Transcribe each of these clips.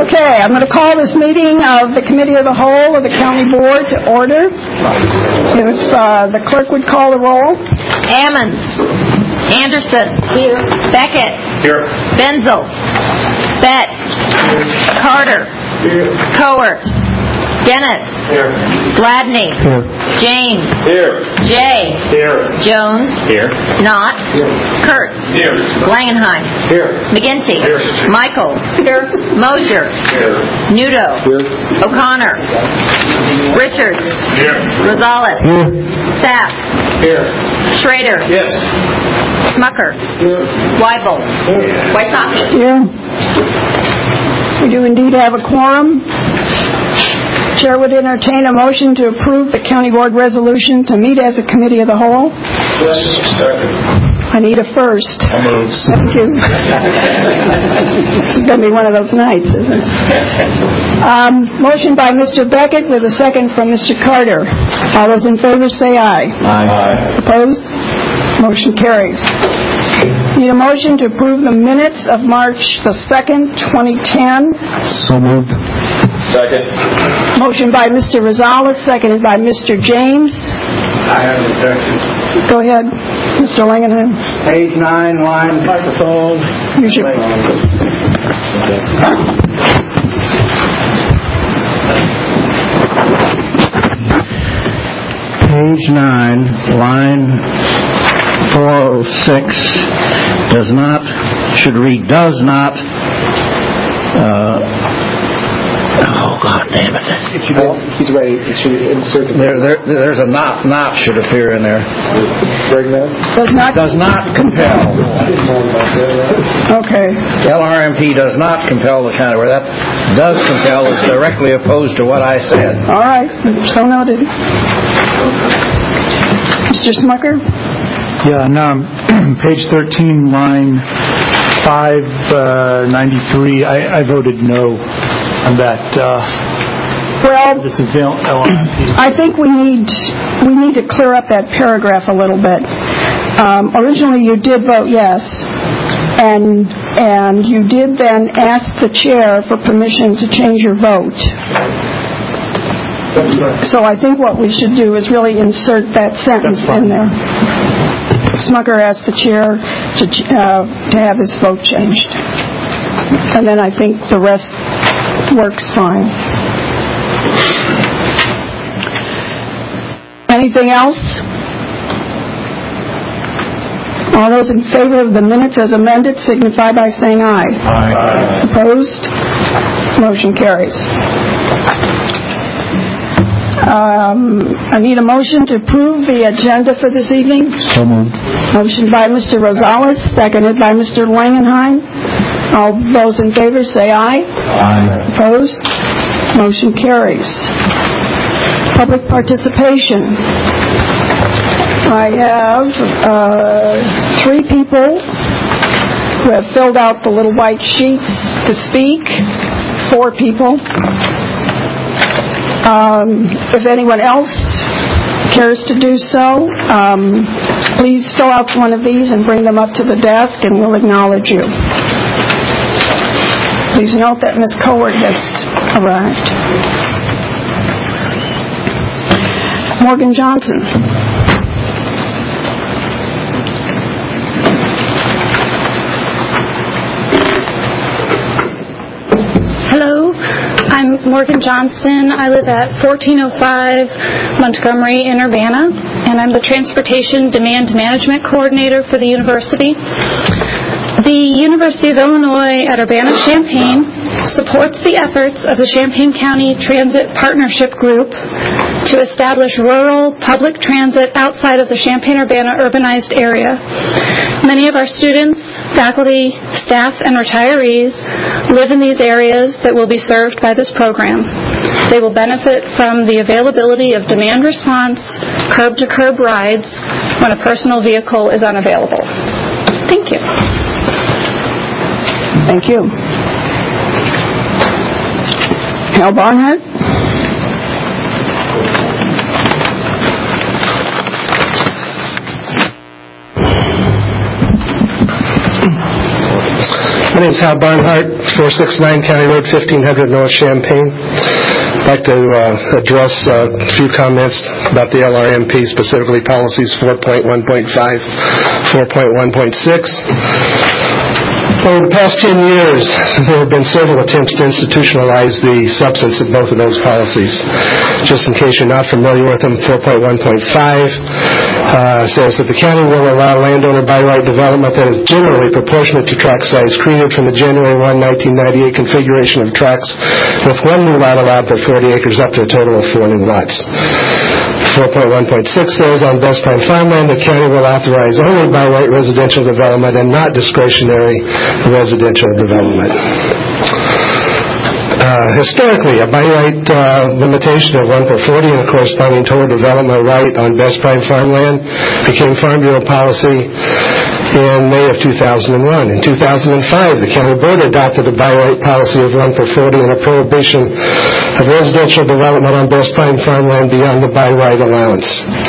Okay, I'm going to call this meeting of the Committee of the Whole of the County Board to order. If the clerk would call the roll. Ammons. Anderson. Here. Beckett. Here. Benzel. Bett. Carter. Here. Cowart. Dennis. Here. Gladney. Here. James. Here. Jay. Here. Jones. Here. Knott. Here. Kurtz. Here. Langenheim. Here. McGinty. Here. Michaels. Here. Mosier. Here. Nudo. Here. O'Connor. Richards. Here. Rosales. Here. Sapp. Here. Schrader. Yes. Smucker. Here. Weibel. Here. Wysocki. Here. We do indeed have a quorum. Chair would entertain a motion to approve the County Board resolution to meet as a Committee of the Whole. Yes. Second. I need a first. Thank you. It's going to be one of those nights, isn't it? Motion by Mr. Beckett with a second from Mr. Carter. All those in favor say aye. Aye. Opposed? Motion carries. Need a motion to approve the minutes of March the 2nd, 2010. So moved. Second. Motion by Mr. Rosales, seconded by Mr. James. I have an objection. Go ahead, Mr. Langenheim. Page 9, line microphone. Use your... Page 9, line 406 does not, should read does not, oh God damn it. He's ready. It should insert There's a not should appear in there. Does not compel. Okay. LRMP does not compel the county, where that does compel is directly opposed to what I said. All right. So noted. Mr. Smucker? Yeah, now page 13, line 593. I voted no on that. Well, this is LRMP. I think we need to clear up that paragraph a little bit. Originally, you did vote yes, and you did then ask the chair for permission to change your vote. So I think what we should do is really insert that sentence in there. Smucker asked the chair to have his vote changed. And then I think the rest works fine. Anything else? All those in favor of the minutes as amended signify by saying aye. Aye. Opposed? Motion carries. I need a motion to approve the agenda for this evening. So moved. Motion by Mr. Rosales, seconded by Mr. Langenheim. All those in favor say aye. Aye. Opposed? Motion carries. Public participation. I have 3 people who have filled out the little white sheets to speak. 4 people. If anyone else cares to do so, please fill out one of these and bring them up to the desk and we'll acknowledge you. Please note that Ms. Cowart has arrived. Morgan Johnson. Hello, I'm Morgan Johnson. I live at 1405 Montgomery in Urbana, and I'm the Transportation Demand Management Coordinator for the university. The University of Illinois at Urbana-Champaign supports the efforts of the Champaign County Transit Partnership Group to establish rural public transit outside of the Champaign-Urbana urbanized area. Many of our students, faculty, staff, and retirees live in these areas that will be served by this program. They will benefit from the availability of demand response, curb-to-curb rides when a personal vehicle is unavailable. Thank you. Thank you. Hal Barnhart. My name is Hal Barnhart, 469 County Road 1500 North Champaign. I'd like to address a few comments about the LRMP, specifically policies 4.1.5, 4.1.6. Over the past 10 years, there have been several attempts to institutionalize the substance of both of those policies. Just in case you're not familiar with them, 4.1.5 says that the county will allow landowner by right development that is generally proportionate to tract size created from the January 1, 1998 configuration of tracts, with one new lot allowed per 40 acres up to a total of 4 new lots. 4.1.6 says on Best Prime farmland, the county will authorize only by right residential development and not discretionary residential development. Historically, a by right limitation of 1 per 40 and a corresponding total development right on Best Prime farmland became Farm Bureau policy in May of 2001. In 2005, the county board adopted a by right policy of 1 per 40 and a prohibition of residential development on Best Prime farmland beyond the by right allowance.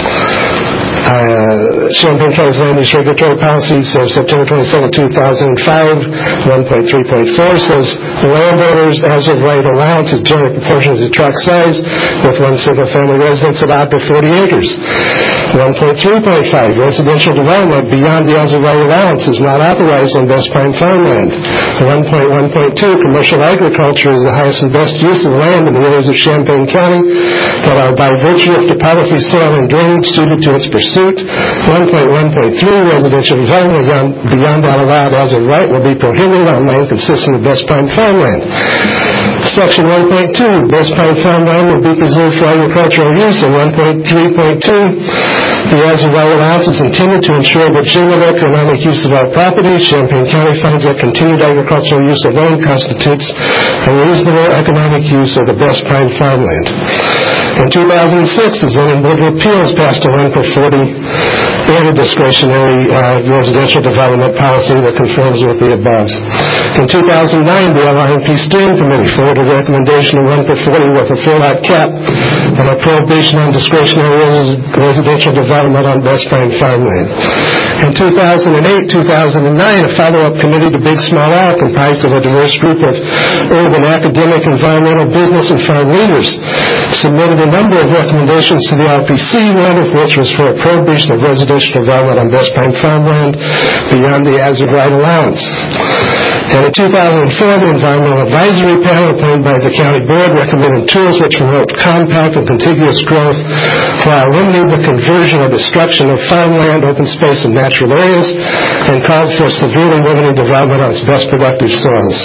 Champaign County's Land Use Regulatory Policies of September 27, 2005, 1.3.4 says landowners as of right allowance is generally proportionate to tract size with one single-family residence allowed per 40 acres. 1.3.5 residential development beyond the as of right allowance is not authorized on Best Prime farmland. 1.1.2 commercial agriculture is the highest and best use of land in the areas of Champaign County that are by virtue of topography, soil, and drainage suited to its pursuit. 1.1.3 residential development beyond that allowed as of right will be prohibited on land consisting of Best Prime farmland. Section 1.2, Best Prime farmland will be preserved for agricultural use. And 1.3.2, the as of right allowance is intended to ensure the general economic use of our property. Champaign County finds that continued agricultural use alone constitutes a reasonable economic use of the Best Prime farmland. In 2006, the Zoning Board of Appeals passed a 1 per 40 and a discretionary residential development policy that conforms with the above. In 2009, the LRMP Steering Committee forwarded a recommendation of 1 per 40 with a 4-lot cap and a prohibition on discretionary residential development on Best Prime farmland. In 2008-2009, a follow-up committee to Big Small R, comprised of a diverse group of urban, academic, environmental, business, and farm leaders, submitted a number of recommendations to the RPC, one of which was for a prohibition of residential development on Best Prime farmland beyond the as of right allowance. And in 2004, the Environmental Advisory Panel appointed by the County Board recommended tools which promote compact and contiguous growth while limiting the conversion or destruction of farmland, open space, and natural areas, and called for severely limiting development on its best productive soils.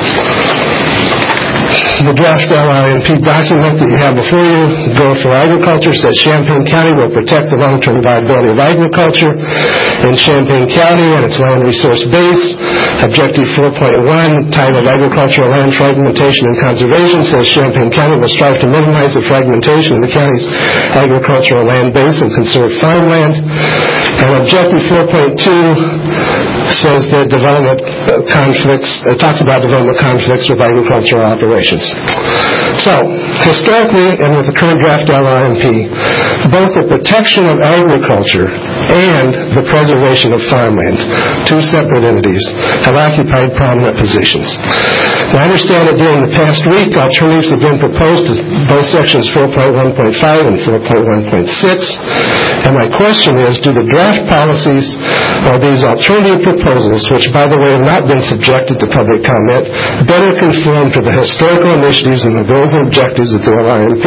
The draft LRMP document that you have before you, Growth for Agriculture, says Champaign County will protect the long-term viability of agriculture in Champaign County and its land resource base. Objective 4.1, titled Agricultural Land Fragmentation and Conservation, says Champaign County will strive to minimize the fragmentation of the county's agricultural land base and conserve farmland. And Objective 4.2 says that development conflicts, talks about development conflicts with agricultural operations. So, historically, and with the current draft LRMP, both the protection of agriculture and the preservation of farmland, two separate entities, have occupied prominent positions. Now, I understand that during the past week, alternatives have been proposed to both sections 4.1.5 and 4.1.6. And my question is, do the draft policies or these alternative proposals, which, by the way, have not been subjected to public comment, better conform to the historical initiatives and the goals and objectives of the LRMP?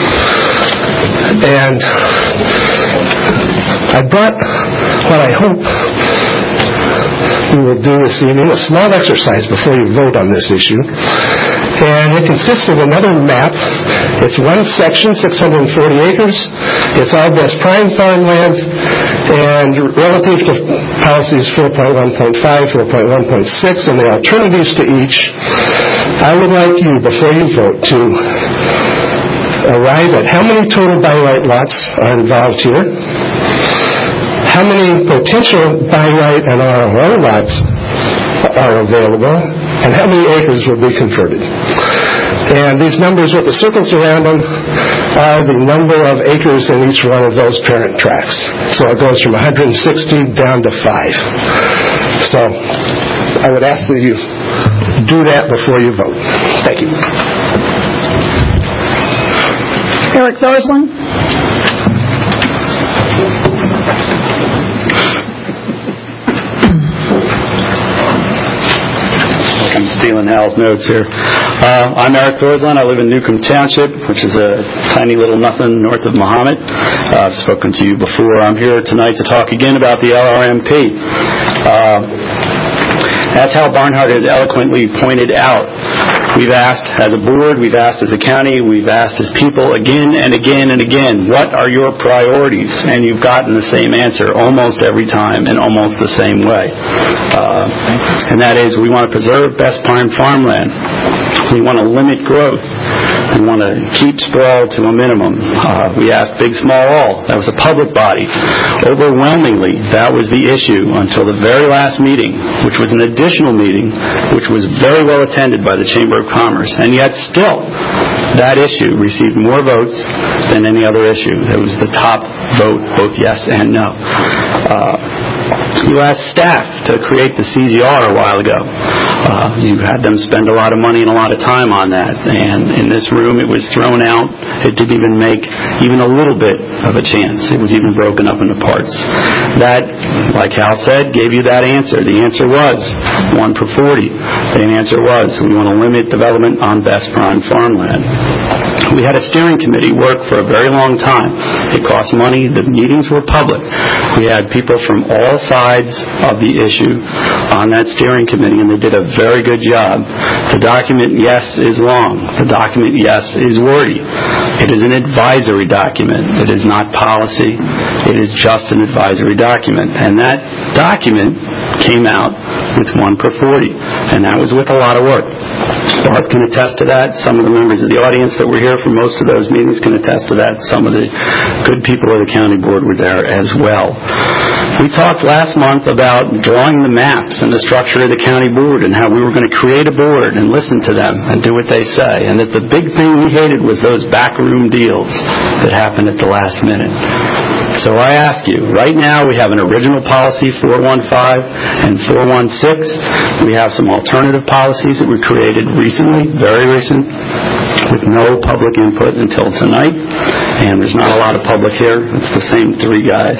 And I brought what I hope we will do this evening, a small exercise before you vote on this issue. And it consists of another map. It's one section, 640 acres. It's all Best Prime farmland. And relative to policies 4.1.5, 4.1.6, and the alternatives to each, I would like you, before you vote, to arrive at how many total by right lots are involved here, how many potential by right and ROO lots are available, and how many acres will be converted. And these numbers with the circles around them are the number of acres in each one of those parent tracts. So it goes from 160 down to 5. So I would ask that you do that before you vote. Thank you. Eric Thorsland. I'm stealing Hal's notes here. I'm Eric Thorsland. I live in Newcomb Township, which is a tiny little nothing north of Mahomet. I've spoken to you before. I'm here tonight to talk again about the LRMP. As Hal Barnhart has eloquently pointed out, we've asked as a board, we've asked as a county, we've asked as people again and again and again, what are your priorities? And you've gotten the same answer almost every time in almost the same way. And that is, we want to preserve best prime farmland. We want to limit growth. We want to keep sprawl to a minimum. We asked Big Small All. That was a public body. Overwhelmingly, that was the issue until the very last meeting, which was an additional meeting, which was very well attended by the Chamber of Commerce. And yet still, that issue received more votes than any other issue. It was the top vote, both yes and no. You asked staff to create the CZR a while ago. You had them spend a lot of money and a lot of time on that. And in this room, it was thrown out. It didn't even make even a little bit of a chance. It was even broken up into parts. That, like Hal said, gave you that answer. The answer was 1 per 40. The answer was we want to limit development on best prime farmland. We had a steering committee work for a very long time. It cost money. The meetings were public. We had people from all sides of the issue on that steering committee, and they did a very good job. The document, yes, is long. The document, yes, is wordy. It is an advisory document. It is not policy. It is just an advisory document. And that document came out with 1 per 40, and that was with a lot of work. Barb can attest to that. Some of the members of the audience that were here for most of those meetings can attest to that. Some of the good people of the county board were there as well. We talked last month about drawing the maps and the structure of the county board and how we were going to create a board and listen to them and do what they say, and that the big thing we hated was those backroom deals that happened at the last minute. So I ask you, right now we have an original policy 415 and 416. We have some alternative policies that were created recently, very recent, with no public input until tonight. And there's not a lot of public here. It's the same 3 guys.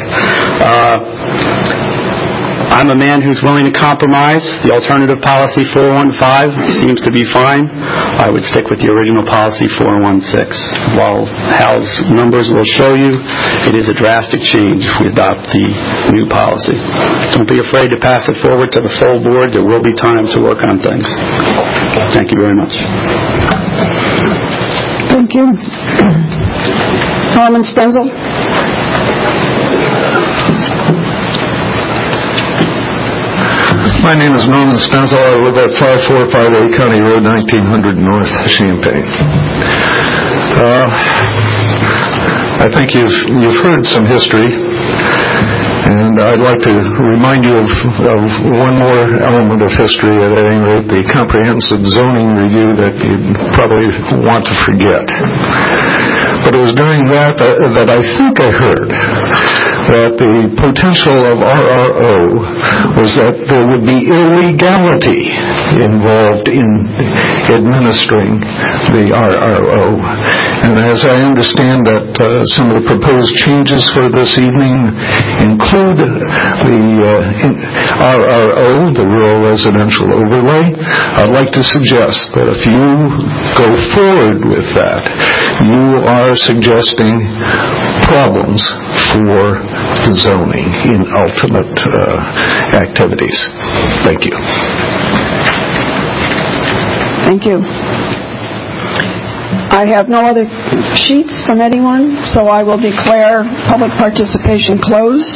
I'm a man who's willing to compromise. The alternative policy 415 seems to be fine. I would stick with the original policy 416. While Hal's numbers will show you, it is a drastic change if we adopt the new policy. Don't be afraid to pass it forward to the full board. There will be time to work on things. Thank you very much. Thank you. Norman Stenzel. My name is Norman Stenzel. I live at 5458 County Road, 1900 North, Champaign. I think you've heard some history, and I'd like to remind you of one more element of history, at any rate, the comprehensive zoning review that you'd probably want to forget. But it was during that that I think I heard that the potential of RRO was that there would be illegality involved in administering the RRO. And as I understand that some of the proposed changes for this evening include the RRO, the Rural Residential Overlay, I'd like to suggest that if you go forward with that, you are suggesting problems for the zoning in ultimate activities. Thank you. Thank you. I have no other sheets from anyone, so I will declare public participation closed.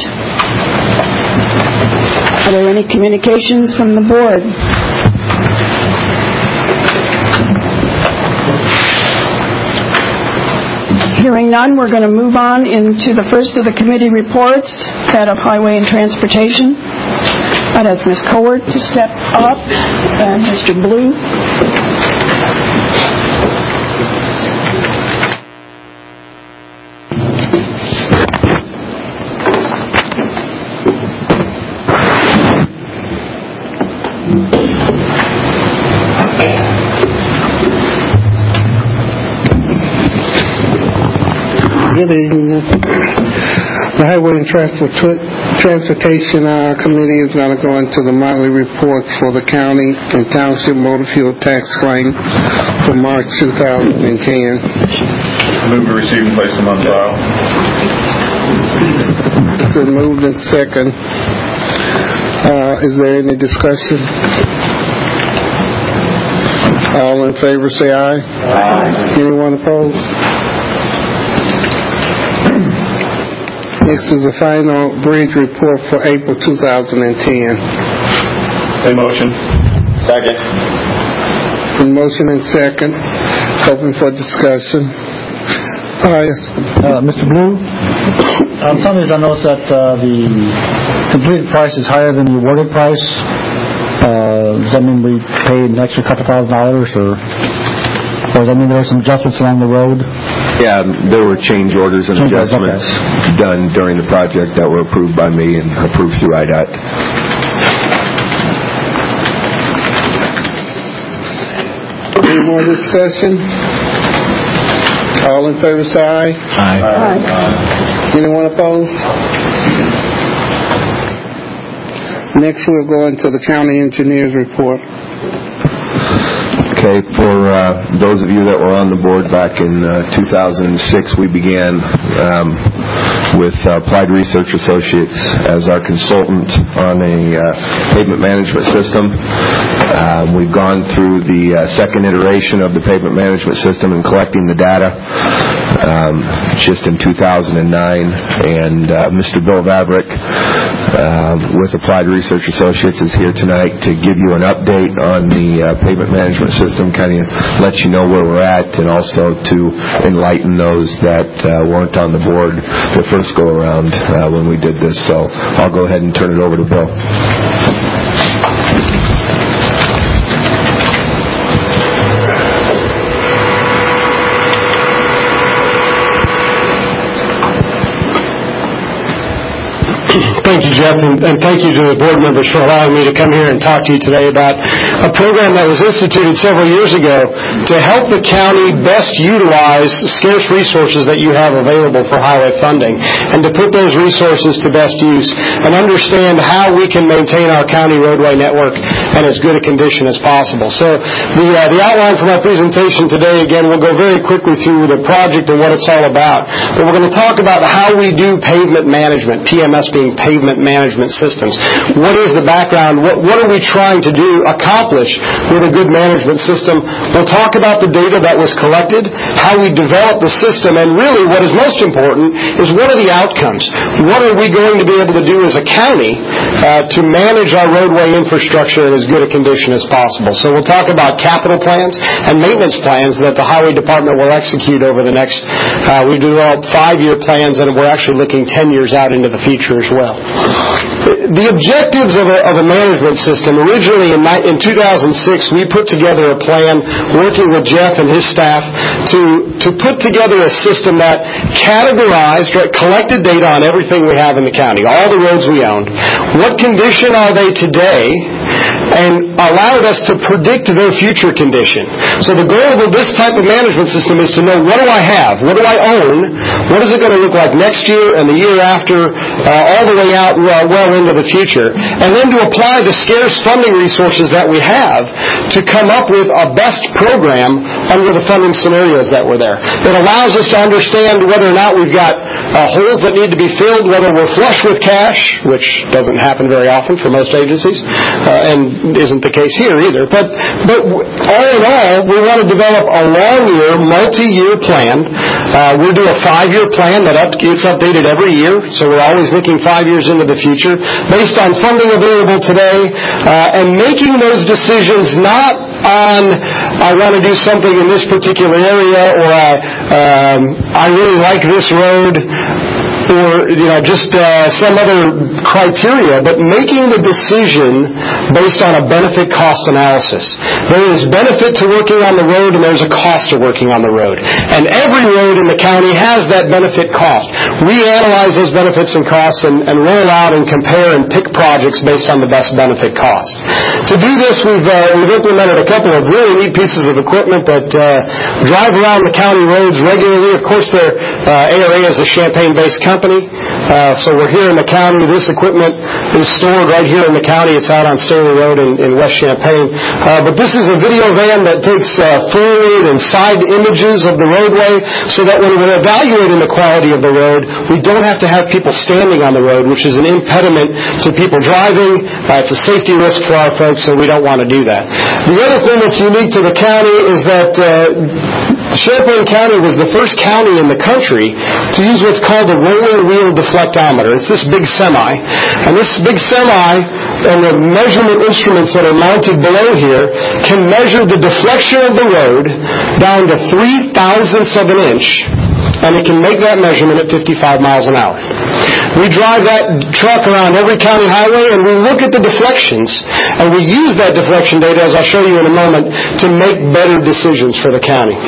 Are there any communications from the board? Hearing none, we're going to move on into the first of the committee reports, that of Highway and Transportation. I'd ask Ms. Cowart to step up and Mr. Blue. Good evening. The Highway and Transportation Committee is going to go into the monthly report for the county and township motor fuel tax claim for March 2010. Move to receive and place them on file. It's been moved and second. Is there any discussion? All in favor say aye. Aye. Anyone opposed? Next is the final bridge report for April 2010. A motion. Second. Motion and second. Open for discussion. Mr. Blue, on some of these I noticed that the completed price is higher than the awarded price. Does that mean we paid an extra couple $1,000, or does that mean there were some adjustments along the road? Yeah, there were change orders and adjustments done during the project that were approved by me and approved through IDOT. Any more discussion? All in favor say aye. Aye. Aye. Anyone opposed? Next we'll go into the county engineer's report. Okay, for those of you that were on the board back in 2006, we began with Applied Research Associates as our consultant on a pavement management system. We've gone through the second iteration of the pavement management system and collecting the data just in 2009, and Mr. Bill Vavrick with Applied Research Associates is here tonight to give you an update on the pavement management system, kind of let you know where we're at, and also to enlighten those that weren't on the board the first go around when we did this. So I'll go ahead and turn it over to Bill. Thank you, Jeff, and thank you to the board members for allowing me to come here and talk to you today about a program that was instituted several years ago to help the county best utilize scarce resources that you have available for highway funding, and to put those resources to best use and understand how we can maintain our county roadway network in as good a condition as possible. So the outline for my presentation today, again, we'll go very quickly through the project and what it's all about. But we're going to talk about how we do pavement management, PMS being pavement management systems. What is the background? What are we trying to accomplish with a good management system? We'll talk about the data that was collected, how we develop the system, and really what is most important is what are the outcomes? What are we going to be able to do as a county to manage our roadway infrastructure in as good a condition as possible? So we'll talk about capital plans and maintenance plans that the Highway Department will execute over the next, we developed 5-year plans, and we're actually looking 10 years out into the future as well. The objectives of a management system, originally in 2006, we put together a plan working with Jeff and his staff to put together a system that categorized, collected data on everything we have in the county, all the roads we owned. What condition are they today? And allowed us to predict their future condition. So the goal of this type of management system is to know, what do I have? What do I own? What is it going to look like next year and the year after, all the way out well into the future? And then to apply the scarce funding resources that we have to come up with a best program under the funding scenarios that were there. That allows us to understand whether or not we've got holes that need to be filled, whether we're flush with cash, which doesn't happen very often for most agencies, and isn't the case here either. But all in all, we want to develop a long-year, multi-year plan. We'll do a 5-year plan that gets updated every year, so we're always looking 5 years into the future, based on funding available today, and making those decisions not on, I want to do something in this particular area, or I really like this road. or just some other criteria, but making the decision based on a benefit-cost analysis. There is benefit to working on the road, and there's a cost to working on the road. And every road in the county has that benefit cost. We analyze those benefits and costs and roll out and compare and pick projects based on the best benefit cost. To do this, we've implemented a couple of really neat pieces of equipment that drive around the county roads regularly. Of course, ARA is a Champaign-based company, so we're here in the county. This equipment is stored right here in the county. It's out on Staley Road in West Champaign. But this is a video van that takes forward and side images of the roadway so that when we're evaluating the quality of the road, we don't have to have people standing on the road, which is an impediment to people driving. It's a safety risk for our folks, so we don't want to do that. The other thing that's unique to the county is that Champaign County was the first county in the country to use what's called a rolling wheel deflectometer. It's this big semi. And this big semi and the measurement instruments that are mounted below here can measure the deflection of the road down to 0.003 of an inch, and it can make that measurement at 55 miles an hour. We drive that truck around every county highway, and we look at the deflections, and we use that deflection data, as I'll show you in a moment, to make better decisions for the county.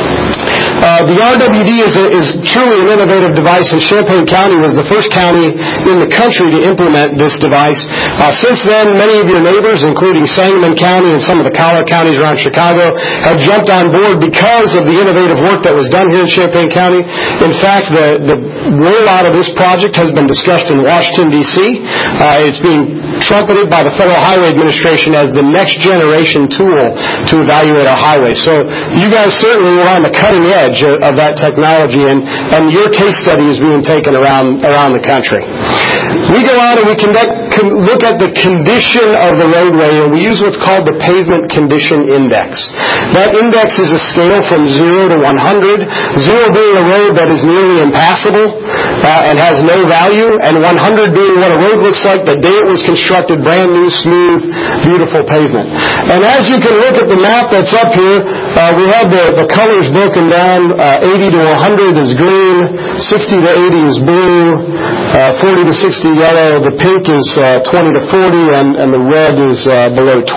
The RWD is truly an innovative device, and Champaign County was the first county in the country to implement this device. Since then, many of your neighbors, including Sangamon County and some of the collar counties around Chicago, have jumped on board because of the innovative work that was done here in Champaign County. In fact, the rollout of this project has been discussed in Washington, D.C. It's being trumpeted by the Federal Highway Administration as the next generation tool to evaluate our highways. So you guys certainly were on the cutting edge of that technology, and your case study is being taken around the country. We go out and we look at the condition of the roadway, and we use what's called the Pavement Condition Index. That index is a scale from 0 to 100, 0 being a road that is nearly impassable and has no value, and 100 being what a road looks like the day it was constructed, brand new, smooth, beautiful pavement. And as you can look at the map that's up here, we have the colors broken down. 80 to 100 is green, 60 to 80 is blue, 40 to 60 yellow, the pink is 20 to 40, and the red is below 20.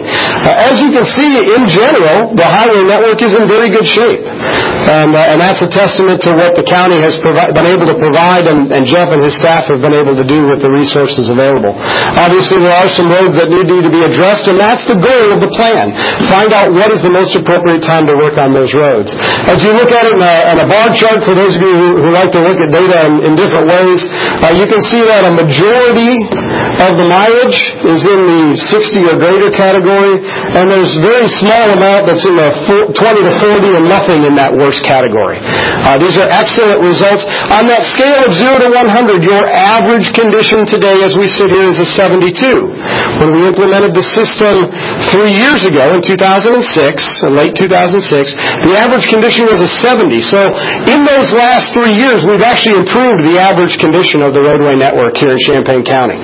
As you can see, in general, the highway network is in very good shape. And that's a testament to what the county has been able to provide, and Jeff and his staff have been able to do with the resources available. Obviously, there are some roads that need to be addressed, and that's the goal of the plan. Find out what is the most appropriate time to work on those roads. As you look at it in a bar chart, for those of you who like to look at data in different ways, you can see that a majority of the mileage is in the 60 or greater category, and there's a very small amount that's in the 20 to 40 and nothing in that worst category. These are excellent results. On that scale of 0 to 100, your average condition today as we sit here is a 72. When we implemented the system 3 years ago in 2006, late 2006, the average condition was a 70. So in those last 3 years, we've actually improved the average condition of the roadway network here in Champaign County.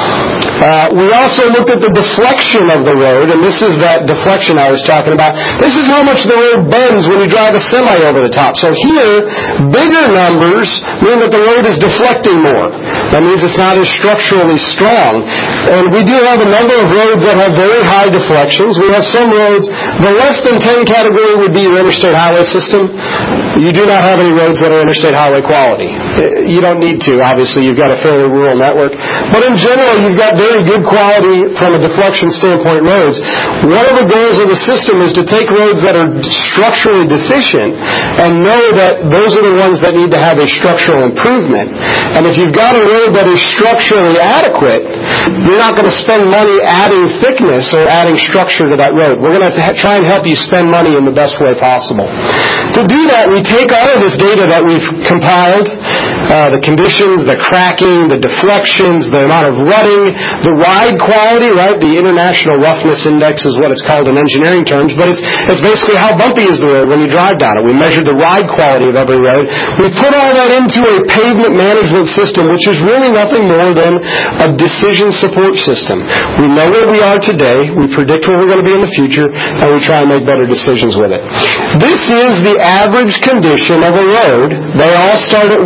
We also looked at the deflection of the road, and this is that deflection I was talking about. This is how much the road bends when you drive a semi over the top. So here, bigger numbers mean that the road is deflecting more. That means it's not as structurally strong. And we do have a number of roads that have very high deflections. We have some roads, the less than 10 category would be your interstate highway system. You do not have any roads that are interstate highway quality. You don't need to, obviously. You've got a fairly rural network. But in general, you've got very good quality from a deflection standpoint roads. One of the goals of the system is to take roads that are structurally deficient and know that those are the ones that need to have a structural improvement. And if you've got a road that is structurally adequate, you're not going to spend money adding thickness or adding structure to that road. We're going to try and help you spend money in the best way possible. To do that, we take all of this data that we've compiled, the conditions, the cracking, the deflections, the amount of rutting, the ride quality, right? The International Roughness Index is what it's called in engineering terms, but it's basically how bumpy is the road when you drive down it. We measured the ride quality of every road. We put all that into a pavement management system, which is really nothing more than a decision support system. We know where we are today, we predict where we're going to be in the future, and we try and make better decisions with it. This is the average condition of a road. They all start at 100.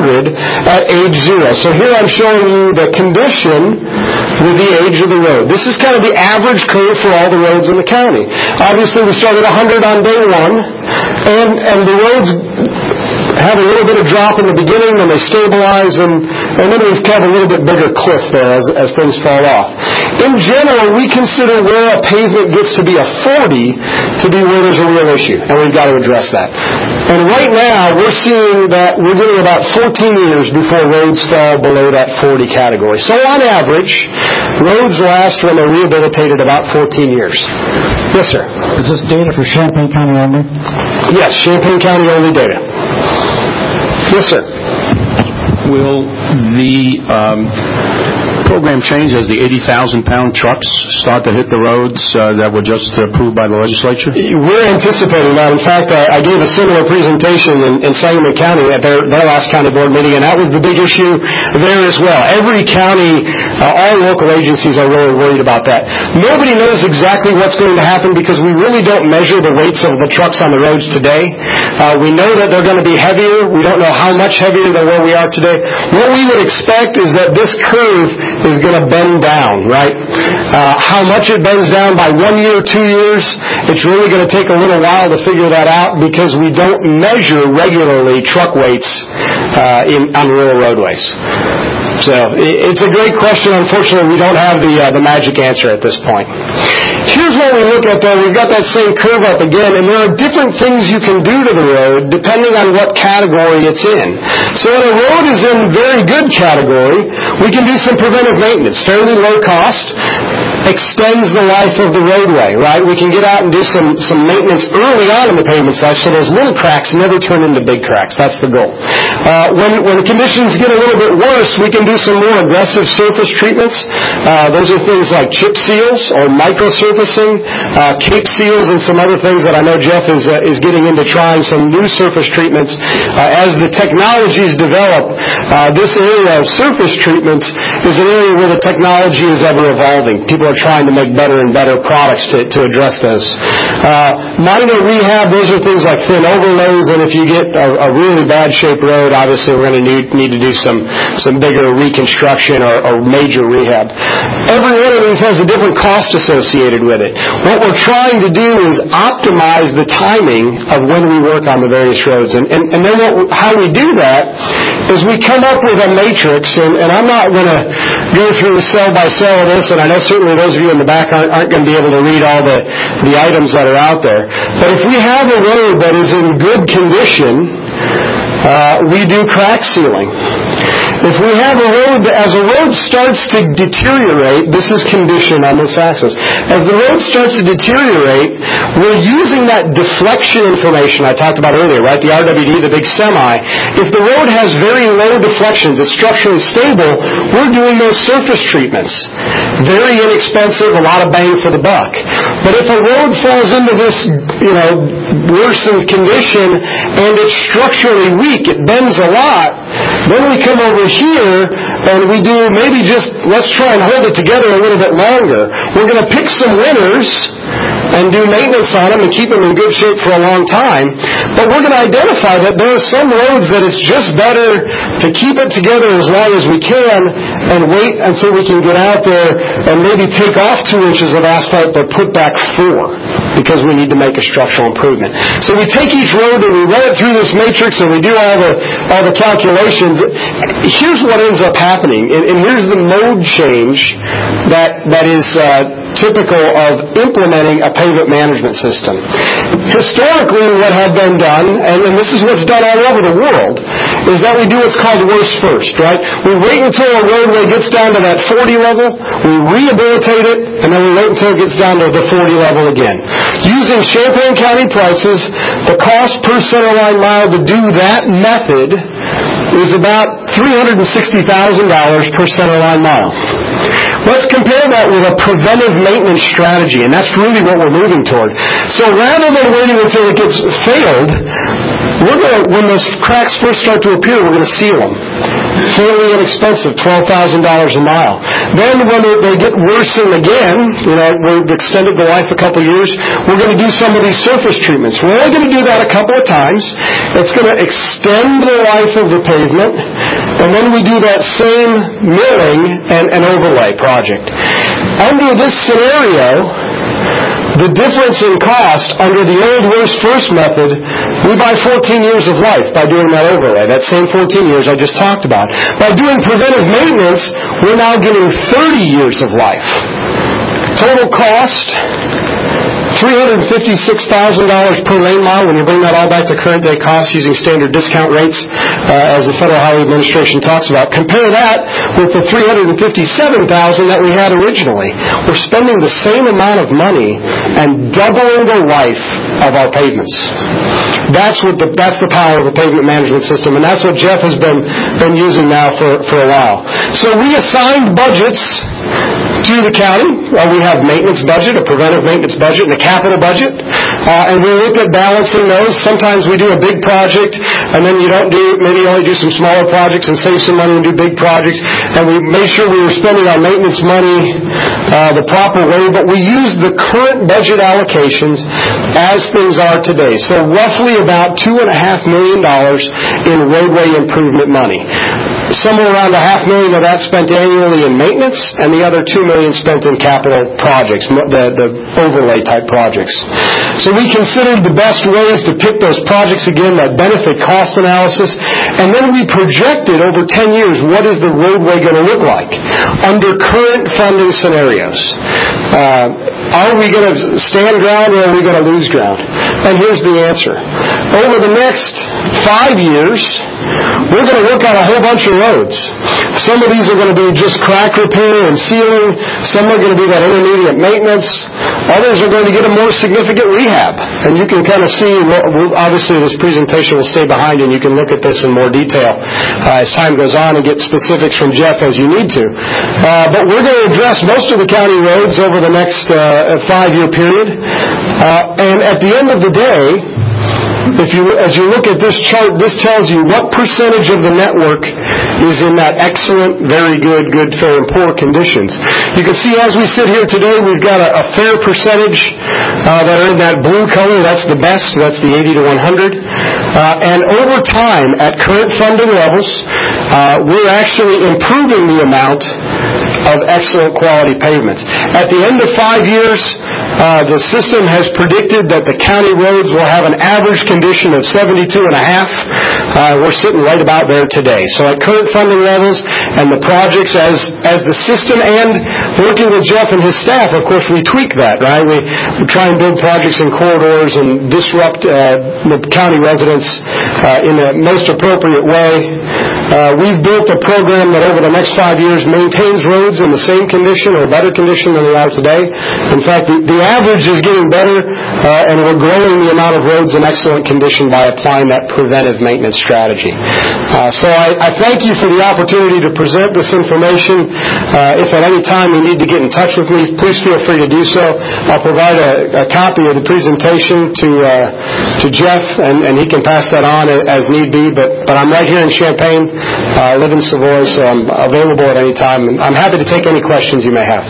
100 at age 0. So here I'm showing you the condition with the age of the road. This is kind of the average curve for all the roads in the county. Obviously, we start at 100 on day 1, and the roads have a little bit of drop in the beginning, then they stabilize, and then we've kind of a little bit bigger cliff there as things fall off. In general, we consider where a pavement gets to be a 40 to be where there's a real issue, and we've got to address that. And right now, we're seeing that we're getting about 14 years before roads fall below that 40 category. So on average, roads last when they're rehabilitated about 14 years. Yes, sir? Is this data for Champaign County only? Yes, Champaign County only data. Yes, sir. Will the program change as the 80,000-pound trucks start to hit the roads that were just approved by the legislature? We're anticipating that. In fact, I gave a similar presentation in Sangamon County at their last county board meeting, and that was the big issue there as well. Every county, all local agencies are really worried about that. Nobody knows exactly what's going to happen because we really don't measure the weights of the trucks on the roads today. We know that they're going to be heavier. We don't know how much heavier than where we are today. What we would expect is that this curve is going to bend down, right? How much it bends down by 1 year, 2 years, it's really going to take a little while to figure that out because we don't measure regularly truck weights on rural roadways. So it's a great question. Unfortunately, we don't have the magic answer at this point. Here's what we look at, though. We've got that same curve up again, and there are different things you can do to the road depending on what category it's in. So when a road is in very good category, we can do some preventive maintenance, fairly low cost, extends the life of the roadway, right? We can get out and do some maintenance early on in the pavement life so those little cracks never turn into big cracks. That's the goal. When conditions get a little bit worse, we can do some more aggressive surface treatments. Those are things like chip seals or microsurfacing, cape seals, and some other things that I know Jeff is getting into trying some new surface treatments. As the technologies develop, this area of surface treatments is an area where the technology is ever evolving. People are trying to make better and better products to address those. Minor rehab, those are things like thin overlays, and if you get a really bad shaped road, obviously we're going to need to do some bigger reconstruction or major rehab. Every one of these has a different cost associated with it. What we're trying to do is optimize the timing of when we work on the various roads. And then how we do that is we come up with a matrix, and I'm not going to go through cell by cell of this, and I know certainly those of you in the back aren't going to be able to read all the items that are out there. But if we have a road that is in good condition, we do crack sealing. If we have a road, as a road starts to deteriorate, this is condition on this axis. As the road starts to deteriorate, we're using that deflection information I talked about earlier, right? The RWD, the big semi. If the road has very low deflections, it's structurally stable, we're doing those surface treatments. Very inexpensive, a lot of bang for the buck. But if a road falls into this, worsened condition and it's structurally weak, it bends a lot, then we come over here and we do maybe just, let's try and hold it together a little bit longer. We're going to pick some winners and do maintenance on them and keep them in good shape for a long time. But we're going to identify that there are some roads that it's just better to keep it together as long as we can and wait until we can get out there and maybe take off 2 inches of asphalt but put back 4 because we need to make a structural improvement. So we take each road and we run it through this matrix and we do all the calculations. Here's what ends up happening, and here's the mode change that is typical of implementing a pavement management system. Historically, what had been done, and this is what's done all over the world, is that we do what's called worst first, right? We wait until a roadway gets down to that 40 level, we rehabilitate it, and then we wait until it gets down to the 40 level again. Using Champaign County prices, the cost per centerline mile to do that method is about $360,000 per centerline mile. Let's compare that with a preventive maintenance strategy, and that's really what we're moving toward. So rather than waiting until it gets failed, when those cracks first start to appear, we're going to seal them. fairly inexpensive, $12,000 a mile. Then when they get worsened again, we've extended the life a couple years, we're going to do some of these surface treatments. We're only going to do that a couple of times. It's going to extend the life of the pavement, and then we do that same milling and overlay project. Under this scenario, the difference in cost under the old worst first method, we buy 14 years of life by doing that overlay, that same 14 years I just talked about. By doing preventive maintenance, we're now getting 30 years of life. Total cost, $356,000 per lane mile when you bring that all back to current day costs using standard discount rates, as the Federal Highway Administration talks about. Compare that with the $357,000 that we had originally. We're spending the same amount of money and doubling the life of our pavements. That's the power of the pavement management system, and that's what Jeff has been using now for a while. So we assigned budgets to the county. We have maintenance budget, a preventive maintenance budget, and a capital budget. And we looked at balancing those. Sometimes we do a big project, and then maybe only do some smaller projects and save some money and do big projects. And we made sure we were spending our maintenance money the proper way, but we used the current budget allocations as things are today. So roughly about $2.5 million in roadway improvement money. Somewhere around $500,000 of that spent annually in maintenance, and the other $2 million spent in capital projects, the overlay type projects. So we considered the best ways to pick those projects again, that benefit cost analysis, and then we projected over 10 years what is the roadway going to look like under current funding scenarios. Are we going to stand ground or are we going to lose ground? And here's the answer. Over the next 5 years, we're going to work on a whole bunch of roads. Some of these are going to be just crack repair and sealing. Some are going to be that intermediate maintenance. Others are going to get a more significant rehab. And you can kind of see, obviously this presentation will stay behind and you can look at this in more detail as time goes on and get specifics from Jeff as you need to. But we're going to address most of the county roads over the next 5-year period. And at the end of the day, as you look at this chart, this tells you what percentage of the network is in that excellent, very good, fair, and poor conditions. You can see as we sit here today, we've got a fair percentage that are in that blue color. That's the best. That's the 80 to 100. And over time, at current funding levels, we're actually improving the amount of excellent quality pavements. At the end of 5 years, the system has predicted that the county roads will have an average condition of 72.5. We're sitting right about there today. So at current funding levels and the projects as the system and working with Jeff and his staff, of course, we tweak that, right? We try and build projects in corridors and disrupt the county residents in the most appropriate way. We've built a program that over the next 5 years maintains roads in the same condition or better condition than they are today. In fact, the average is getting better, and we're growing the amount of roads in excellent condition by applying that preventive maintenance strategy. So I thank you for the opportunity to present this information. If at any time you need to get in touch with me, please feel free to do so. I'll provide a copy of the presentation to Jeff, and he can pass that on as need be. But I'm right here in Champaign. I live in Savoy, so I'm available at any time. And I'm happy to take any questions you may have.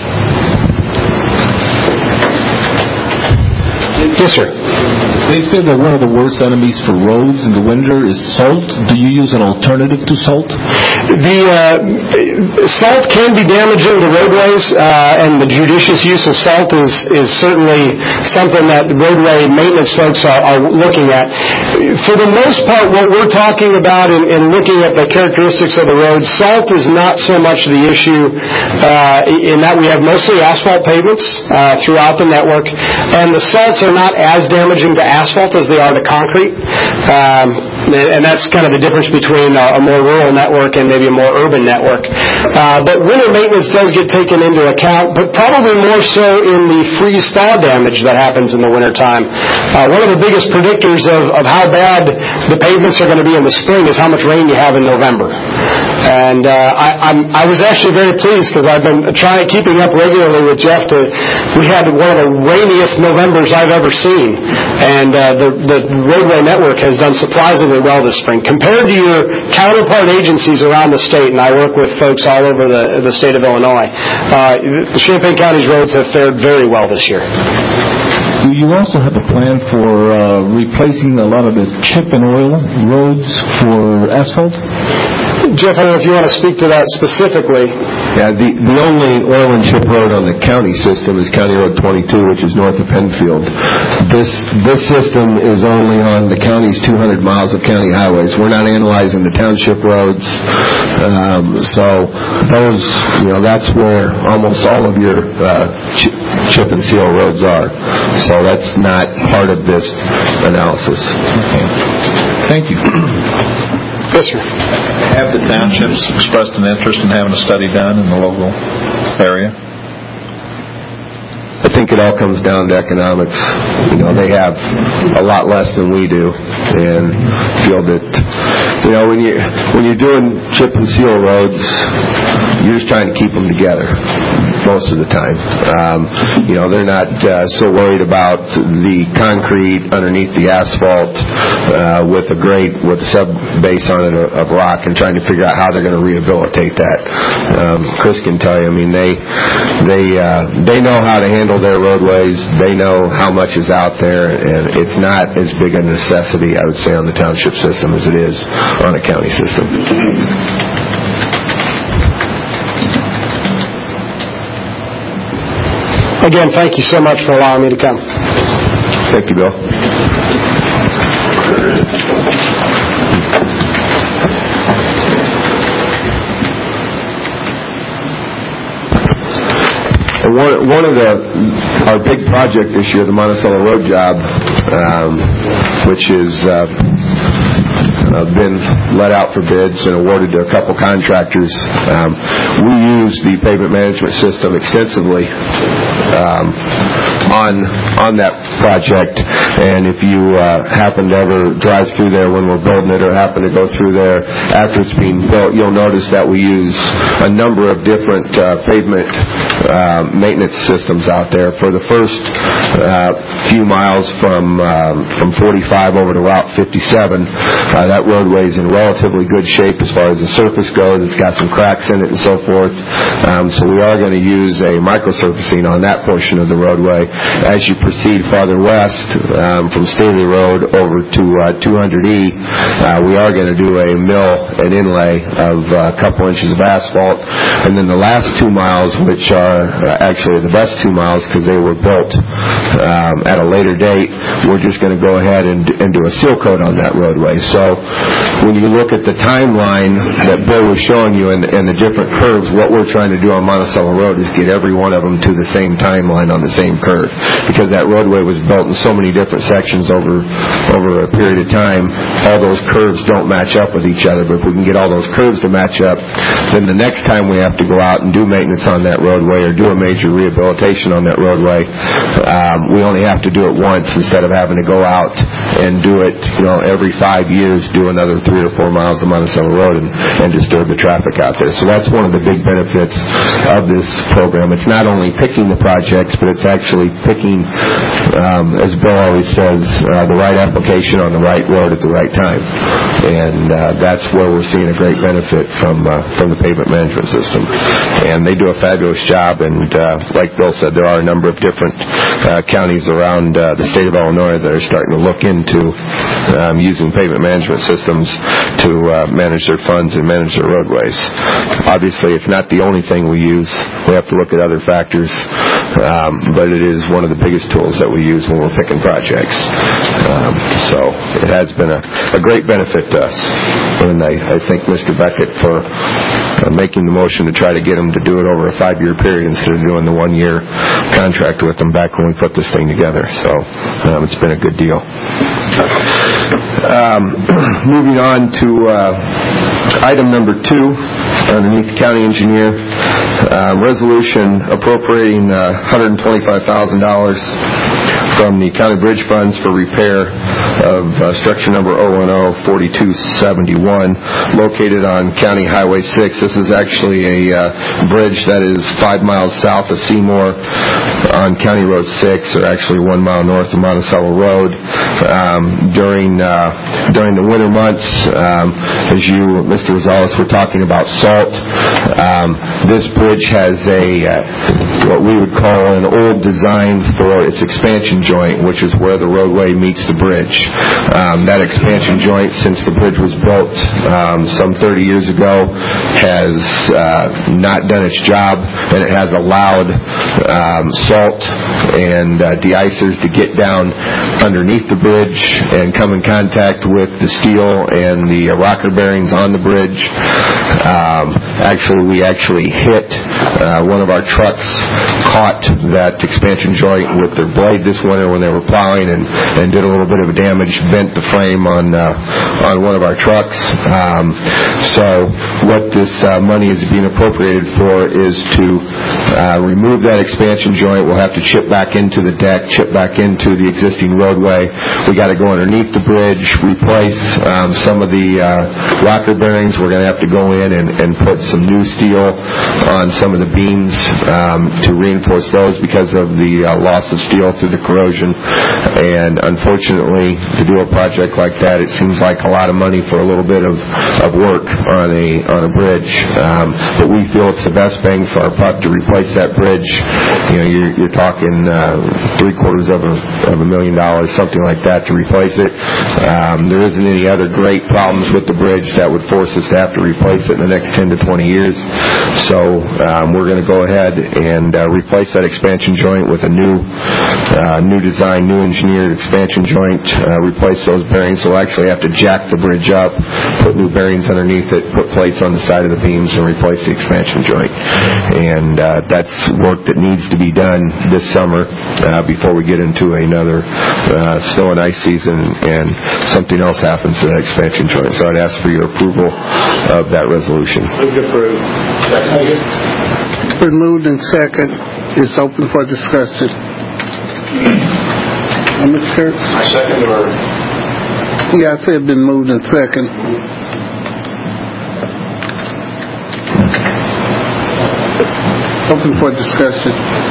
Yes, sir. They said that one of the worst enemies for roads in the winter is salt. Do you use an alternative to salt? The salt can be damaging to roadways, and the judicious use of salt is certainly something that roadway maintenance folks are looking at. For the most part, what we're talking about in looking at the characteristics of the road, salt is not so much the issue in that we have mostly asphalt pavements throughout the network, and the salts are not as damaging to asphalt as they are to concrete. And that's kind of the difference between a more rural network and maybe a more urban network. But winter maintenance does get taken into account, but probably more so in the freeze-thaw damage that happens in the wintertime. One of the biggest predictors of how bad the pavements are going to be in the spring is how much rain you have in November. And I was actually very pleased because I've been keeping up regularly with Jeff. We had one of the rainiest Novembers I've ever seen. And the roadway network has done surprisingly well this spring. Compared to your counterpart agencies around the state, and I work with folks all over the state of Illinois, Champaign County's roads have fared very well this year. Do you also have a plan for replacing a lot of the chip and oil roads for asphalt? Jeff, I don't know if you want to speak to that specifically. Yeah, the only oil and chip road on the county system is County Road 22, which is north of Penfield. This system is only on the county's 200 miles of county highways. We're not analyzing the township roads. So those, that's where almost all of your chip and seal roads are. So that's not part of this analysis. Okay. Thank you. Yes, sir. Have the townships expressed an interest in having a study done in the local area? I think it all comes down to economics. They have a lot less than we do, and feel that when you're doing chip and seal roads, you're just trying to keep them together most of the time. They're not so worried about the concrete underneath the asphalt with a sub base on it of rock and trying to figure out how they're going to rehabilitate that. Chris can tell you. They know how to handle their roadways. They know how much is out there, and it's not as big a necessity, I would say, on the township system as it is on a county system. Again, thank you so much for allowing me to come. Thank you, Bill. One of our big project this year, the Monticello Road job, which is been let out for bids and awarded to a couple contractors. We use the pavement management system extensively on that project, and if you happen to ever drive through there when we're building it or happen to go through there after it's being built, you'll notice that we use a number of different pavement maintenance systems out there. For the first few miles from 45 over to Route 57, that roadway is in relatively good shape as far as the surface goes. It's got some cracks in it and so forth. So we are going to use a microsurfacing on that portion of the roadway. As you proceed farther west from Staley Road over to 200E, we are going to do a mill and inlay of a couple inches of asphalt. And then the last 2 miles, which are actually the best 2 miles because they were built at a later date, we're just going to go ahead and do a seal coat on that roadway. So when you look at the timeline that Bill was showing you and the different curves, what we're trying to do on Monticello Road is get every one of them to the same timeline on the same curve, because that roadway was built in so many different sections over a period of time. All those curves don't match up with each other, but if we can get all those curves to match up, then the next time we have to go out and do maintenance on that roadway or do a major rehabilitation on that roadway, we only have to do it once instead of having to go out and do it every 5 years, do another 3 or 4 miles of Monticello Road and disturb the traffic out there. So that's one of the big benefits of this program. It's not only picking the projects, but it's actually picking, as Bill always says, the right application on the right road at the right time. And that's where we're seeing a great benefit from the pavement management system. And they do a fabulous job, and like Bill said, there are a number of different counties around the state of Illinois that are starting to look into using pavement management systems to manage their funds and manage their roadways. Obviously, it's not the only thing we use. We have to look at other factors, but it is one of the biggest tools that we use when we're picking projects. So it has been a great benefit to us, and I thank Mr. Beckett for making the motion to try to get them to do it over a 5-year period instead of doing the 1-year contract with them back when we put this thing together. So it's been a good deal. Moving on to item number 2 underneath the county engineer, resolution appropriating $125,000 from the County Bridge Funds for repair of structure number 010-4271 located on County Highway 6. This is actually a bridge that is 5 miles south of Seymour on County Road 6, or actually 1 mile north of Monticello Road. During the winter months, as you, Mr. Rosales, were talking about salt, this bridge has what we would call an old design for its expansion joint, which is where the roadway meets the bridge. That expansion joint, since the bridge was built some 30 years ago, has not done its job, and it has allowed salt and de-icers to get down underneath the bridge and come in contact with the steel and the rocker bearings on the bridge. We actually hit one of our trucks, caught that expansion joint with their blade this winter when they were plowing, and did a little bit of damage, bent the frame on one of our trucks. So what this money is being appropriated for is to remove that expansion joint. We'll have to chip back into the deck, chip back into the existing roadway. We got to go underneath the bridge, replace some of the rocker bearings. We're going to have to go in and put some new steel on some of the beams to reinforce those because of the loss of steel through the corrosion. And unfortunately, to do a project like that, it seems like a lot of money for a little bit of work on a bridge. But we feel it's the best bang for our buck to replace that bridge. You're talking $750,000, something like that, to replace it. There isn't any other great problems with the bridge that would force us to have to replace it in the next 10 to 20 years. So we're going to go ahead and replace that expansion joint with a new design, new engineered expansion joint, replace those bearings. So we'll actually have to jack the bridge up, put new bearings underneath it, put plates on the side of the beams, and replace the expansion joint. And that's work that needs to be done this summer before we get into another snow and ice season and something else happens to that expansion joint. So I'd ask for your approval of that resolution. Move to approve. It's been moved and second. It's open for discussion. Mr. Kurtz? I second or... Yeah, I said been moved and second. Open for discussion.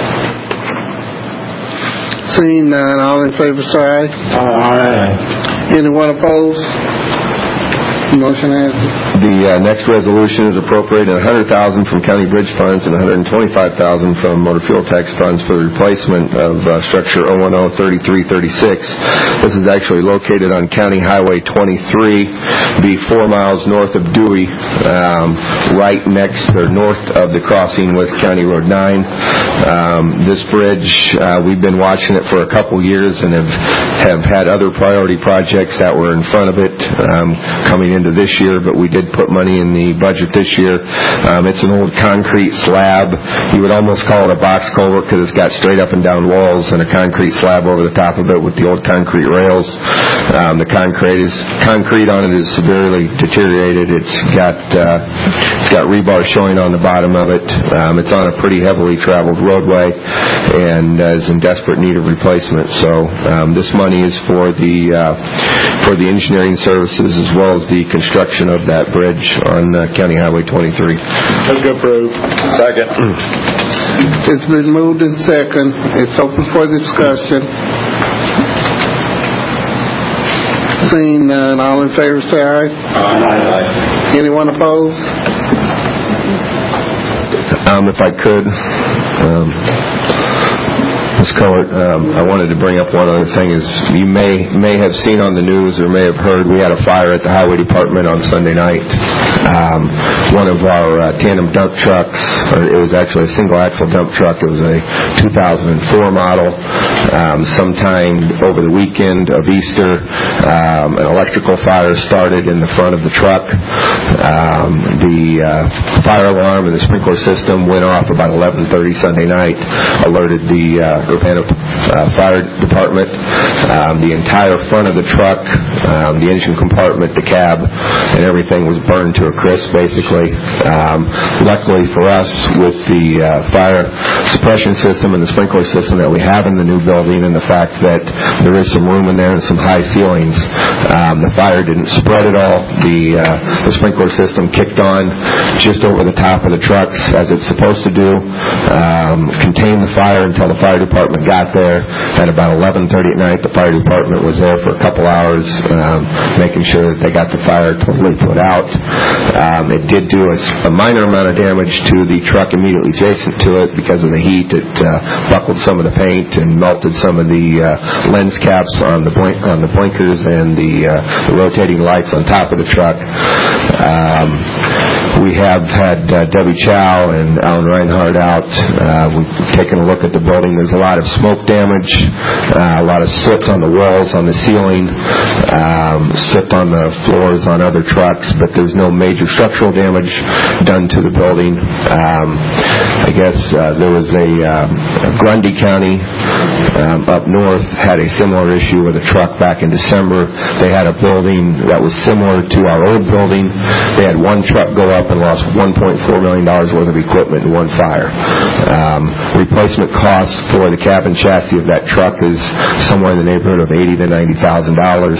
Seeing none, all in favor say aye. Aye. Anyone opposed? Motion has it. The next resolution is appropriating $100,000 from County Bridge Funds and $125,000 from Motor Fuel Tax Funds for the replacement of structure 010-3336. This is actually located on County Highway 23, be 4 miles north of Dewey, right next or north of the crossing with County Road 9. This bridge, we've been watching it for a couple years and have had other priority projects that were in front of it coming into this year, but we did put money in the budget this year. It's an old concrete slab. You would almost call it a box culvert because it's got straight up and down walls and a concrete slab over the top of it with the old concrete rails. The concrete on it is severely deteriorated. It's got rebar showing on the bottom of it. It's on a pretty heavily traveled roadway and is in desperate need of replacement. So this money is for the engineering services as well as the construction of that bridge on County Highway 23. Move to approve. Second. It's been moved and second. It's open for discussion. Seeing none, all in favor say aye. Aye. Anyone opposed? If I could, Ms. Cowart, I wanted to bring up one other thing. Is you may have seen on the news or may have heard, we had a fire at the Highway Department on Sunday night. One of our tandem dump trucks, it was actually a single-axle dump truck. It was a 2004 model. Sometime over the weekend of Easter, an electrical fire started in the front of the truck. The fire alarm and the sprinkler system went off about 11:30 Sunday night, alerted the Urbana Fire Department. The entire front of the truck, the engine compartment, the cab, and everything was burned to a crisp, basically. Luckily for us, with the fire suppression system and the sprinkler system that we have in the new building, and the fact that there is some room in there and some high ceilings, the fire didn't spread at all. The sprinkler system kicked on just over the top of the trucks, as it's supposed to do, contained the fire until the fire department got there. At about 11:30 at night, the fire department was there for a couple hours, making sure that they got the fire totally put out. It did do a minor amount of damage to the truck immediately adjacent to it because of the heat. It buckled some of the paint and melted some of the lens caps on the blinkers and the rotating lights on top of the truck. We have had Debbie Chow and Alan Reinhardt out. We've taken a look at the building. There's a lot of smoke damage, a lot of soot on the walls, on the ceiling, soot on the floors on other trucks, but there's no major structural damage done to the building. I guess there was a Grundy County up north had a similar issue with a truck back in December. They had a building that was similar to our old building. They had one truck go up and lost $1.4 million worth of equipment in one fire. Replacement cost for the cab and chassis of that truck is somewhere in the neighborhood of $80,000 to $90,000.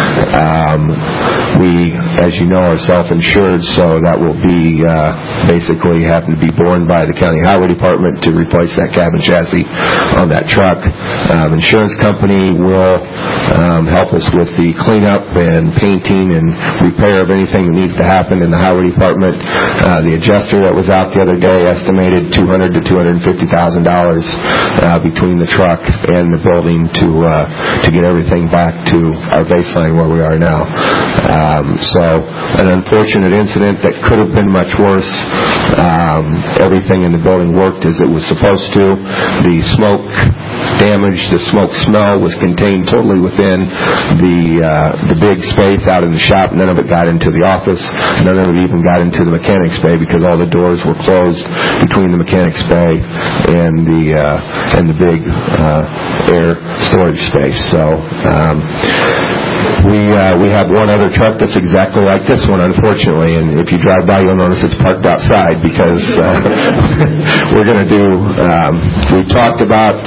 We, as you know, are self-insured, so that will be basically having to be borne by the county highway department to replace that cab and chassis on that truck. Insurance company will help us with the cleanup and painting and repair of anything that needs to happen in the highway department. The adjuster that was out the other day estimated $200,000 to $250,000 between the truck and the building to get everything back to our baseline where we are now. So an unfortunate incident that could have been much worse. Everything in the building worked as it was supposed to. The smoke damage, the smoke smell was contained totally within the big space out in the shop. None of it got into the office. None of it even got into the mechanics bay because all the doors were closed between the mechanics bay and the big air storage space. So we have one other truck that's exactly like this one, unfortunately, and if you drive by, you'll notice it's parked outside because we're going to do. We talked about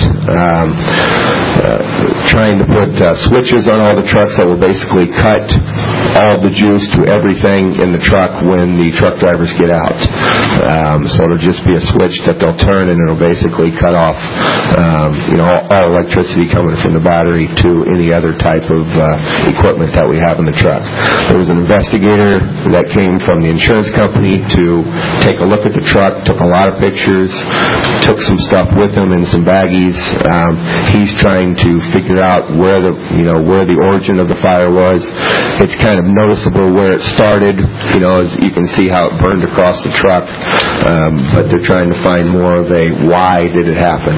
trying to put switches on all the trucks that will basically cut all the juice to everything in the truck when the truck drivers get out. So it'll just be a switch that they'll turn and it'll basically cut off all electricity coming from the battery to any other type of equipment that we have in the truck. There was an investigator that came from the insurance company to take a look at the truck, took a lot of pictures, took some stuff with him in some baggies. He's trying to figure out where the origin of the fire was. It's kind of noticeable where it started, as you can see how it burned across the truck, but they're trying to find more of a why did it happen.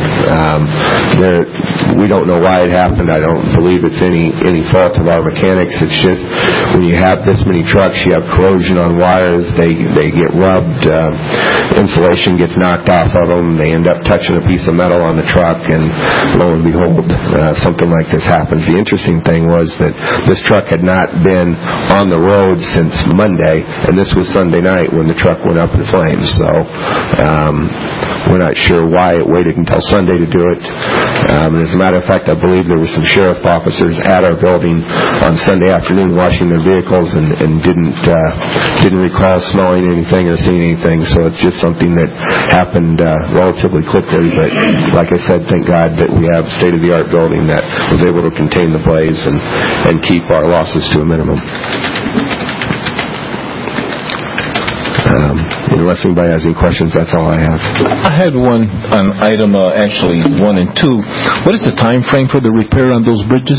We don't know why it happened. I don't believe it's any fault of our mechanics. It's just when you have this many trucks, you have corrosion on wires, they get rubbed, insulation gets knocked off of them, they end up touching a piece of metal on the truck, and lo and behold, something like this happens. The interesting thing was that this truck had not been on the road since Monday, and this was Sunday night when the truck went up in flames. So we're not sure why it waited until Sunday to do it. As a matter of fact, I believe there were some sheriff officers at our building on Sunday afternoon washing their vehicles and didn't recall smelling anything or seeing anything. So it's just something that happened relatively quickly. But like I said, thank God that we have a state-of-the-art building that was able to contain the blaze and keep our losses to a minimum. Unless anybody has any questions, that's all I have. I had one on item, actually 1 and 2. What is the time frame for the repair on those bridges?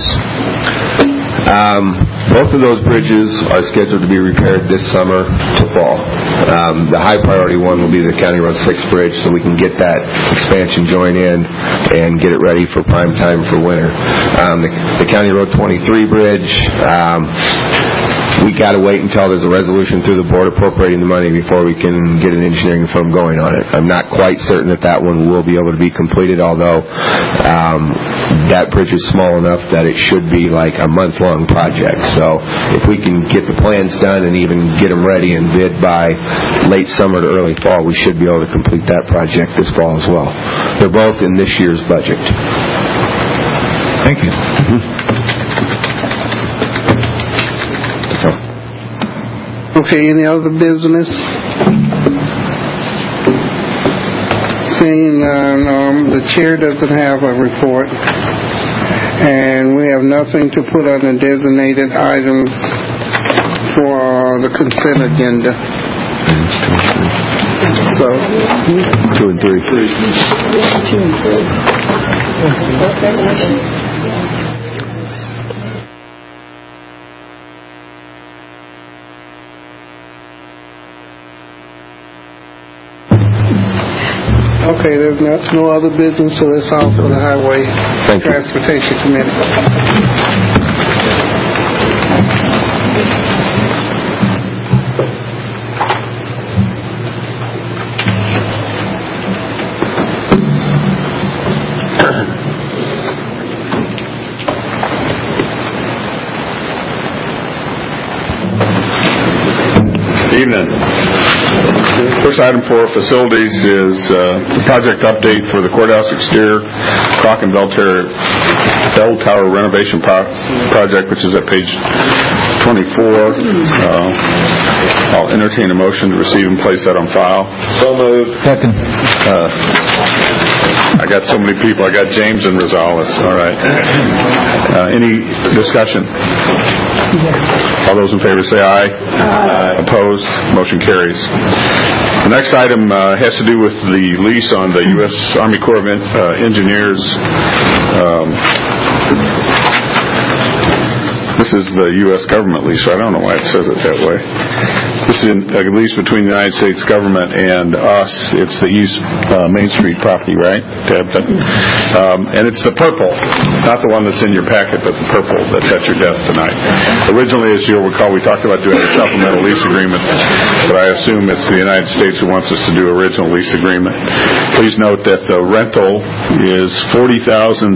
Both of those bridges are scheduled to be repaired this summer to fall. The high priority one will be the County Road 6 bridge, so we can get that expansion joint in and get it ready for prime time for winter. The County Road 23 bridge, we got to wait until there's a resolution through the board appropriating the money before we can get an engineering firm going on it. I'm not quite certain that one will be able to be completed, although that bridge is small enough that it should be like a month-long project. So if we can get the plans done and even get them ready and bid by late summer to early fall, we should be able to complete that project this fall as well. They're both in this year's budget. Thank you. Okay, any other business? Seeing the chair doesn't have a report, and we have nothing to put on the designated items for the consent agenda. So 2 and 3. Okay, there's no other business, so that's all for the Highway Transportation Committee. Evening. First item for facilities is the project update for the courthouse exterior clock and bell tower renovation project, which is at page 24. I'll entertain a motion to receive and place that on file. So moved. Second. I got so many people. I got James and Rosales. All right. Any discussion? All those in favor say aye. Aye. Opposed? Motion carries. The next item has to do with the lease on the U.S. Army Corps of Engineers. This is the U.S. government lease. I don't know why it says it that way. This is a lease between the United States government and us. It's the East Main Street property, right? And it's the purple, not the one that's in your packet, but the purple that's at your desk tonight. Originally, as you'll recall, we talked about doing a supplemental lease agreement, but I assume it's the United States who wants us to do original lease agreement. Please note that the rental is $40,600.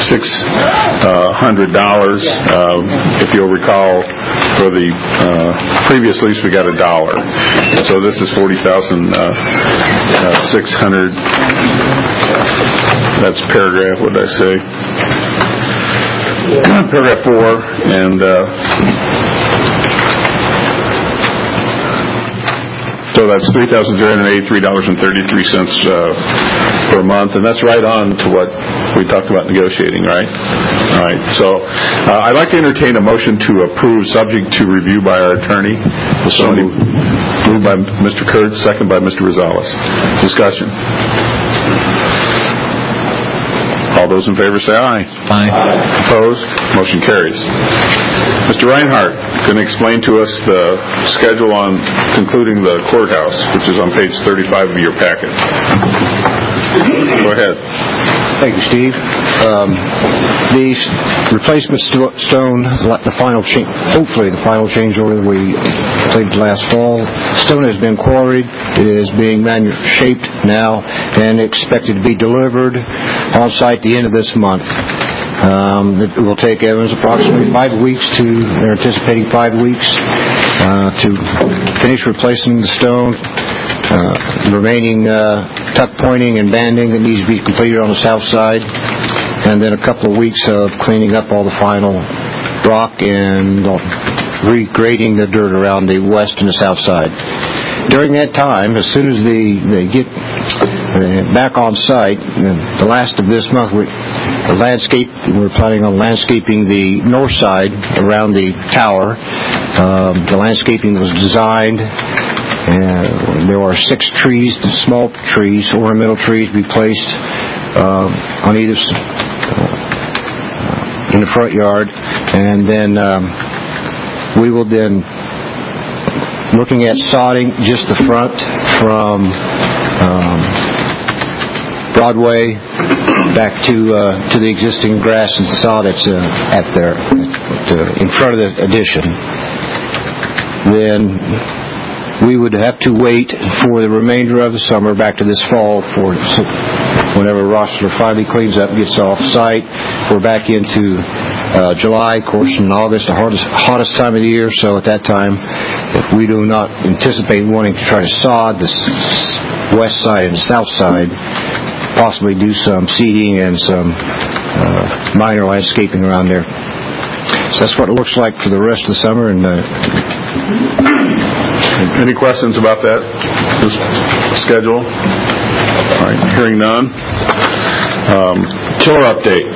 If you'll recall, for the previous lease we got $1. So this is $40,600. That's paragraph, what did I say? Paragraph 4, and so that's $3,083.33 per month, and that's right on to what we talked about negotiating, right? All right. So I'd like to entertain a motion to approve, subject to review by our attorney. So moved by Mr. Kurtz, second by Mr. Rosales. Discussion. All those in favor say aye. Aye. Opposed? Motion carries. Mr. Reinhardt can explain to us the schedule on concluding the courthouse, which is on page 35 of your packet. Go ahead. Thank you, Steve. The replacement stone, the final hopefully the final change order we completed last fall. Stone has been quarried. It is being shaped now and expected to be delivered on site at the end of this month. It will take Evans approximately 5 weeks they're anticipating 5 weeks to finish replacing the stone. Remaining tuck pointing and banding that needs to be completed on the south side, and then a couple of weeks of cleaning up all the final rock and regrading the dirt around the west and the south side. During that time, as soon as they get back on site, the last of this month, we're planning on landscaping the north side around the tower. The landscaping was designed. There are 6 trees, small trees, ornamental trees, to be placed on either in the front yard, and then we will then looking at sodding just the front from Broadway back to the existing grass and sod that's in front of the addition. then we would have to wait for the remainder of the summer back to this fall for whenever Rossler finally cleans up and gets off site. We're back into July, of course, and August, the hottest time of the year. So at that time, if we do not anticipate wanting to try to sod the west side and south side, possibly do some seeding and some minor landscaping around there. So that's what it looks like for the rest of the summer. And any questions about that? This schedule? All right, hearing none. Chiller update.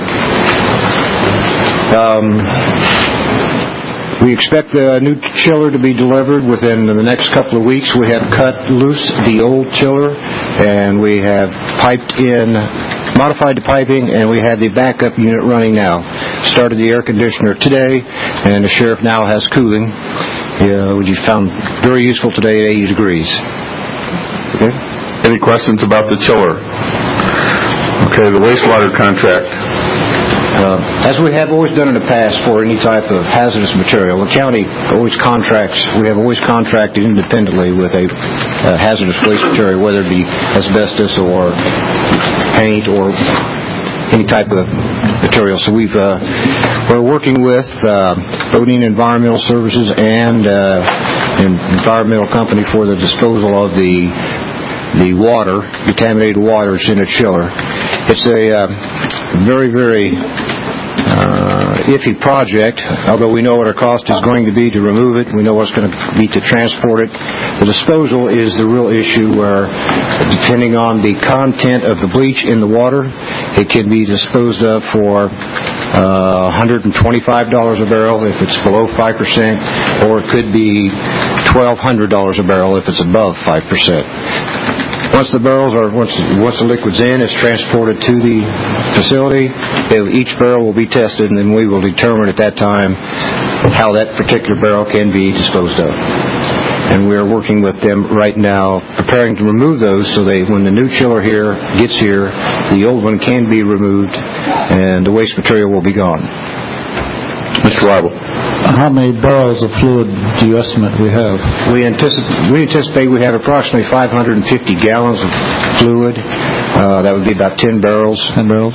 We expect the new chiller to be delivered within the next couple of weeks. We have cut loose the old chiller, and we have modified the piping, and we have the backup unit running now. Started the air conditioner today, and the sheriff now has cooling, which he found very useful today at 80 degrees. Okay. Any questions about the chiller? Okay, the wastewater contract. As we have always done in the past for any type of hazardous material, the county always contracts. We have always contracted independently with a hazardous waste material, whether it be asbestos or paint or any type of material. So we're working with Bodine Environmental Services and an environmental company for the disposal of the water, contaminated water is in a chiller. It's a very, very iffy project, although we know what our cost is going to be to remove it. We know what it's going to be to transport it. The disposal is the real issue where, depending on the content of the bleach in the water, it can be disposed of for $125 a barrel if it's below 5%, or it could be $1,200 a barrel if it's above 5%. Once the liquid's in, it's transported to the facility. Each barrel will be tested, and then we will determine at that time how that particular barrel can be disposed of. And we are working with them right now, preparing to remove those, so when the new chiller gets here, the old one can be removed, and the waste material will be gone. Mr. Weibel. How many barrels of fluid do you estimate we have? We anticipate we have approximately 550 gallons of fluid. That would be about 10 barrels. 10 barrels.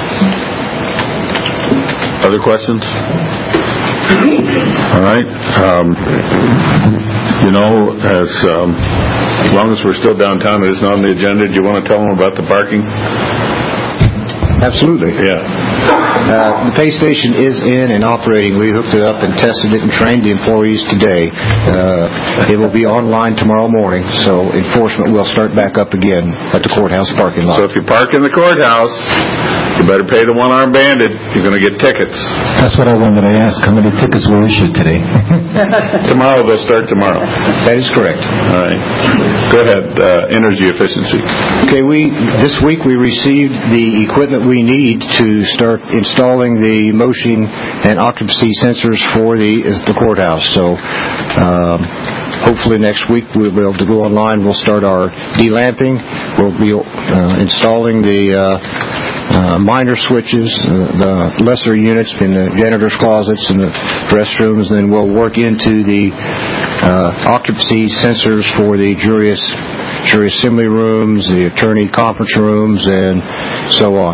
Other questions? All right. As long as we're still downtown, it isn't on the agenda. Do you want to tell them about the parking? Absolutely. Yeah. The pay station is in and operating. We hooked it up and tested it and trained the employees today. It will be online tomorrow morning, so enforcement will start back up again at the courthouse parking lot. So if you park in the courthouse, you better pay the one-armed bandit. You're going to get tickets. That's what I wanted to ask. How many tickets were issued today? Tomorrow. They'll start tomorrow. That is correct. All right. Go ahead. Energy efficiency. Okay. This week we received the equipment we need to start installing the motion and occupancy sensors for the courthouse. So hopefully next week we'll be able to go online. We'll start our delamping. We'll be installing the minor switches, the lesser units in the janitor's closets and the restrooms. Then we'll work into the occupancy sensors for the jury assembly rooms, the attorney conference rooms, and so on.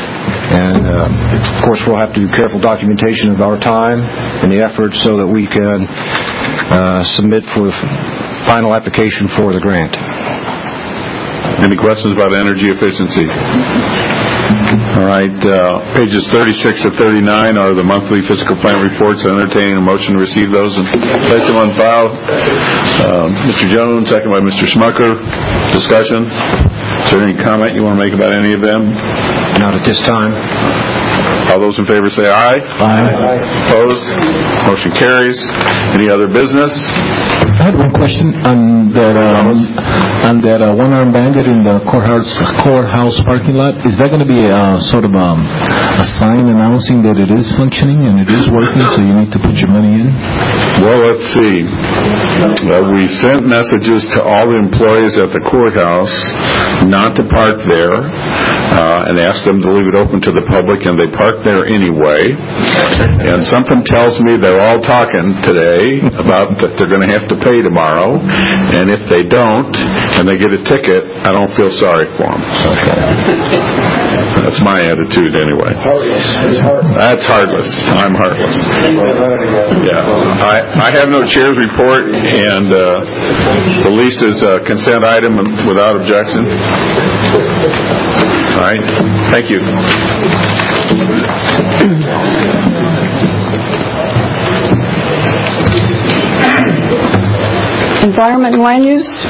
Of course, we'll have to do careful documentation of our time and the effort so that we can submit for the final application for the grant. Any questions about energy efficiency? All right. Pages 36 to 39 are the monthly fiscal plan reports. Entertaining a motion to receive those and place them on file. Mr. Jones, second by Mr. Smucker. Discussion. Is there any comment you want to make about any of them? Not at this time. All those in favor say aye. Aye. Opposed? Motion carries. Any other business? I had one question on that one-armed bandit in the courthouse parking lot. Is that going to be a sign announcing that it is functioning and it is working, so you need to put your money in? Well, let's see. We sent messages to all the employees at the courthouse not to park there. and asked them to leave it open to the public, and they parked there anyway. And something tells me they're all talking today about that they're going to have to pay tomorrow, and if they don't, and they get a ticket, I don't feel sorry for them. That's my attitude anyway. Heartless. That's heartless. I'm heartless. Yeah. I have no chair's report, and the lease is a consent item without objection. All right. Thank you. Environment and land use.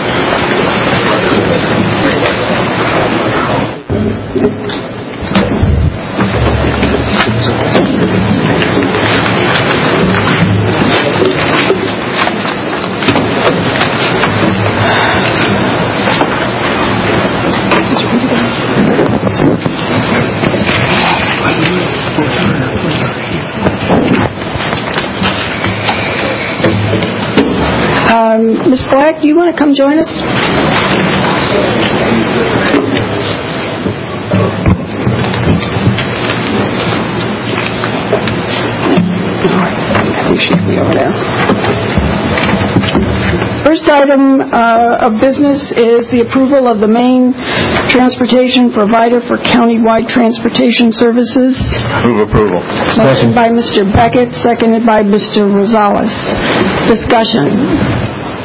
Ms. Black, do you want to come join us? I think she could be over there. First item of business is the approval of the main transportation provider for countywide transportation services. Move approval. Motion by Mr. Beckett, seconded by Mr. Rosales. Discussion.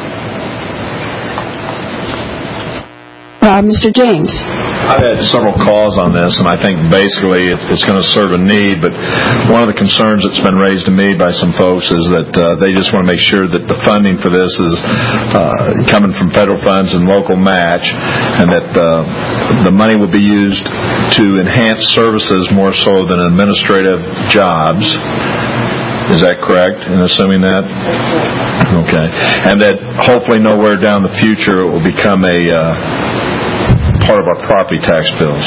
Mr. James. I've had several calls on this, and I think basically it's going to serve a need, but one of the concerns that's been raised to me by some folks is that they just want to make sure that the funding for this is coming from federal funds and local match, and that the money will be used to enhance services more so than administrative jobs. Is that correct in assuming that? Okay. And that hopefully nowhere down the future it will become a part of our property tax bills.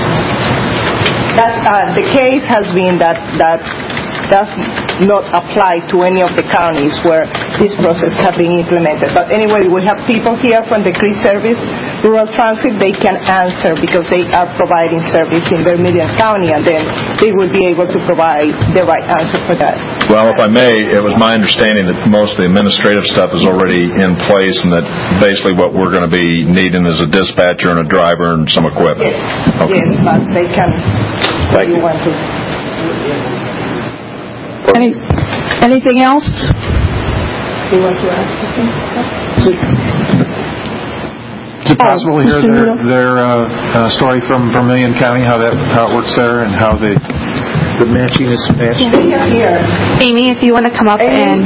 The case has been that does not apply to any of the counties where this process has been implemented. But anyway, we have people here from the CREE service, Rural Transit. They can answer because they are providing service in Vermilion County, and then they will be able to provide the right answer for that. Well, if I may, it was my understanding that most of the administrative stuff is already in place, and that basically what we're going to be needing is a dispatcher and a driver and some equipment. Yes, okay. Yes, but they can. Thank you. Want to. Anything else? Do you want to ask something? Is it possible to hear their story from Vermilion County, how it works there, and how the matching is matched? Amy, if you want to come up and...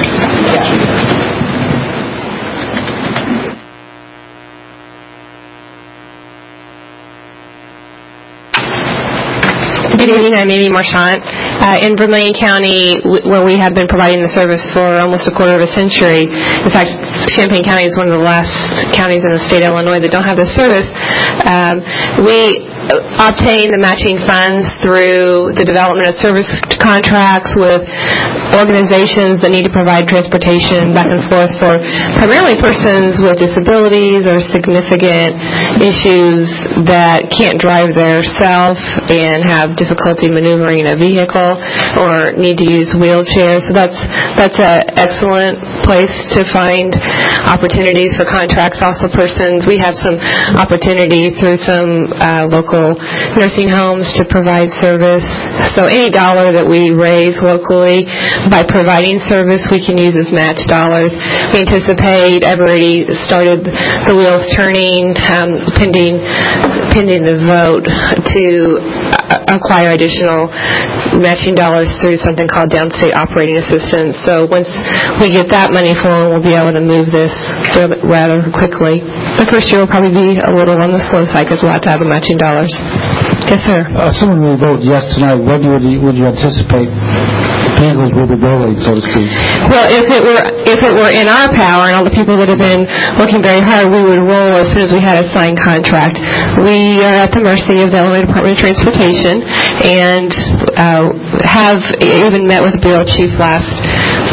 Good evening, I'm Amy Marchant. In Vermilion County, where we have been providing the service for almost a quarter of a century, in fact, Champaign County is one of the last counties in the state of Illinois that don't have this service. We obtain the matching funds through the development of service contracts with organizations that need to provide transportation back and forth for primarily persons with disabilities or significant issues that can't drive themselves and have difficulty maneuvering a vehicle or need to use wheelchairs. So that's an excellent place to find opportunities for contracts. Also persons, we have some opportunity through some local nursing homes to provide service. So any dollar that we raise locally by providing service, we can use as match dollars. We anticipate, I've already started the wheels turning, pending the vote to acquire additional matching dollars through something called downstate operating assistance. So once we get that money flowing, we'll be able to move this rather quickly. The first year will probably be a little on the slow side because we'll have to have the matching dollars. Yes, sir. Assuming we vote yes tonight, when would you anticipate vehicles will be building, so to speak? Well, if it were in our power, and all the people that have been working very hard, we would roll as soon as we had a signed contract. We are at the mercy of the Illinois Department of Transportation, and have even met with the bureau chief last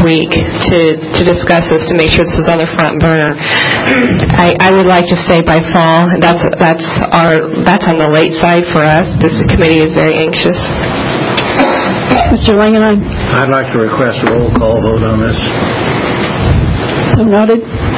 week to discuss this, to make sure this was on the front burner. I would like to say by fall. That's on the late side for us. This committee is very anxious. Mr. Langenheim? I'd like to request a roll call vote on this. So noted.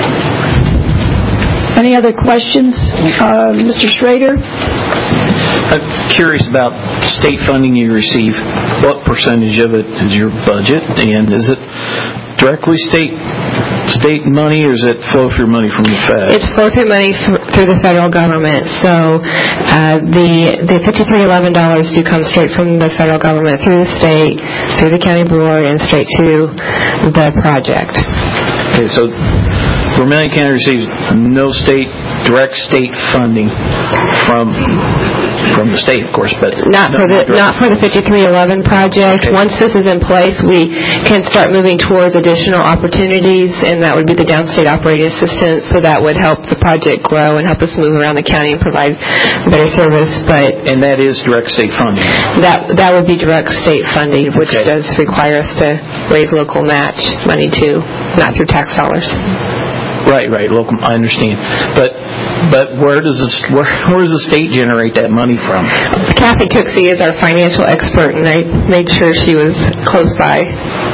Any other questions? Mr. Schrader? I'm curious about state funding you receive. What percentage of it is your budget, and is it directly state money, or is it flow-through money from the Fed? It's flow-through money through the federal government. So the $5311 do come straight from the federal government through the state, through the county board, and straight to the project. Okay, so Vermilion County receives no direct state funding from the state, of course, but not for the 5311 project. Okay. Once this is in place, we can start moving towards additional opportunities, and that would be the downstate operating assistance. So that would help the project grow and help us move around the county and provide better service. And that is direct state funding. That would be direct state funding, which does require us to raise local match money too, not through tax dollars. Right, local. I understand, but where does the state generate that money from? Kathy Cooksey is our financial expert, and I made sure she was close by.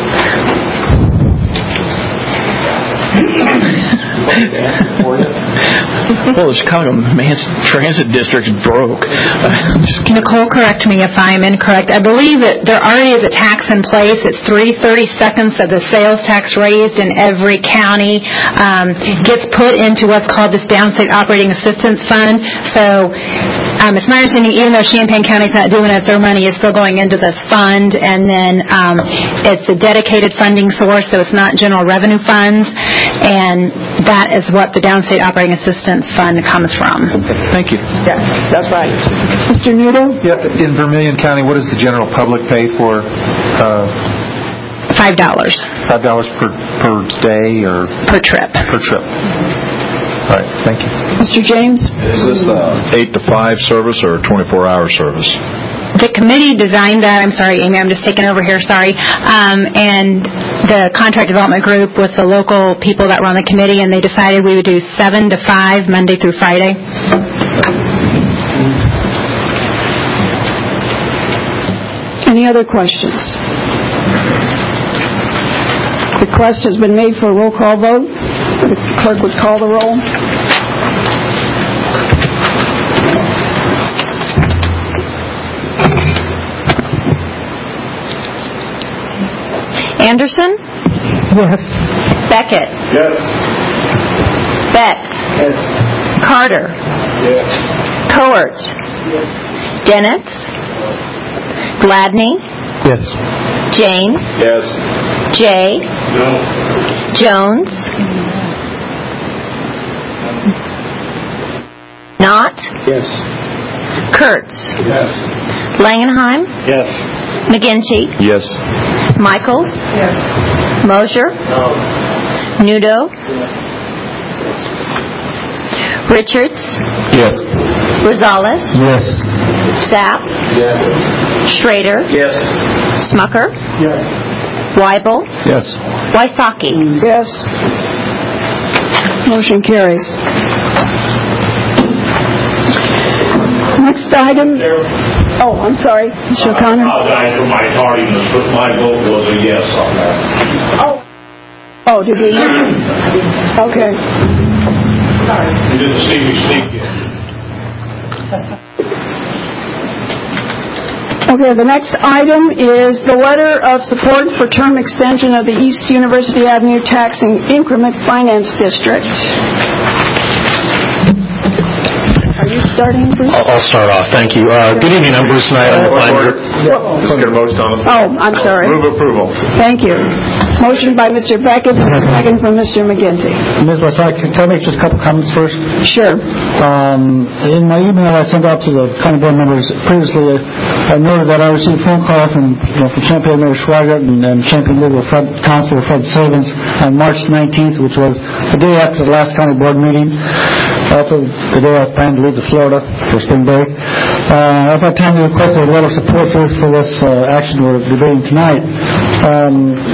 Well, the Chicago Mass Transit District broke. Nicole, correct me if I'm incorrect. I believe that there already is a tax in place. It's 3/32 of the sales tax raised in every county gets put into what's called this Downstate Operating Assistance Fund. So it's my understanding, even though Champaign County's not doing it, their money is still going into this fund, and then it's a dedicated funding source, so it's not general revenue funds, and that is what the Downstate Operating Assistance Fund comes from. Okay, thank you. Yeah, that's right. Mr. Nudo? Yeah, in Vermilion County, what does the general public pay for? $5. $5 per day or? Per trip. Per trip. All right, thank you. Mr. James? Is this a 8 to 5 service or a 24-hour service? The committee designed that. I'm sorry, Amy, I'm just taking over here, sorry. And the contract development group with the local people that were on the committee, and they decided we would do 7 to 5, Monday through Friday. Any other questions? Request has been made for a roll call vote. The clerk would call the roll. Anderson? Yes. Beckett? Yes. Beck? Yes. Carter? Yes. Coert? Yes. Dennis? Gladney? Yes. James? Yes. Jay? No. Jones? Knott? Yes. Kurtz? Yes. Langenheim? Yes. McGinty? Yes. Michaels? Yes. Mosier? No. Nudo? Richards? Yes. Rosales? Yes. Sapp? Yes. Schrader? Yes. Smucker? Yes. Weibel? Yes. Wysocki? Yes. Motion carries. Next item. Oh, I'm sorry. Mr. O'Connor. I apologize for my tardiness, but my vote was a yes on that. Oh, did we? Okay. You didn't see me speak yet. Okay, the next item is the letter of support for term extension of the East University Avenue Tax and Increment Finance District. Are you starting, Bruce? I'll start off. Thank you. Good evening. I'm Bruce Knight. I'm the planner. Just get a motion on the floor. Oh, I'm sorry. Move approval. Thank you. Motion by Mr. Beckett, second from Mr. McGinty. Ms. Wysocki, can I make just a couple comments first? Sure. In my email I sent out to the county board members previously, I noted that I received a phone call from Champaign Mayor Schweigert and Champaign Legal Councilor Fred Savins on March 19th, which was the day after the last county board meeting. Also, the day I was planning to leave to Florida for spring break. At that time, we requested a letter of support for this action we're debating tonight.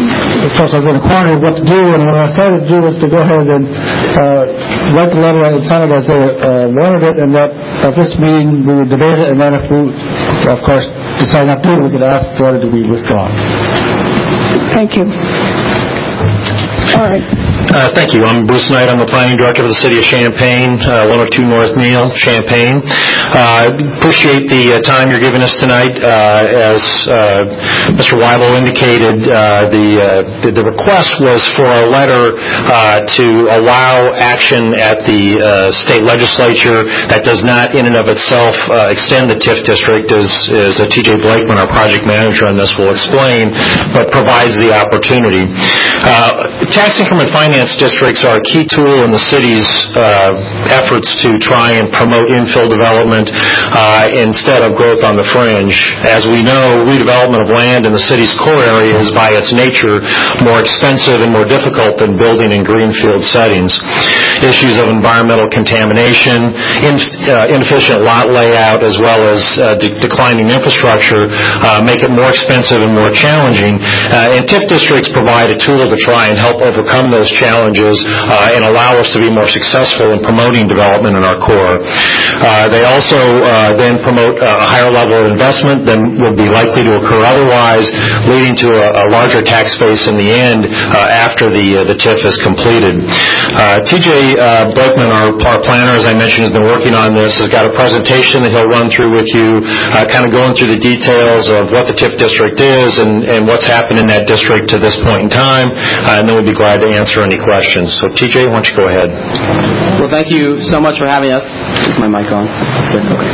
of course, I was going to inquire what to do, and what I decided to do was to go ahead and write the letter and sign it as they wanted it, and that at this meeting we would debate it, and then if we, of course, decide not to do it, we could ask the letter to be withdrawn. Thank you. All right. Thank you. I'm Bruce Knight. I'm the planning director for the city of Champaign, 102 North Neal, Champaign. Appreciate the time you're giving us tonight. As Mr. Weibel indicated, the request was for a letter to allow action at the state legislature that does not in and of itself extend the TIF district, as T.J. Blakeman, our project manager on this, will explain, but provides the opportunity. Tax increment finance districts are a key tool in the city's efforts to try and promote infill development instead of growth on the fringe. As we know, redevelopment of land in the city's core area is by its nature more expensive and more difficult than building in greenfield settings. Issues of environmental contamination, inefficient lot layout, as well as declining infrastructure make it more expensive and more challenging. And TIF districts provide a tool to try and help overcome those challenges and allow us to be more successful in promoting development in our core. They also then promote a higher level of investment than would be likely to occur otherwise, leading to a larger tax base in the end after the TIF is completed. T.J. Blakeman, our planner, as I mentioned, has been working on this, has got a presentation that he'll run through with you, kind of going through the details of what the TIF district is and what's happened in that district to this point in time, and then we'll be glad to answer any questions. So, TJ, why don't you go ahead? Well, thank you so much for having us. Is my mic on? That's good. Okay.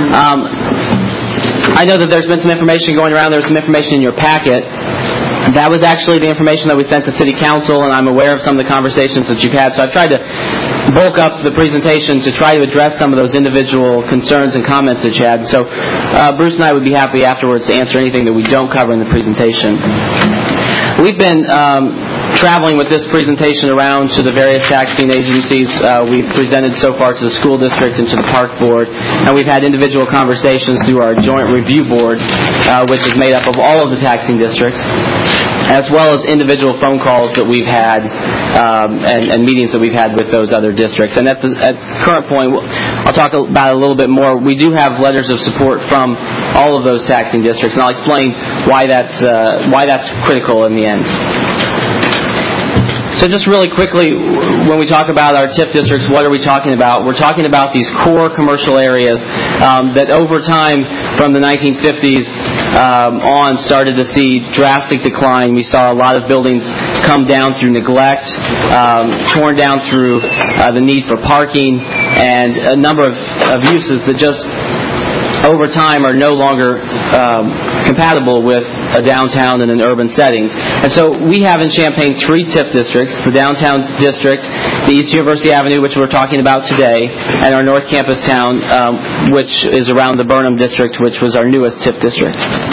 I know that there's been some information going around. There's some information in your packet. That was actually the information that we sent to City Council, and I'm aware of some of the conversations that you've had. So I've tried to bulk up the presentation to try to address some of those individual concerns and comments that you had. So Bruce and I would be happy afterwards to answer anything that we don't cover in the presentation. We've been traveling with this presentation around to the various taxing agencies. We've presented so far to the school district and to the park board, and we've had individual conversations through our joint review board, which is made up of all of the taxing districts, as well as individual phone calls that we've had and meetings that we've had with those other districts. And at the current point, I'll talk about it a little bit more. We do have letters of support from all of those taxing districts, and I'll explain why that's critical in the end. So just really quickly, when we talk about our TIF districts, what are we talking about? We're talking about these core commercial areas that over time, from the 1950s on, started to see drastic decline. We saw a lot of buildings come down through neglect, torn down through the need for parking, and a number of uses that just over time are no longer compatible with a downtown in an urban setting. And so we have in Champaign 3 TIF districts: the downtown district, the East University Avenue, which we're talking about today, and our North Campus town, which is around the Burnham district, which was our newest TIF district.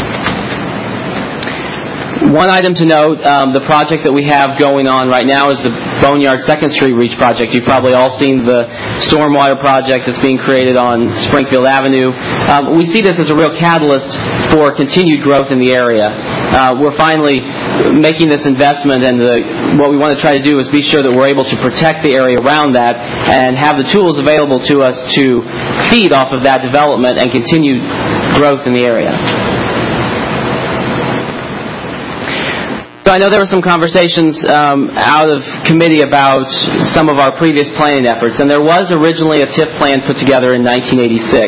One item to note, the project that we have going on right now is the Boneyard 2nd Street Reach project. You've probably all seen the stormwater project that's being created on Springfield Avenue. We see this as a real catalyst for continued growth in the area. We're finally making this investment, and what we want to try to do is be sure that we're able to protect the area around that and have the tools available to us to feed off of that development and continue growth in the area. So I know there were some conversations out of committee about some of our previous planning efforts, and there was originally a TIF plan put together in 1986.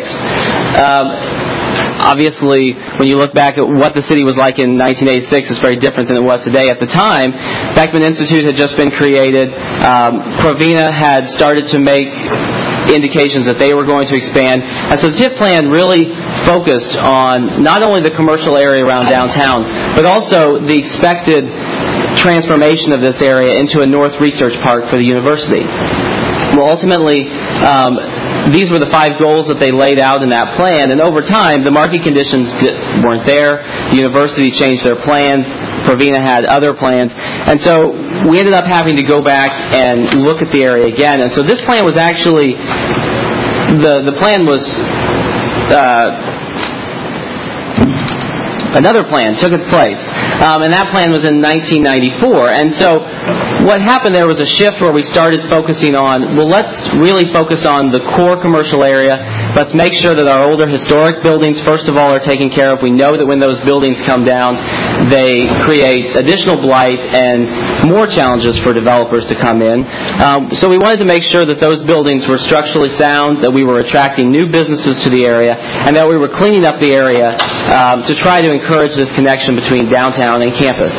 Obviously, when you look back at what the city was like in 1986, it's very different than it was today. At the time, Beckman Institute had just been created. Provena had started to make indications that they were going to expand. And so the TIF plan really focused on not only the commercial area around downtown, but also the expected transformation of this area into a North Research Park for the university. Well, ultimately, these were the 5 goals that they laid out in that plan, and over time, the market conditions weren't there. The university changed their plans. Provena had other plans, and so we ended up having to go back and look at the area again. And so this plan was actually the plan was another plan took its place, and that plan was in 1994. And so what happened there was a shift where we started focusing on, well, let's really focus on the core commercial area. Let's make sure that our older historic buildings, first of all, are taken care of. We know that when those buildings come down, they create additional blight and more challenges for developers to come in. So we wanted to make sure that those buildings were structurally sound, that we were attracting new businesses to the area, and that we were cleaning up the area to try to encourage this connection between downtown and campus.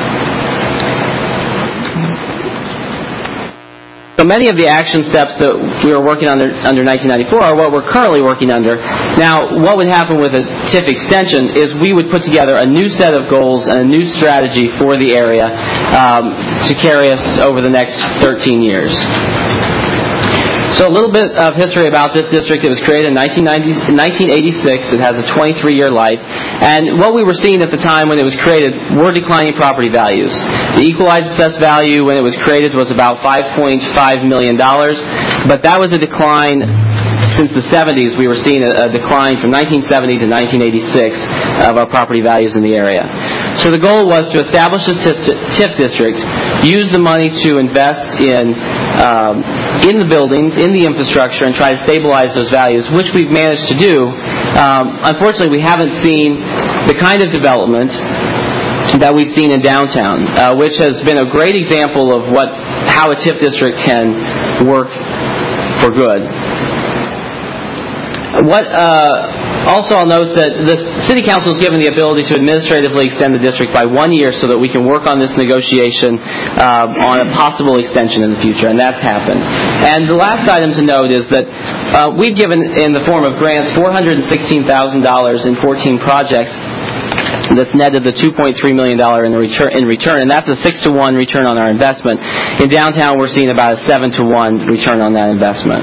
So many of the action steps that we were working under 1994 are what we're currently working under. Now, what would happen with a TIF extension is we would put together a new set of goals and a new strategy for the area to carry us over the next 13 years. So a little bit of history about this district. It was created in 1986. It has a 23-year life. And what we were seeing at the time when it was created were declining property values. The equalized assessed value when it was created was about $5.5 million. But that was a decline. Since the 70s, we were seeing a decline from 1970 to 1986 of our property values in the area. So the goal was to establish a TIF district, use the money to invest in the buildings, in the infrastructure, and try to stabilize those values, which we've managed to do. Unfortunately, we haven't seen the kind of development that we've seen in downtown, which has been a great example of how a TIF district can work for good. Also, I'll note that the City Council is given the ability to administratively extend the district by 1 year so that we can work on this negotiation on a possible extension in the future, and that's happened. And the last item to note is that we've given, in the form of grants, $416,000 in 14 projects. That's netted the $2.3 million in return, and that's a 6-to-1 return on our investment. In downtown, we're seeing about a 7-to-1 return on that investment.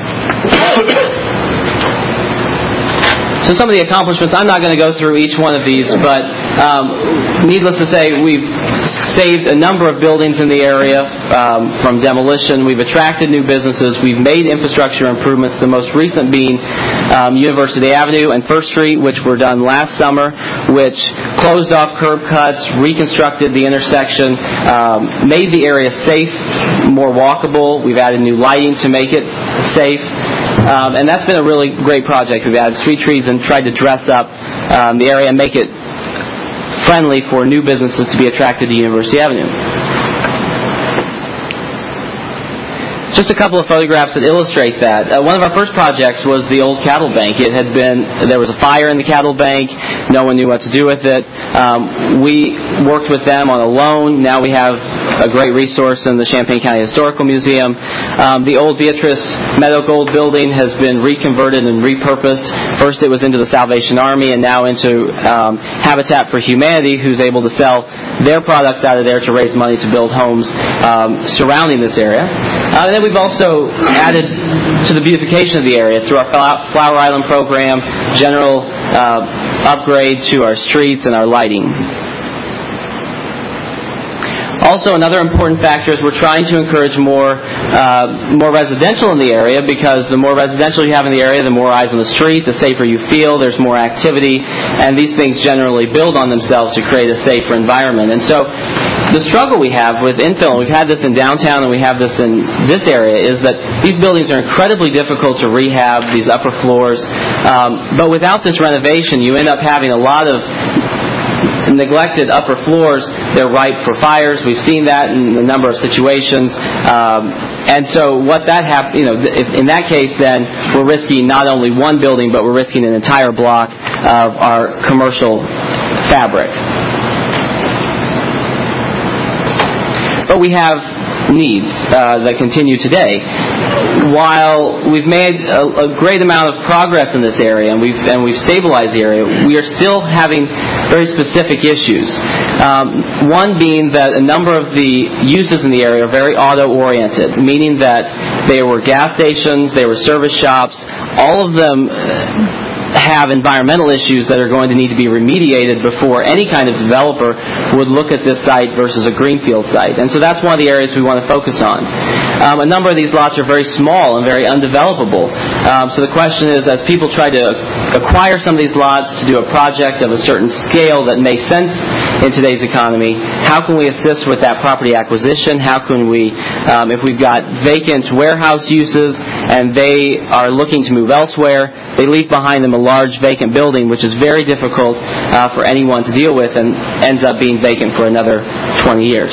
So some of the accomplishments, I'm not going to go through each one of these, but needless to say, we've saved a number of buildings in the area from demolition. We've attracted new businesses. We've made infrastructure improvements, the most recent being University Avenue and First Street, which were done last summer, which closed off curb cuts, reconstructed the intersection, made the area safe, more walkable. We've added new lighting to make it safe. And that's been a really great project. We've added street trees and tried to dress up the area and make it friendly for new businesses to be attracted to University Avenue. Just a couple of photographs that illustrate that. One of our first projects was the old cattle bank. There was a fire in the cattle bank. No one knew what to do with it. We worked with them on a loan. Now we have a great resource in the Champaign County Historical Museum. The old Beatrice Meadow Gold building has been reconverted and repurposed. First it was into the Salvation Army and now into Habitat for Humanity, who's able to sell their products out of there to raise money to build homes surrounding this area. And then we've also added to the beautification of the area through our Flower Island program, general upgrade to our streets and our lighting. Also, another important factor is we're trying to encourage more residential in the area, because the more residential you have in the area, the more eyes on the street, the safer you feel, there's more activity, and these things generally build on themselves to create a safer environment. And so the struggle we have with infill, and we've had this in downtown and we have this in this area, is that these buildings are incredibly difficult to rehab, these upper floors, but without this renovation, you end up having a lot of neglected upper floors. They're ripe for fires. We've seen that in a number of situations. And so what that in that case, then we're risking not only one building, but we're risking an entire block of our commercial fabric. But we have needs that continue today. While we've made a great amount of progress in this area and we've stabilized the area, we are still having very specific issues. One being that a number of the uses in the area are very auto-oriented, meaning that they were gas stations, they were service shops. All of them have environmental issues that are going to need to be remediated before any kind of developer would look at this site versus a greenfield site. And so that's one of the areas we want to focus on. A number of these lots are very small and very undevelopable. So the question is, as people try to acquire some of these lots to do a project of a certain scale that makes sense in today's economy, how can we assist with that property acquisition? How can we, if we've got vacant warehouse uses and they are looking to move elsewhere, they leave behind them a large vacant building, which is very difficult for anyone to deal with and ends up being vacant for another 20 years.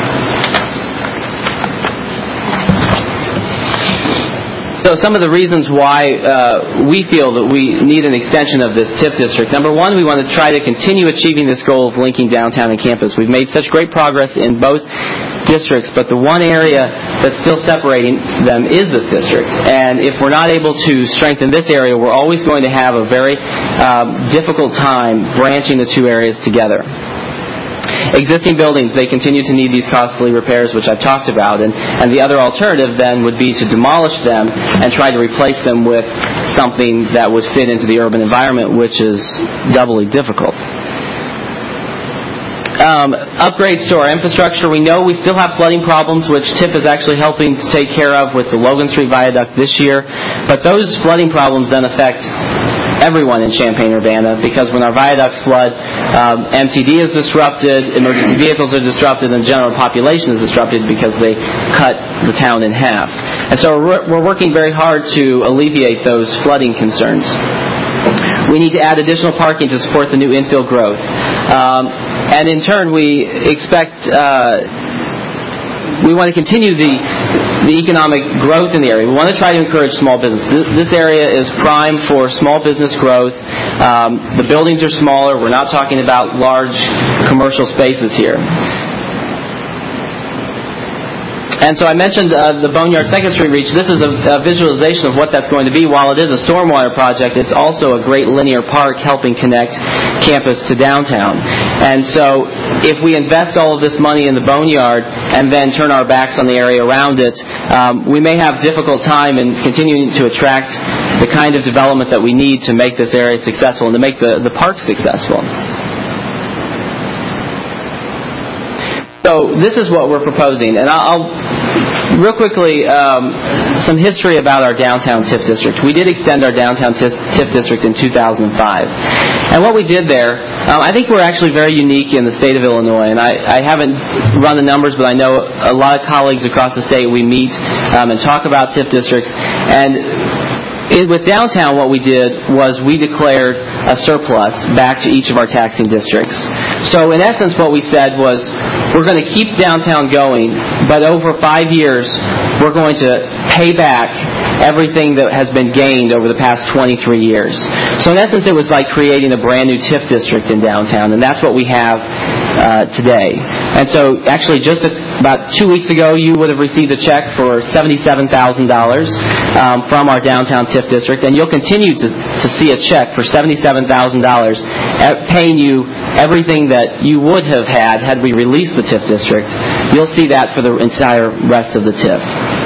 So some of the reasons why we feel that we need an extension of this TIF district. Number one, we want to try to continue achieving this goal of linking downtown and campus. We've made such great progress in both districts, but the one area that's still separating them is this district. And if we're not able to strengthen this area, we're always going to have a very difficult time branching the two areas together. Existing buildings, they continue to need these costly repairs, which I've talked about, and the other alternative then would be to demolish them and try to replace them with something that would fit into the urban environment, which is doubly difficult. Upgrades to our infrastructure. We know we still have flooding problems, which TIF is actually helping to take care of with the Logan Street Viaduct this year, but those flooding problems then affect everyone in Champaign-Urbana, because when our viaducts flood, MTD is disrupted, emergency vehicles are disrupted, and general population is disrupted because they cut the town in half. And so we're working very hard to alleviate those flooding concerns. We need to add additional parking to support the new infill growth. And in turn, we expect we want to continue the economic growth in the area. We want to try to encourage small business. This area is prime for small business growth. The buildings are smaller. We're not talking about large commercial spaces here. And so I mentioned the Boneyard 2nd Street Reach. This is a visualization of what that's going to be. While it is a stormwater project, it's also a great linear park helping connect campus to downtown. And so if we invest all of this money in the Boneyard and then turn our backs on the area around it, we may have difficult time in continuing to attract the kind of development that we need to make this area successful and to make the park successful. So this is what we're proposing, and I'll real quickly, some history about our downtown TIF district. We did extend our downtown TIF district in 2005, and what we did there, I think we're actually very unique in the state of Illinois, and I haven't run the numbers, but I know a lot of colleagues across the state, we meet and talk about TIF districts, and with downtown, what we did was we declared a surplus back to each of our taxing districts. So in essence, what we said was, we're going to keep downtown going, but over 5 years, we're going to pay back everything that has been gained over the past 23 years. So in essence, it was like creating a brand new TIF district in downtown, and that's what we have today. And so actually just about 2 weeks ago, you would have received a check for $77,000 from our downtown TIF district, and you'll continue to see a check for $77,000 paying you everything that you would have had we released the TIF district. You'll see that for the entire rest of the TIF.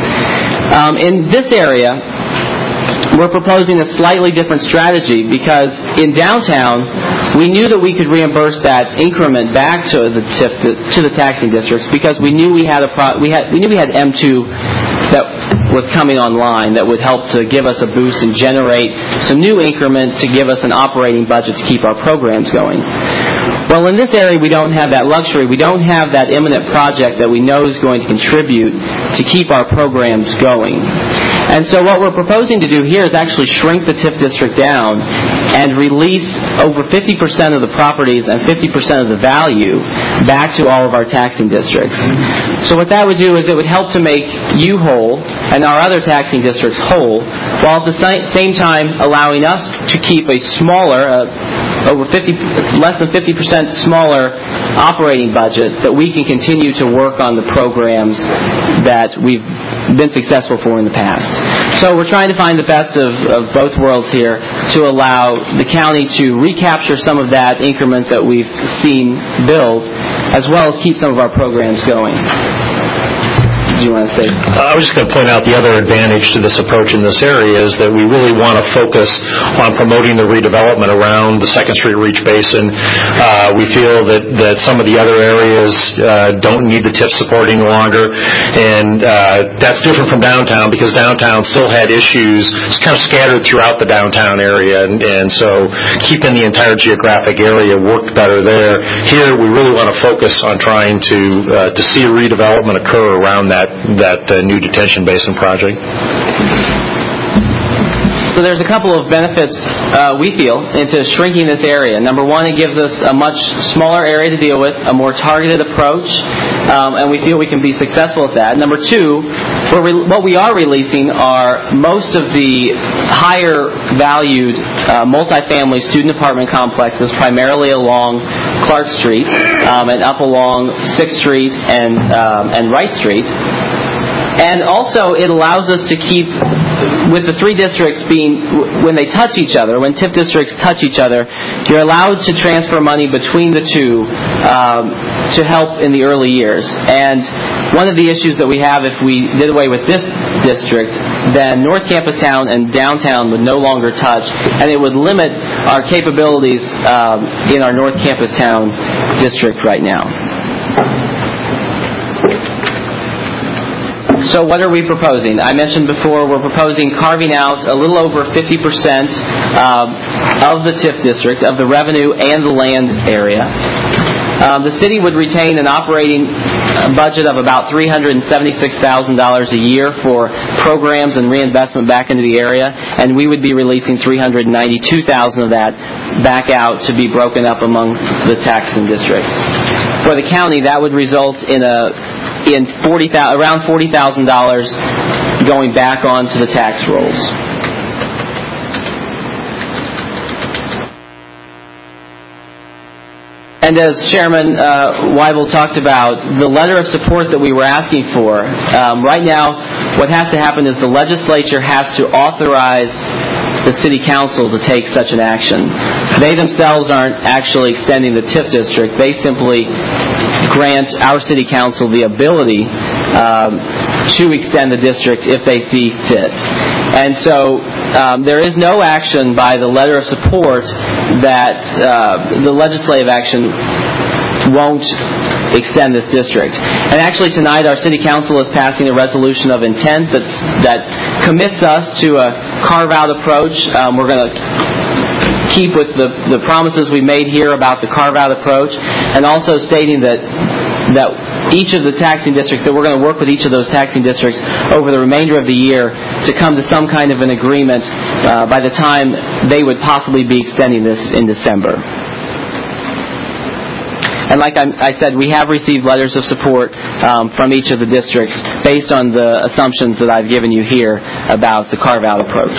In this area, we're proposing a slightly different strategy, because in downtown, we knew that we could reimburse that increment back to the TIF to the taxing districts, because we knew we had M2 that was coming online that would help to give us a boost and generate some new increment to give us an operating budget to keep our programs going. Well, in this area, we don't have that luxury. We don't have that imminent project that we know is going to contribute to keep our programs going. And so what we're proposing to do here is actually shrink the TIF district down and release over 50% of the properties and 50% of the value back to all of our taxing districts. So what that would do is it would help to make you whole and our other taxing districts whole, while at the same time allowing us to keep a smaller, less than 50% smaller operating budget that we can continue to work on the programs that we've been successful for in the past. So we're trying to find the best of both worlds here to allow the county to recapture some of that increment that we've seen build, as well as keep some of our programs going. did you want to say? I was just going to point out the other advantage to this approach in this area is that we really want to focus on promoting the redevelopment around the 2nd Street Reach Basin. We feel that some of the other areas don't need the TIF support any longer, and that's different from downtown because downtown still had issues. It's kind of scattered throughout the downtown area, and so keeping the entire geographic area worked better there. Here, we really want to focus on trying to see a redevelopment occur around that new detention basin project. So there's a couple of benefits we feel into shrinking this area. Number one, it gives us a much smaller area to deal with, a more targeted approach, and we feel we can be successful at that. Number two, what we are releasing are most of the higher valued multifamily student apartment complexes, primarily along Clark Street and up along 6th Street and Wright Street. And also, it allows us to keep, with the three districts being, when they touch each other, when TIF districts touch each other, you're allowed to transfer money between the two to help in the early years. And one of the issues that we have if we did away with this district, then North Campus Town and downtown would no longer touch, and it would limit our capabilities in our North Campus Town district right now. So what are we proposing? I mentioned before we're proposing carving out a little over 50% of the TIF district, of the revenue and the land area. The city would retain an operating budget of about $376,000 a year for programs and reinvestment back into the area, and we would be releasing $392,000 of that back out to be broken up among the taxing districts. For the county, that would result in around $40,000 going back onto the tax rolls. And as Chairman Weibel talked about, the letter of support that we were asking for, right now what has to happen is the legislature has to authorize the City Council to take such an action. They themselves aren't actually extending the TIF district. They simply grant our City Council the ability to extend the district if they see fit. And so there is no action by the letter of support that the legislative action won't extend this district. And actually tonight our City Council is passing a resolution of intent that commits us to a carve-out approach. We're going to keep with the promises we made here about the carve-out approach, and also stating that each of the taxing districts, that we're going to work with each of those taxing districts over the remainder of the year to come to some kind of an agreement by the time they would possibly be extending this in December. And like I said, we have received letters of support from each of the districts based on the assumptions that I've given you here about the carve-out approach.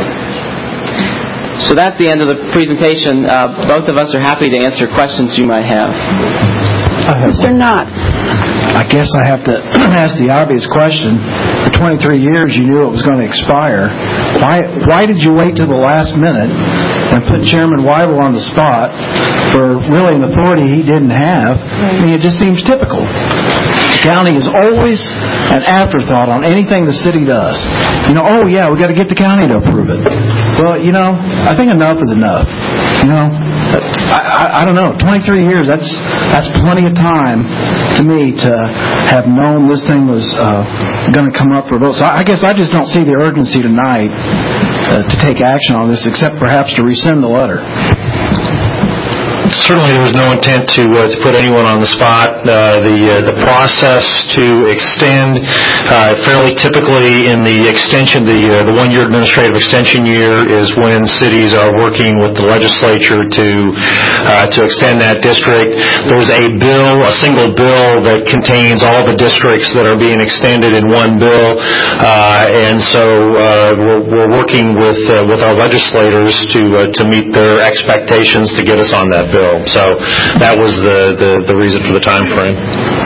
So that's the end of the presentation. Both of us are happy to answer questions you might have. Mr. Knott. I guess I have to ask the obvious question. For 23 years, you knew it was going to expire. Why did you wait till the last minute and put Chairman Weibel on the spot for really an authority he didn't have? I mean, it just seems typical. The county is always an afterthought on anything the city does. You know, oh yeah, we got to get the county to approve it. Well, you know, I think enough is enough. You know, I don't know. 23 years, that's plenty of time to me to have known this thing was going to come up for a vote. So I guess I just don't see the urgency tonight to take action on this, except perhaps to rescind the letter. Certainly there was no intent to put anyone on the spot. The process to extend, fairly typically in the extension, the one-year administrative extension year is when cities are working with the legislature to extend that district. There's a single bill that contains all the districts that are being extended in one bill, and so we're working with our legislators to meet their expectations to get us on that bill. So that was the reason for the time frame.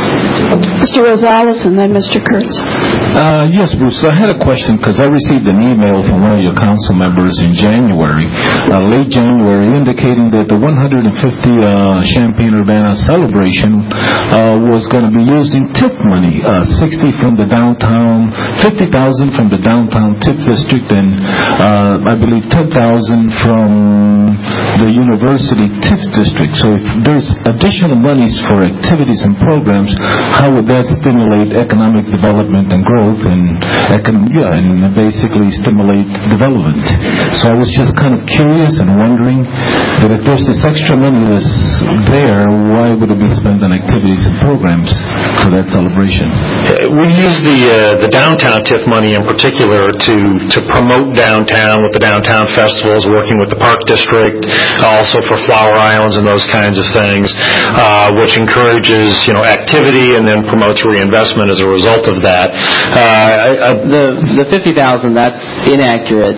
Mr. Rosales and then Mr. Kurtz. Yes, Bruce, I had a question because I received an email from one of your council members in January, late January, indicating that the 150 Champaign-Urbana celebration was going to be using TIF money, 60 from the downtown, 50,000 from the downtown TIF district, and I believe 10,000 from the university TIF district. So if there's additional monies for activities and programs, how would that stimulate economic development and growth and basically stimulate development? So I was just kind of curious and wondering that if there's this extra money that's there, why would it be spent on activities and programs for that celebration? We use the downtown TIF money in particular to promote downtown with the downtown festivals, working with the Park District, also for Flower Islands and those kinds of things, which encourages activity and then promotes reinvestment as a result of that. The 50,000, that's inaccurate.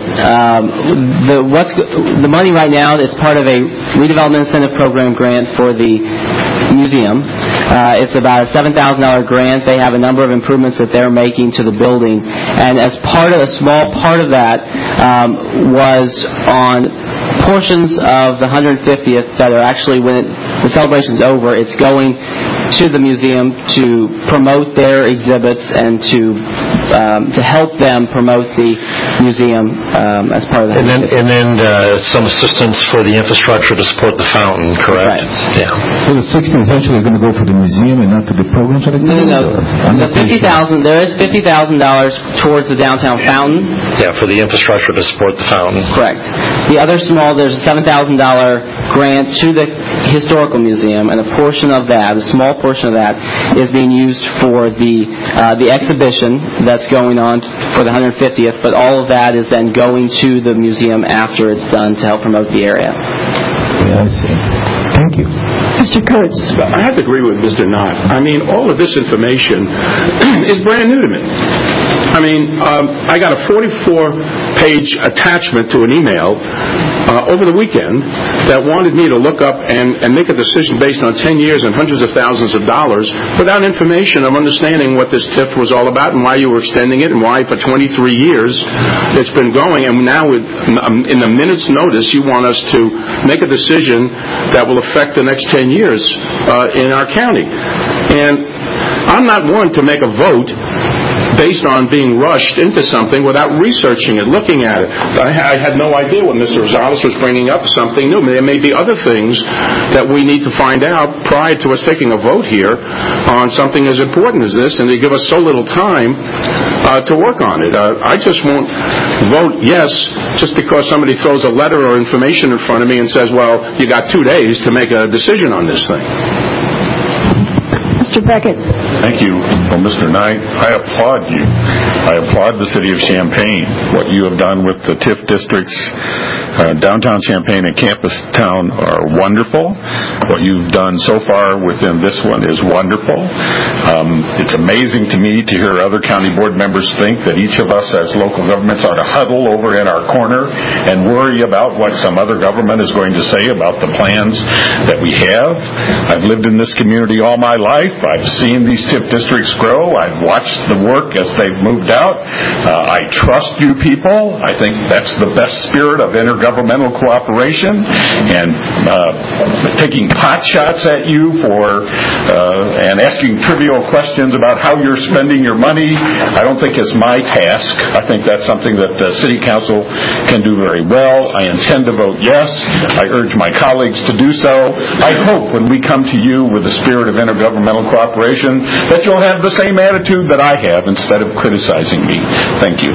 The money right now is part of a redevelopment incentive program grant for the museum. It's about a $7,000 grant. They have a number of improvements that they're making to the building, and as a small part of that was on portions of the 150th that are actually, when the celebration's over, it's going to the museum to promote their exhibits and to help them promote the museum as part of that. And then some assistance for the infrastructure to support the fountain, correct? Right. Yeah. So the 60 is actually going to go for the museum and not to the programs? No. The 50,000, there is $50,000 towards the downtown fountain. Yeah, for the infrastructure to support the fountain. Correct. The other there's a $7,000 grant to the historical museum, and a portion of that, a small portion of that, is being used for the exhibition that's going on for the 150th, but all of that is then going to the museum after it's done to help promote the area. Yeah, I see. Thank you. Mr. Kurtz. I have to agree with Mr. Knott. I mean, all of this information is brand new to me. I mean, I got a 44-page attachment to an email over the weekend that wanted me to look up and make a decision based on 10 years and hundreds of thousands of dollars without information of understanding what this TIF was all about and why you were extending it and why for 23 years it's been going. And now in a minute's notice, you want us to make a decision that will affect the next 10 years in our county. And I'm not one to make a vote based on being rushed into something without researching it, looking at it. I had no idea when Mr. Rosales was bringing up something new. There may be other things that we need to find out prior to us taking a vote here on something as important as this, and they give us so little time to work on it. I just won't vote yes just because somebody throws a letter or information in front of me and says, well, you got 2 days to make a decision on this thing. Mr. Beckett. Thank you. Well, Mr. Knight, I applaud you. I applaud the city of Champaign. What you have done with the TIF districts, downtown Champaign and Campus Town are wonderful. What you've done so far within this one is wonderful. It's amazing to me to hear other county board members think that each of us as local governments are to huddle over in our corner and worry about what some other government is going to say about the plans that we have. I've lived in this community all my life. I've seen these TIF districts grow. I've watched the work as they've moved out. I trust you people. I think that's the best spirit of intergovernmental cooperation. And taking pot shots at you and asking trivial questions about how you're spending your money, I don't think is my task. I think that's something that the City Council can do very well. I intend to vote yes. I urge my colleagues to do so. I hope when we come to you with the spirit of intergovernmental cooperation that you'll have the same attitude that I have instead of criticizing me. Thank you.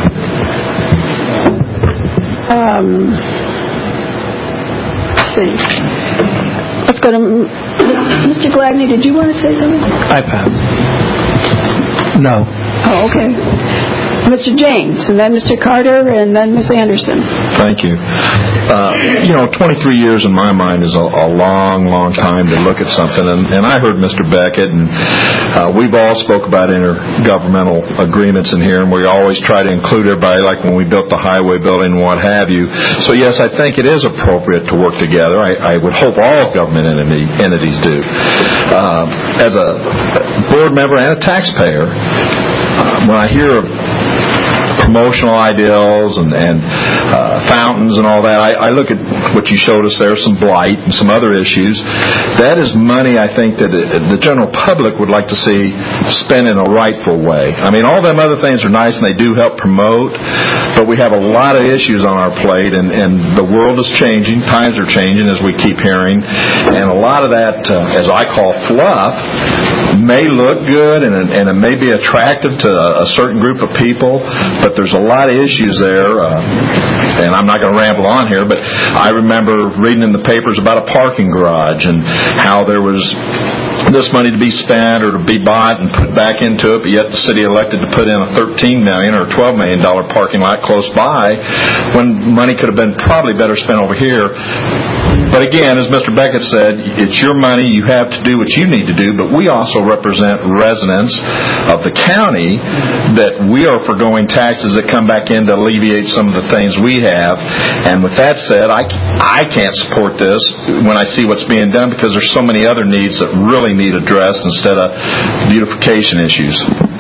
Let's see. Let's go to Mr. Gladney. Did you want to say something? I pass. No. Oh, okay. Mr. James, and then Mr. Carter, and then Ms. Anderson. Thank you. 23 years in my mind is a long, long time to look at something. And I heard Mr. Beckett, and we've all spoke about intergovernmental agreements in here, and we always try to include everybody, like when we built the highway building and what have you. So, yes, I think it is appropriate to work together. I would hope all government entities do. As a board member and a taxpayer, when I hear of promotional ideals and fountains and all that, I look at what you showed us there, some blight and some other issues. That is money, I think, that the general public would like to see spent in a rightful way. I mean, all them other things are nice and they do help promote, but we have a lot of issues on our plate, and the world is changing, times are changing, as we keep hearing, and a lot of that, as I call fluff, may look good and it may be attractive to a certain group of people, but there's a lot of issues there, and I'm not going to ramble on here, but I remember reading in the papers about a parking garage and how there was this money to be spent or to be bought and put back into it, but yet the city elected to put in a $13 million or $12 million parking lot close by when money could have been probably better spent over here. But again, as Mr. Beckett said, it's your money, you have to do what you need to do, but we also represent residents of the county that we are foregoing taxes that come back in to alleviate some of the things we have. And with that said, I can't support this when I see what's being done because there's so many other needs that really need addressed instead of beautification issues.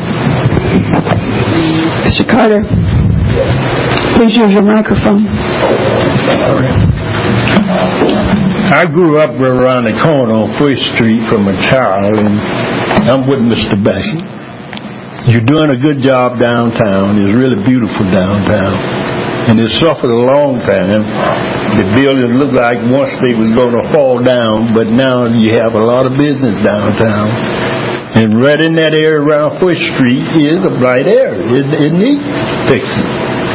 Mr. Carter, please use your microphone. I grew up around the corner on 1st Street from a child, and I'm with Mr. Beckett. You're doing a good job downtown. It's really beautiful downtown. And it suffered a long time. The buildings looked like once they was going to fall down, but now you have a lot of business downtown. And right in that area around 1st Street is a bright area. It needs fixing.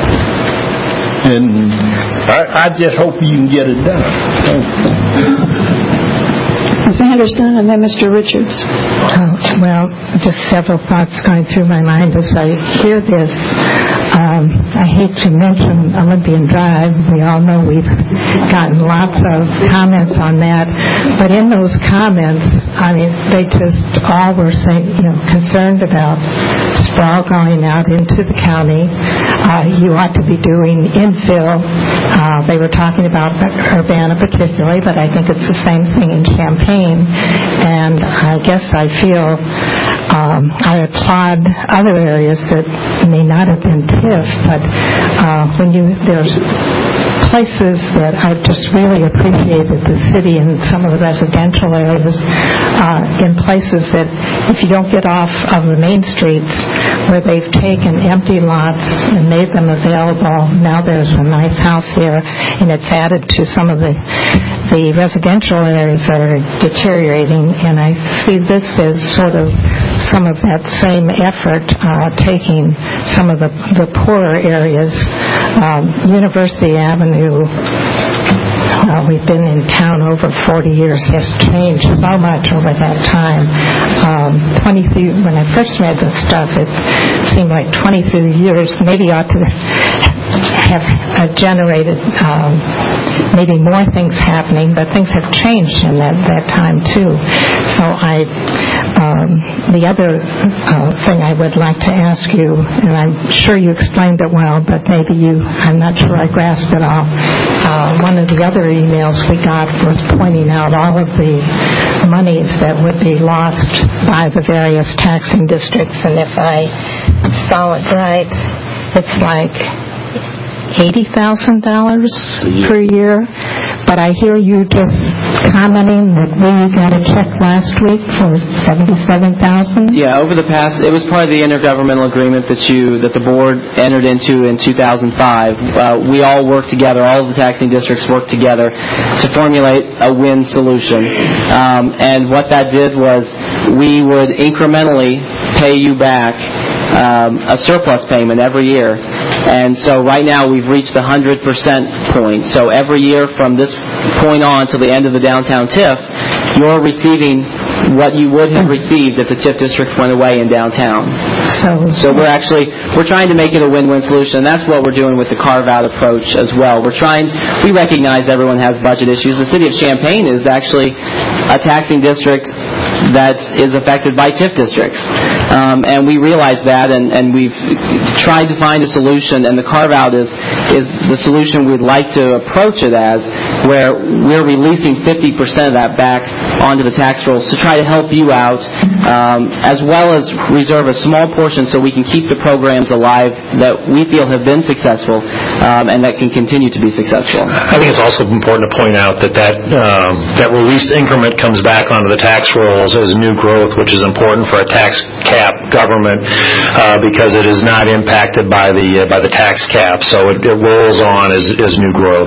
And I just hope you can get it done. Ms. Anderson and then Mr. Richards. Well, just several thoughts going through my mind as I hear this. I hate to mention Olympian Drive. We all know we've gotten lots of comments on that. But in those comments, I mean, they just all were saying, concerned about sprawl going out into the county. You ought to be doing infill. They were talking about Urbana particularly, but I think it's the same thing in Champaign. And I guess I feel I applaud other areas that may not have been TIF, but there's places that I've just really appreciated the city and some of the residential areas in places that if you don't get off of the main streets where they've taken empty lots and made them available, now there's a nice house here and it's added to some of the residential areas that are deteriorating, and I see this as sort of some of that same effort, taking some of the poorer areas. University Avenue, we've been in town over 40 years, has changed so much over that time. When I first read this stuff, it seemed like 23 years maybe ought to have generated maybe more things happening, but things have changed in that time too. So the other thing I would like to ask you, and I'm sure you explained it well, but maybe I'm not sure I grasped it all. One of the other emails we got was pointing out all of the monies that would be lost by the various taxing districts, and if I saw it right, it's like $80,000 per year. But I hear you just commenting that we got a check last week for $77,000. Yeah, over the past, it was part of the intergovernmental agreement that the board entered into in 2005. We all worked together, all of the taxing districts worked together to formulate a win solution. And what that did was we would incrementally pay you back a surplus payment every year. And so right now we've reached the 100% point. So every year from this point on to the end of the downtown TIF, you're receiving what you would have received if the TIF district went away in downtown. So we're trying to make it a win-win solution. That's what we're doing with the carve-out approach as well. We recognize everyone has budget issues. The city of Champaign is actually a taxing district that is affected by TIF districts. And we realize that, and we've tried to find a solution, and the carve-out is the solution we'd like to approach it as, where we're releasing 50% of that back onto the tax rolls to try to help you out, as well as reserve a small portion so we can keep the programs alive that we feel have been successful and that can continue to be successful. I think it's also important to point out that released increment comes back onto the tax rolls as new growth, which is important for a tax cap government because it is not impacted by the tax cap, so it rolls on as new growth.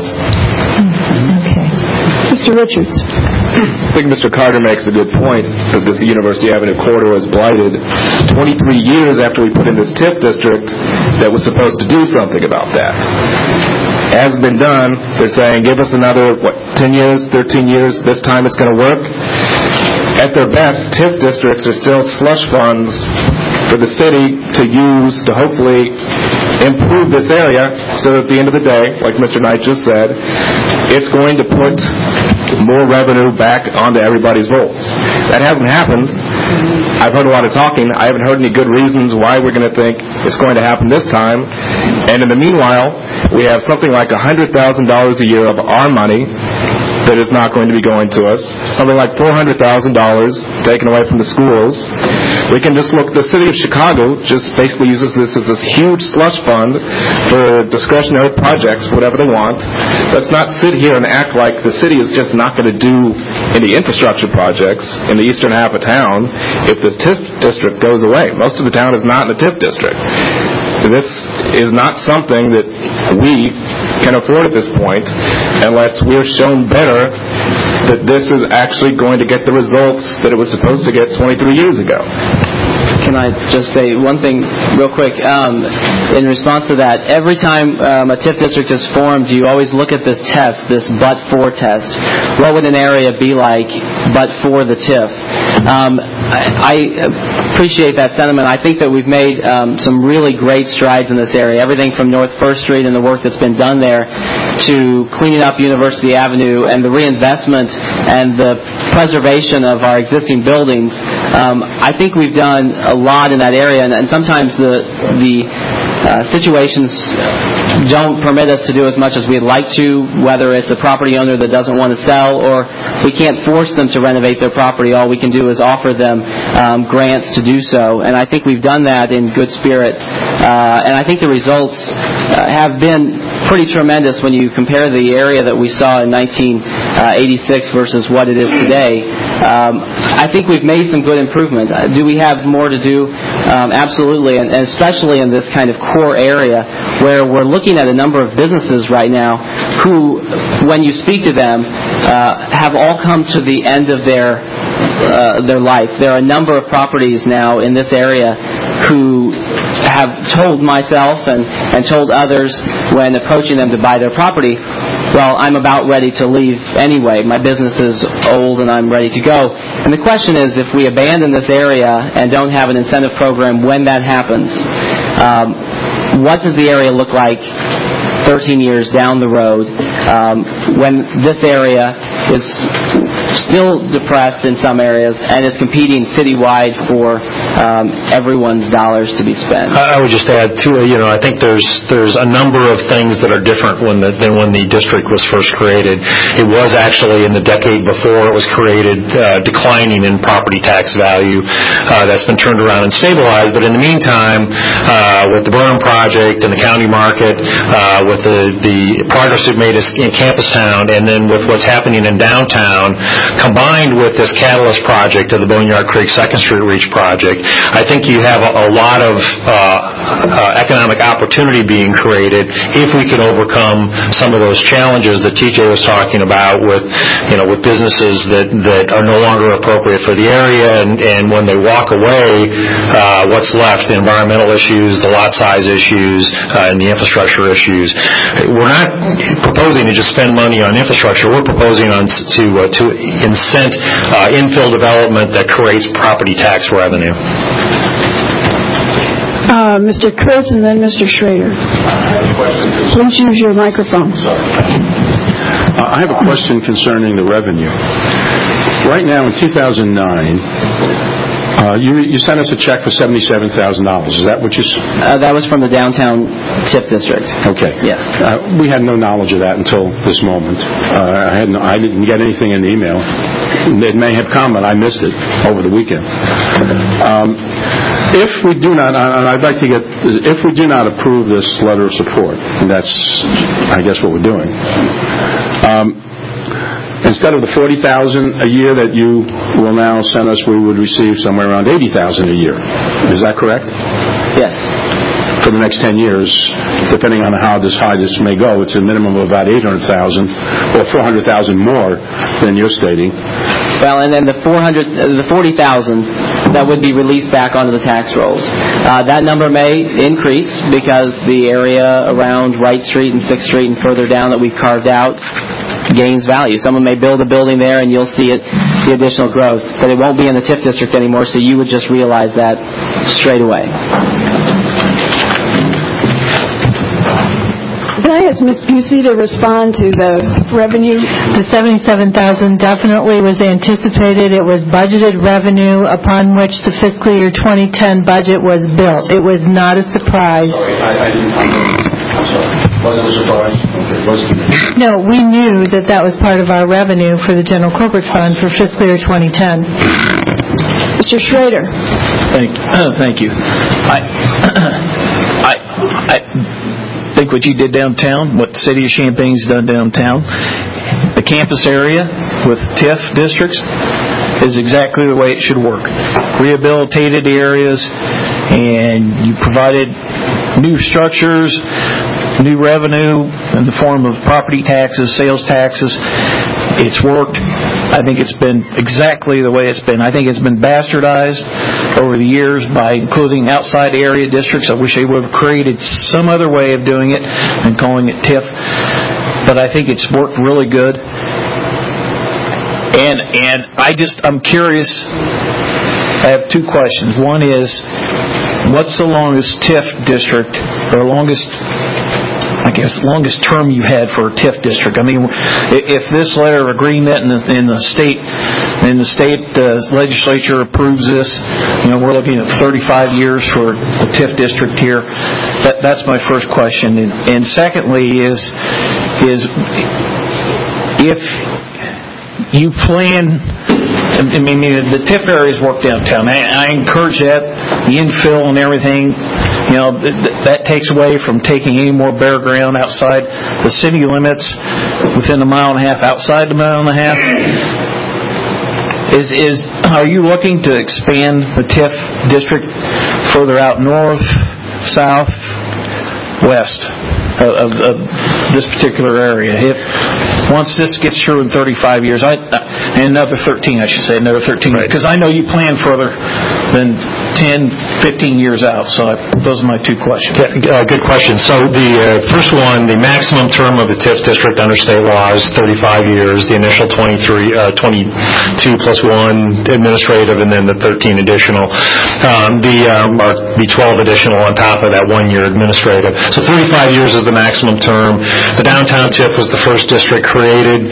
Okay. Mr. Richards. I think Mr. Carter makes a good point that this University Avenue corridor is blighted 23 years after we put in this TIF district that was supposed to do something about that. Hasn't been done. They're saying, give us another, 10 years, 13 years, this time it's going to work. At their best, TIF districts are still slush funds for the city to use to hopefully improve this area so that at the end of the day, like Mr. Knight just said, it's going to put more revenue back onto everybody's rolls. That hasn't happened. I've heard a lot of talking. I haven't heard any good reasons why we're going to think it's going to happen this time. And in the meanwhile, we have something like $100,000 a year of our money that is not going to be going to us, something like $400,000 taken away from the schools. We can just look, the city of Chicago just basically uses this as this huge slush fund for discretionary projects, whatever they want. Let's not sit here and act like the city is just not going to do any infrastructure projects in the eastern half of town if this TIF district goes away. Most of the town is not in the TIF district. This is not something that we can afford at this point unless we're shown better that this is actually going to get the results that it was supposed to get 23 years ago. Can I just say one thing real quick? In response to that, every time a TIF district is formed, you always look at this test, this but-for test. What would an area be like but for the TIF? I appreciate that sentiment. I think that we've made some really great strides in this area. Everything from North 1st Street and the work that's been done there to cleaning up University Avenue and the reinvestment and the preservation of our existing buildings. I think we've done a lot in that area, and sometimes the situations don't permit us to do as much as we'd like to, whether it's a property owner that doesn't want to sell or we can't force them to renovate their property. All we can do is offer them grants to do so, and I think we've done that in good spirit. And I think the results have been pretty tremendous when you compare the area that we saw in 1986 versus what it is today. I think we've made some good improvement. Do we have more to do? Absolutely, and especially in this kind of core area where we're looking at a number of businesses right now who, when you speak to them, have all come to the end of their life. There are a number of properties now in this area who have told myself and told others when approaching them to buy their property, well, I'm about ready to leave anyway. My business is old and I'm ready to go. And the question is, if we abandon this area and don't have an incentive program when that happens, what does the area look like 13 years down the road when this area is still depressed in some areas and is competing citywide for everyone's dollars to be spent? I would just add too, I think there's a number of things that are different than when the district was first created. It was actually in the decade before it was created declining in property tax value. That's been turned around and stabilized, but in the meantime, with the Burnham project and the county market, with the progress we've made in Campus Town, and then with what's happening in downtown, combined with this catalyst project of the Boneyard Creek 2nd Street Reach project, I think you have a lot of economic opportunity being created if we can overcome some of those challenges that TJ was talking about with businesses that are no longer appropriate for the area, and when they walk away, what's left? The environmental issues, the lot size issues, and the infrastructure issues. We're not proposing to just spend money on infrastructure. We're proposing to incent infill development that creates property tax revenue. Mr. Kurtz and then Mr. Schrader. Please use your microphone. I have a question concerning the revenue. Right now, in 2009, you sent us a check for $77,000. Is that what you said? That was from the downtown TIF district. Okay. Yes. We had no knowledge of that until this moment. I didn't get anything in the email. It may have come, but I missed it over the weekend. If we do not, and I'd like to get, if we do not approve this letter of support, and that's, I guess, what we're doing. Instead of the $40,000 a year that you will now send us, we would receive somewhere around $80,000 a year. Is that correct? Yes. For the next 10 years, depending on how high this may go, it's a minimum of about $800,000 or $400,000 more than you're stating. Well, and then the $40,000 that would be released back onto the tax rolls. That number may increase because the area around Wright Street and 6th Street and further down that we've carved out gains value. Someone may build a building there and you'll see the additional growth, but it won't be in the TIF district anymore, so you would just realize that straight away. Can I ask Ms. Busey to respond to the revenue? The $77,000 definitely was anticipated. It was budgeted revenue upon which the fiscal year 2010 budget was built. It was not a surprise. I'm sorry. Wasn't a surprise? Okay. No, we knew that was part of our revenue for the General Corporate Fund for fiscal year 2010. Mr. Schrader. Thank you. I think what you did downtown, what the city of Champaign's done downtown, the campus area with TIF districts is exactly the way it should work. Rehabilitated areas, and you provided new structures, new revenue in the form of property taxes, sales taxes. It's worked. I think it's been exactly the way it's been. I think it's been bastardized over the years by including outside area districts. I wish they would have created some other way of doing it than calling it TIF. But I think it's worked really good. And I'm curious. I have two questions. One is, what's the longest TIF district, or longest term you had for a TIF district? I mean, if this letter of agreement in the state legislature approves this, we're looking at 35 years for the TIF district here. That's my first question. And secondly is if you plan, I mean, the TIF areas work downtown. I encourage that, the infill and everything. That takes away from taking any more bare ground outside the city limits, within a mile and a half, outside the mile and a half. Are you looking to expand the TIF district further out north, south, west of this particular area? Once this gets through in 35 years, and another 13, I should say, another 13, because I know you plan further than 10, 15 years out. So those are my two questions. Good question. So the first one, the maximum term of the TIF district under state law is 35 years. The initial 22 plus 1 administrative, and then the 13 additional. The 12 additional on top of that 1 year administrative. So 35 years is the maximum term. The downtown TIF was the first district created,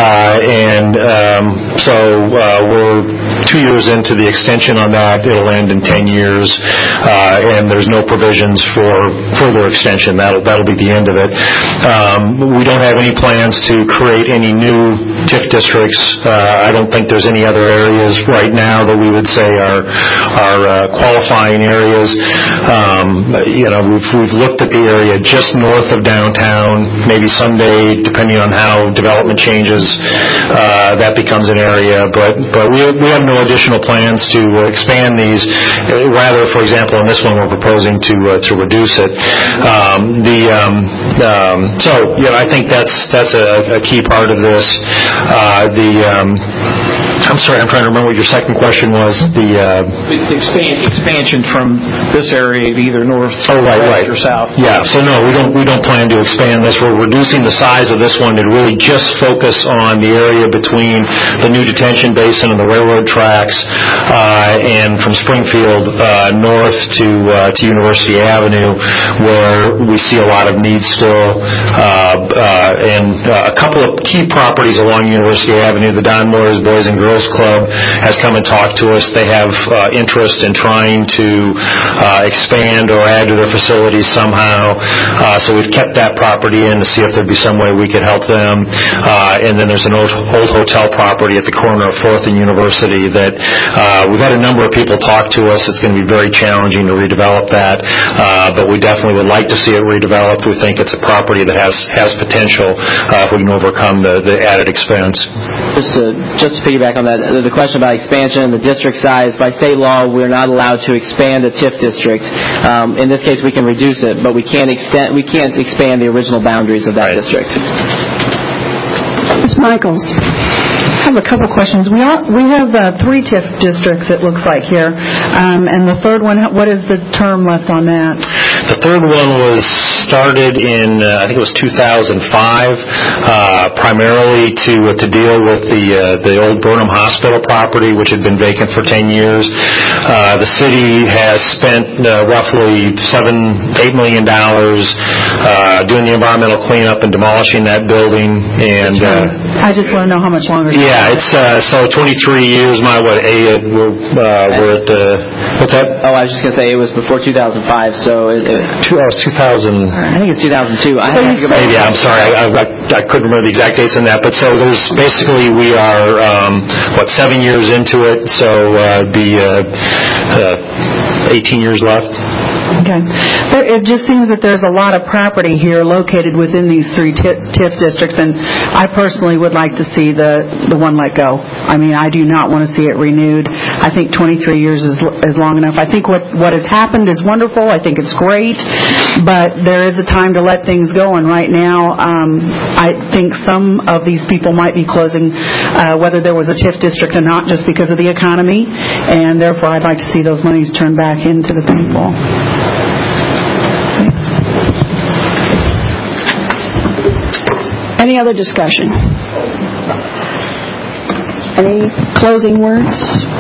so we're 2 years into the extension on that. It'll end in 10 years, and there's no provisions for further extension. That'll be the end of it. We don't have any plans to create any new TIF districts. I don't think there's any other areas right now that we would say are qualifying areas. We've looked at the area just north of downtown. Maybe someday, depending on how development changes, that becomes an area. But we have no additional plans to expand these. Rather, for example, in this one, we're proposing to reduce it. So, I think that's a key part of this. I'm sorry, I'm trying to remember what your second question was. The expansion from this area to either north, west, or south. Yeah. So no, we don't plan to expand this. We're reducing the size of this one to really just focus on the area between the new detention basin and the railroad tracks, and from Springfield north to University Avenue, where we see a lot of needs still, and a couple of key properties along University Avenue. The Don Moore's Boys and Girls Club has come and talked to us. They have interest in trying to expand or add to their facilities somehow. So we've kept that property in to see if there'd be some way we could help them. And then there's an old hotel property at the corner of 4th and University that we've had a number of people talk to us. It's going to be very challenging to redevelop that, but we definitely would like to see it redeveloped. We think it's a property that has potential if we can overcome the added expense. Just to piggyback on that, the question about expansion and the district size, by state law, we're not allowed to expand a TIF district. In this case, we can reduce it, but we can't expand the original boundaries of that district. Ms. Michaels. I have a couple questions. We have 3 TIF districts, it looks like here, and the third one, what is the term left on that? The third one was started in, I think it was 2005, primarily to deal with the old Burnham Hospital property, which had been vacant for 10 years. The city has spent roughly $7-8 million doing the environmental cleanup and demolishing that building. And I just want to know how much longer. Yeah, it's so 23 years. We're at what's that? Oh, I was just going to say it was before 2005, so it was 2000. I think it's 2002. Maybe, I'm sorry, I couldn't remember the exact dates on that. But so there's basically we are 7 years into it, so be 18 years left. Okay. But it just seems that there's a lot of property here located within these 3 TIF districts, and I personally would like to see the one let go. I mean, I do not want to see it renewed. I think 23 years is long enough. I think what has happened is wonderful. I think it's great, but there is a time to let things go, and right now I think some of these people might be closing, whether there was a TIF district or not, just because of the economy, and therefore I'd like to see those monies turned back into the people. Any other discussion? Any closing words?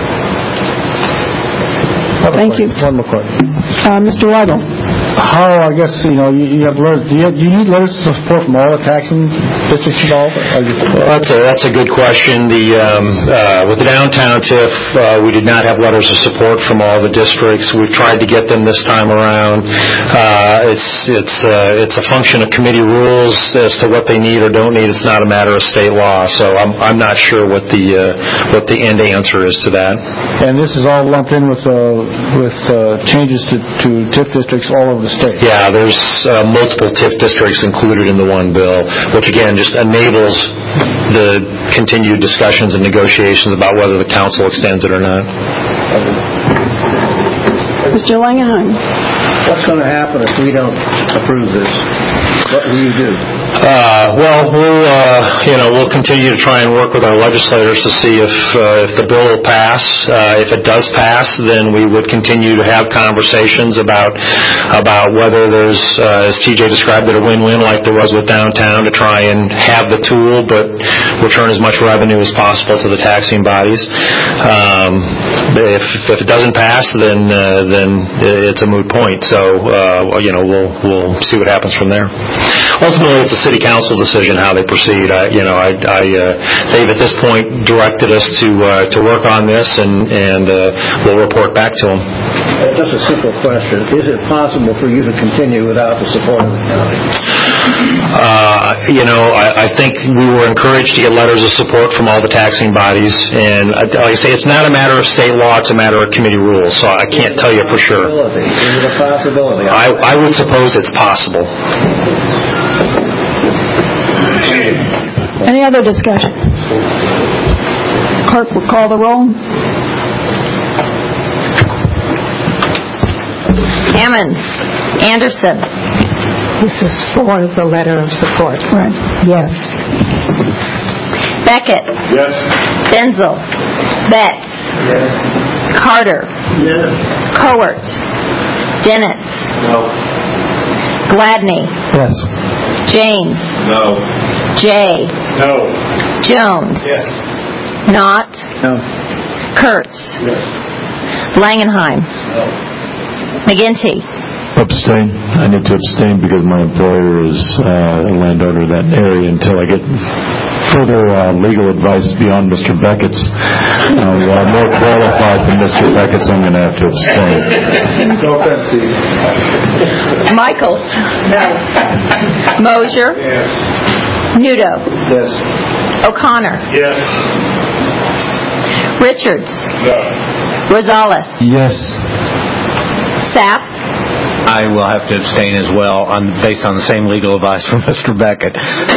Thank you. One more question. Mr. Weigel. How, I guess, you have letters. Do you need letters of support from all the taxing districts involved? Well, that's a good question. With the downtown TIF, we did not have letters of support from all the districts. We've tried to get them this time around. It's a function of committee rules as to what they need or don't need. It's not a matter of state law. So I'm not sure what the end answer is to that. And this is all lumped in with changes to TIF districts all over the state. Yeah, there's multiple TIF districts included in the one bill, which again just enables the continued discussions and negotiations about whether the council extends it or not. Mr. Langenheim. What's going to happen if we don't approve this? What will you do? We'll continue to try and work with our legislators to see if the bill will pass. If it does pass, then we would continue to have conversations about whether there's, as TJ described it, a win-win like there was with downtown to try and have the tool but return as much revenue as possible to the taxing bodies. If it doesn't pass, then it's a moot point. So we'll see what happens from there. Ultimately, it's a city council decision how they proceed. They've at this point directed us to work on this, and we'll report back to them. Just a simple question: is it possible for you to continue without the support of the county? I think we were encouraged to get letters of support from all the taxing bodies, and like I say, it's not a matter of state law; it's a matter of committee rules. So I can't tell you for sure. Is it a possibility? I would suppose it's possible. Any other discussion? Clerk will call the roll. Ammons. Anderson. This is for the letter of support. Right. Yes. Beckett. Yes. Benzel. Betts. Yes. Carter. Yes. Cowart. Dennett. No. Gladney. Yes. James. No. Jay. No. Jones. Yes. Knott. No. Kurtz. Yes. Langenheim. No. McGinty. Abstain. I need to abstain because my employer is a landowner in that area until I get further legal advice beyond Mr. Beckett's. More qualified than Mr. Beckett's, I'm going to have to abstain. No offense, Steve. Michaels. No. Mosier. Yes. Nudo. Yes. O'Connor. Yes. Richards. No. Rosales. Yes. Sapp. I will have to abstain as well, based on the same legal advice from Mr. Beckett.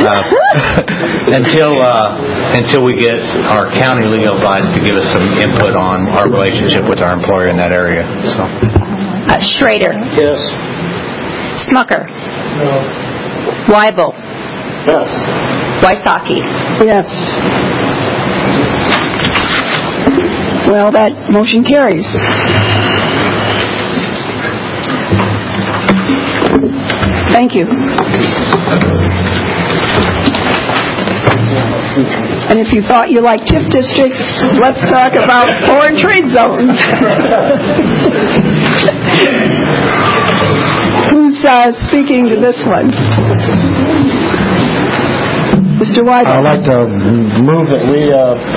Until we get our county legal advice to give us some input on our relationship with our employer in that area. So. Schrader. Yes. Smucker. No. Weibel. Yes. Wysocki. Yes. Well, that motion carries. Thank you. And if you thought you liked TIF districts, let's talk about foreign trade zones. Who's speaking to this one? Mr. Weigel. I'd like to move that we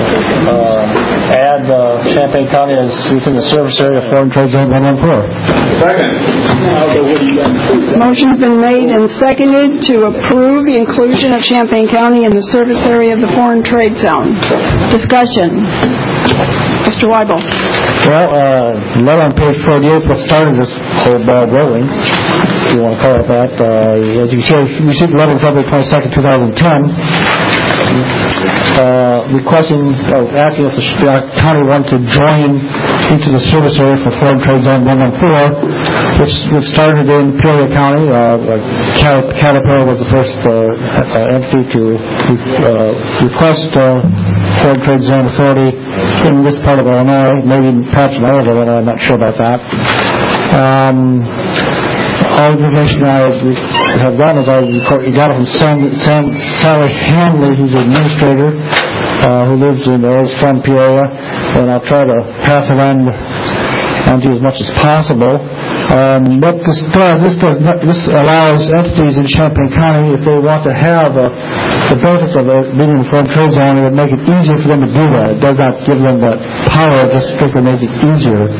add Champaign County as within the service area of Foreign Trade Zone 114. Second. Motion's been made and seconded to approve the inclusion of Champaign County in the service area of the Foreign Trade Zone. Discussion. Mr. Weibel. Well, letter on page 48 what started this whole ball rolling, if you want to call it that. As you can see, we received a letter on February 22nd, 2010, asking if the county wanted to join into the service area for Foreign Trade Zone 114, which started in Peoria County. Caterpillar was the first entity to request Foreign Trade Zone authority in this part of Illinois, maybe perhaps in all of Illinois, I'm not sure about that. All the information I have gotten is I got it from Sally Hanley, who's an administrator, who lives in from Peoria, and I'll try to pass it on to you as much as possible. What this does, this allows entities in Champaign County, if they want to have the benefits of being in the Foreign Trade Zone, it would make it easier for them to do that. It does not give them that power, it just strictly makes it easier.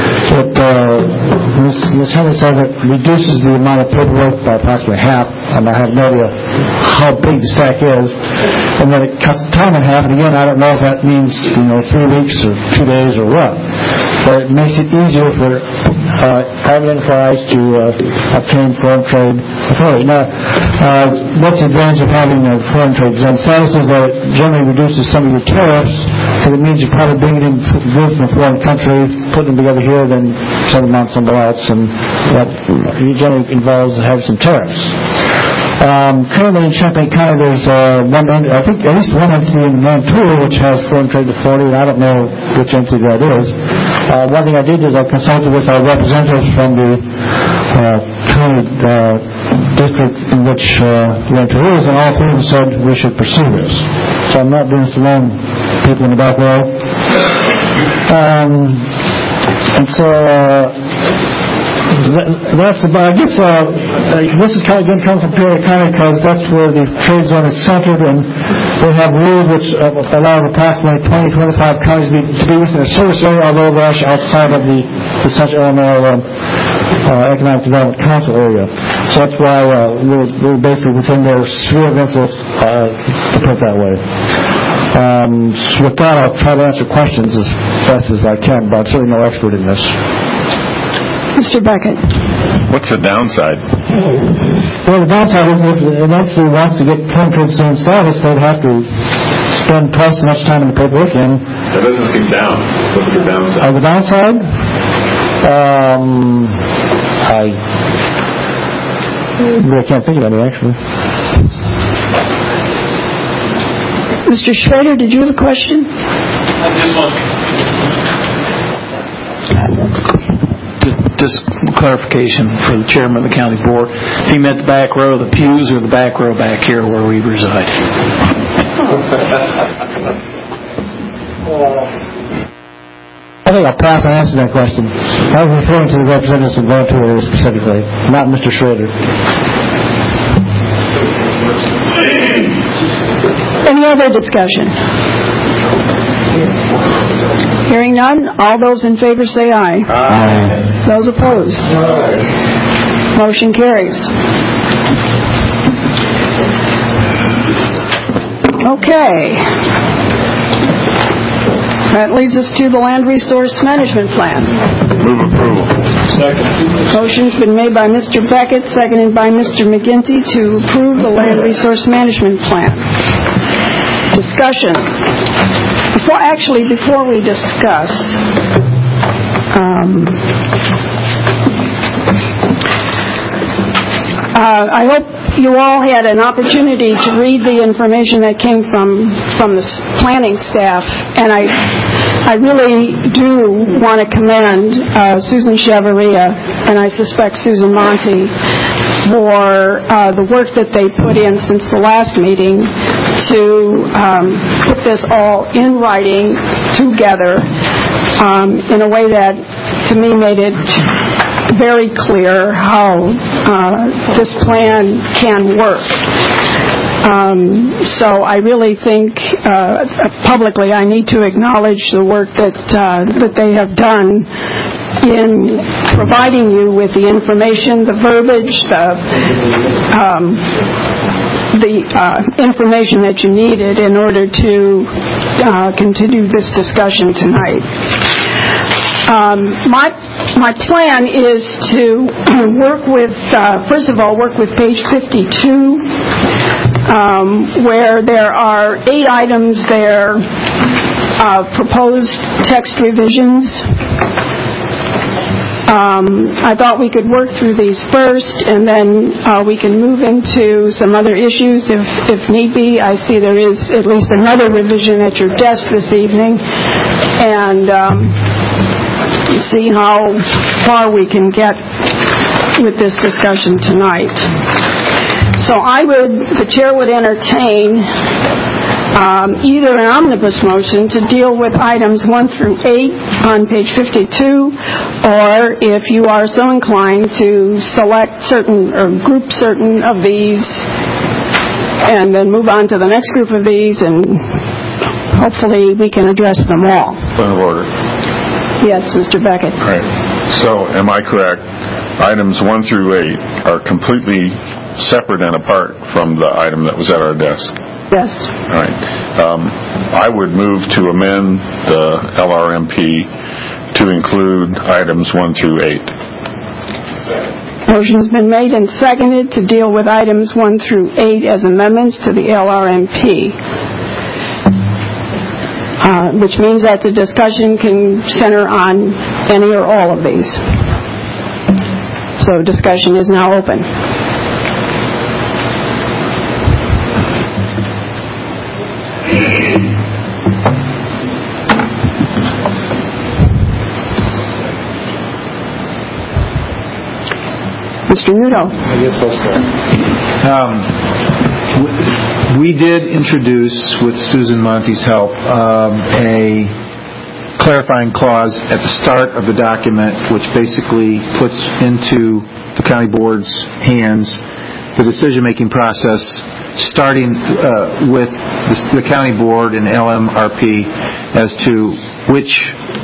Ms. Henry says it reduces the amount of paperwork by approximately half, and I have no idea how big the stack is, and then it cuts the time in half, and again, I don't know if that means 3 weeks or 2 days or what, but it makes it easier for private enterprise to obtain foreign trade authority. Now, what's the advantage of having a foreign trade zone status is that it generally reduces some of your tariffs, because it means you're probably bringing in goods from a foreign country, putting them together here, then sending them out somewhere else, and that generally involves having some tariffs. Currently in Champaign County, there's I think at least one entity in Mantua which has foreign trade authority, and I don't know which entity that is. One thing I did is I consulted with our representatives from the county district in which Mantua is, and all three of them said we should pursue this. So I'm not doing this alone, people in the back row. And so that's about, I guess this is kind of going to come from Peoria County because that's where the trade zone is centered, and they have rules which allow approximately 20-25 counties to be within a service area, although they're actually outside of the Central Illinois Economic Development Council area. So that's why we're basically within their sphere of influence, to put it that way. So with that, I'll try to answer questions as best as I can, but I'm certainly no expert in this. Mr. Beckett. What's the downside? Well, the downside is if an entity wants to get foreign trade zone status, they'd have to spend twice as much time in the paperwork. And that doesn't seem down. What's the downside? The downside? I can't think of any, actually. Mr. Schrader, did you have a question? Just clarification for the chairman of the county board. If he meant the back row of the pews or the back row back here where we reside. I think I'll pass on answering that question. I was referring to the representatives of Ventura area specifically, not Mr. Schrader. Any other discussion? Hearing none, all those in favor say aye. Aye. Those opposed? Aye. Motion carries. Okay. That leads us to the Land Resource Management Plan. Move approval. Second. Motion's been made by Mr. Beckett, seconded by Mr. McGinty to approve the Land Resource Management Plan. Discussion. Before we discuss, I hope you all had an opportunity to read the information that came from the planning staff, and I really do want to commend Susan Chavarria, and I suspect Susan Monty, for the work that they put in since the last meeting to put this all in writing together in a way that, to me, made it very clear how this plan can work. So I really think publicly I need to acknowledge the work that they have done in providing you with the information, the verbiage, the information that you needed in order to continue this discussion tonight. My plan is to work with, first of all, work with page 52, where there are 8 items there, proposed text revisions. I thought we could work through these first, and then we can move into some other issues if need be. I see there is at least another revision at your desk this evening, and see how far we can get with this discussion tonight. So the chair would entertain either an omnibus motion to deal with items 1 through 8 on page 52, or if you are so inclined to select certain or group certain of these and then move on to the next group of these, and hopefully we can address them all. Point of order. Yes, Mr. Beckett. All right. So, am I correct? Items 1 through 8 are completely separate and apart from the item that was at our desk? Yes. All right. I would move to amend the LRMP to include items 1 through 8. Motion's been made and seconded to deal with items 1 through 8 as amendments to the LRMP. Which means that the discussion can center on any or all of these. So discussion is now open. Mr. Nudo. I guess I'll start. We did introduce, with Susan Monty's help, a clarifying clause at the start of the document, which basically puts into the county board's hands the decision-making process, starting with the county board and LMRP as to which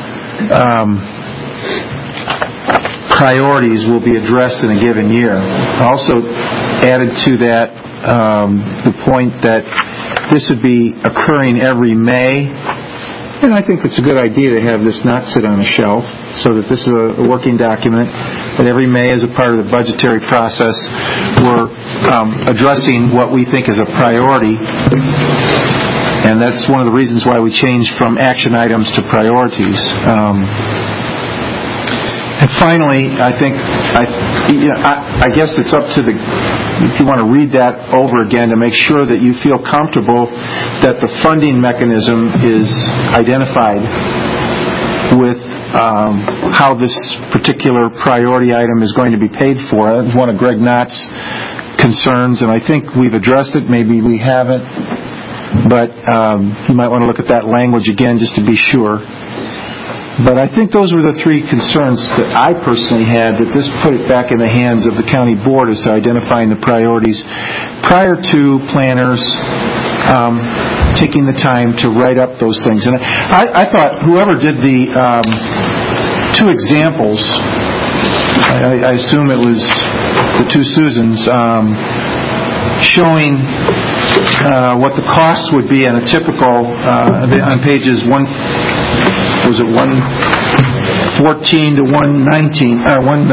priorities will be addressed in a given year. Also added to that the point that this would be occurring every May, and I think it's a good idea to have this not sit on a shelf, so that this is a working document, that every May as a part of the budgetary process we're addressing what we think is a priority, and that's one of the reasons why we changed from action items to priorities. And finally, I think, I guess it's up to if you want to read that over again to make sure that you feel comfortable that the funding mechanism is identified with how this particular priority item is going to be paid for. That's one of Greg Knott's concerns, and I think we've addressed it. Maybe we haven't, but you might want to look at that language again just to be sure. But I think those were the three concerns that I personally had, that this put it back in the hands of the county board as to identifying the priorities prior to planners taking the time to write up those things. And I thought whoever did the two examples, I assume it was the two Susans, showing what the costs would be on a typical, on pages 114 to 119,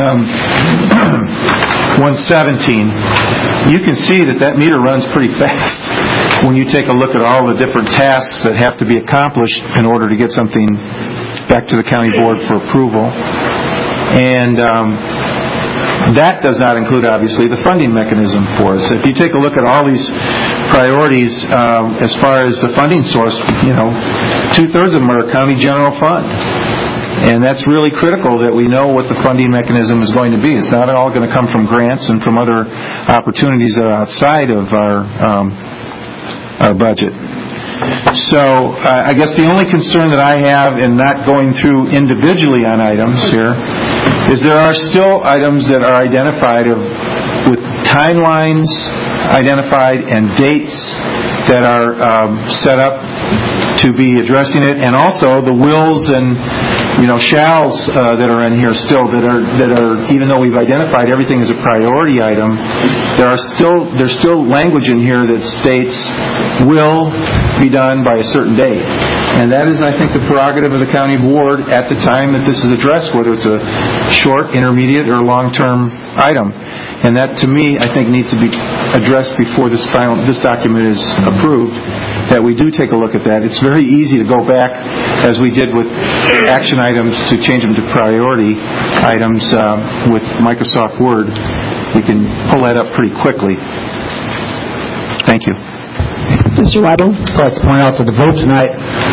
117, you can see that meter runs pretty fast when you take a look at all the different tasks that have to be accomplished in order to get something back to the county board for approval. And that does not include, obviously, the funding mechanism for us. If you take a look at all these priorities as far as the funding source, 2/3 of them are county general fund. And that's really critical that we know what the funding mechanism is going to be. It's not all going to come from grants and from other opportunities that are outside of our budget. So I guess the only concern that I have in not going through individually on items here is there are still items that are identified with timelines identified and dates that are set up to be addressing it, and also the wills and shalls that are in here still that are even though we've identified everything as a priority item, there's still language in here that states will be done by a certain date. And that is, I think, the prerogative of the county board at the time that this is addressed, whether it's a short, intermediate, or long-term item. And that, to me, I think needs to be addressed before this document is approved, that we do take a look at that. It's very easy to go back, as we did with action items, to change them to priority items with Microsoft Word. We can pull that up pretty quickly. Thank you. Mr. Weibel? I'd like to point out that the vote tonight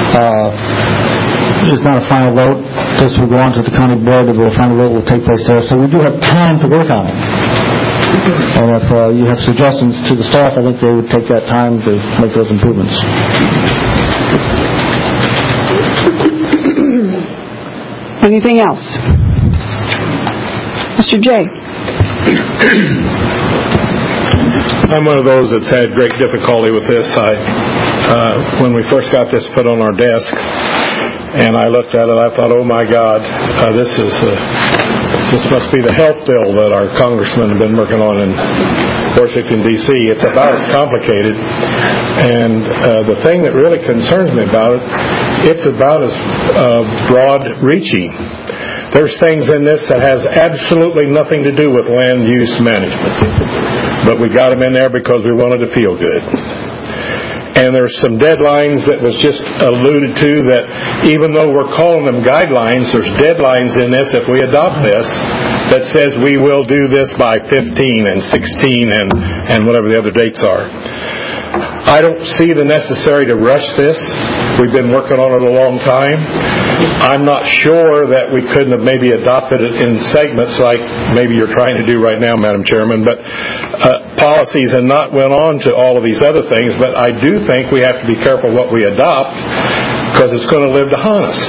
is not a final vote. This will go on to the county board, and the final vote will take place there. So we do have time to work on it. And if you have suggestions to the staff, I think they would take that time to make those improvements. Anything else? Mr. Jay? I'm one of those that's had great difficulty with this. When we first got this put on our desk, and I looked at it, I thought, oh my God, this must be the health bill that our congressmen have been working on in Washington, D.C. It's about as complicated. And the thing that really concerns me about it, it's about as broad-reaching. There's things in this that has absolutely nothing to do with land use management. But we got them in there because we wanted to feel good. And there's some deadlines that was just alluded to that even though we're calling them guidelines, there's deadlines in this if we adopt this that says we will do this by 15 and 16 and whatever the other dates are. I don't see the necessary to rush this. We've been working on it a long time. I'm not sure that we couldn't have maybe adopted it in segments like maybe you're trying to do right now, Madam Chairman, but policies and not went on to all of these other things, but I do think we have to be careful what we adopt because it's going to live to haunt us.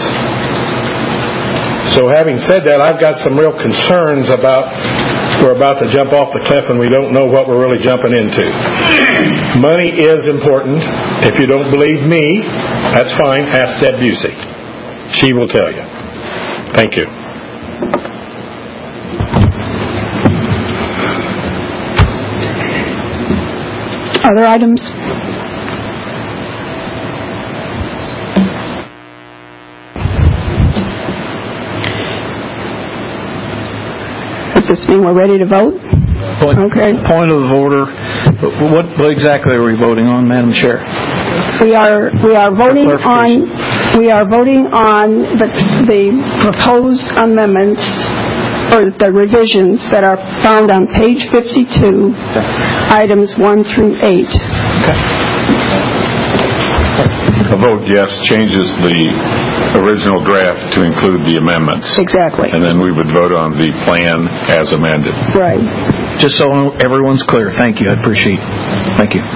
So having said that, I've got some real concerns about we're about to jump off the cliff and we don't know what we're really jumping into. Money is important. If you don't believe me, that's fine. Ask Deb Busey. She will tell you. Thank you. Other items? Does this mean we're ready to vote? Okay. Point of order. What exactly are we voting on, Madam Chair? We are voting on the proposed amendments or the revisions that are found on page 52, items 1 through 8. A vote yes changes the original draft to include the amendments. Exactly. And then we would vote on the plan as amended. Right. Just so everyone's clear. Thank you. I appreciate it. Thank you.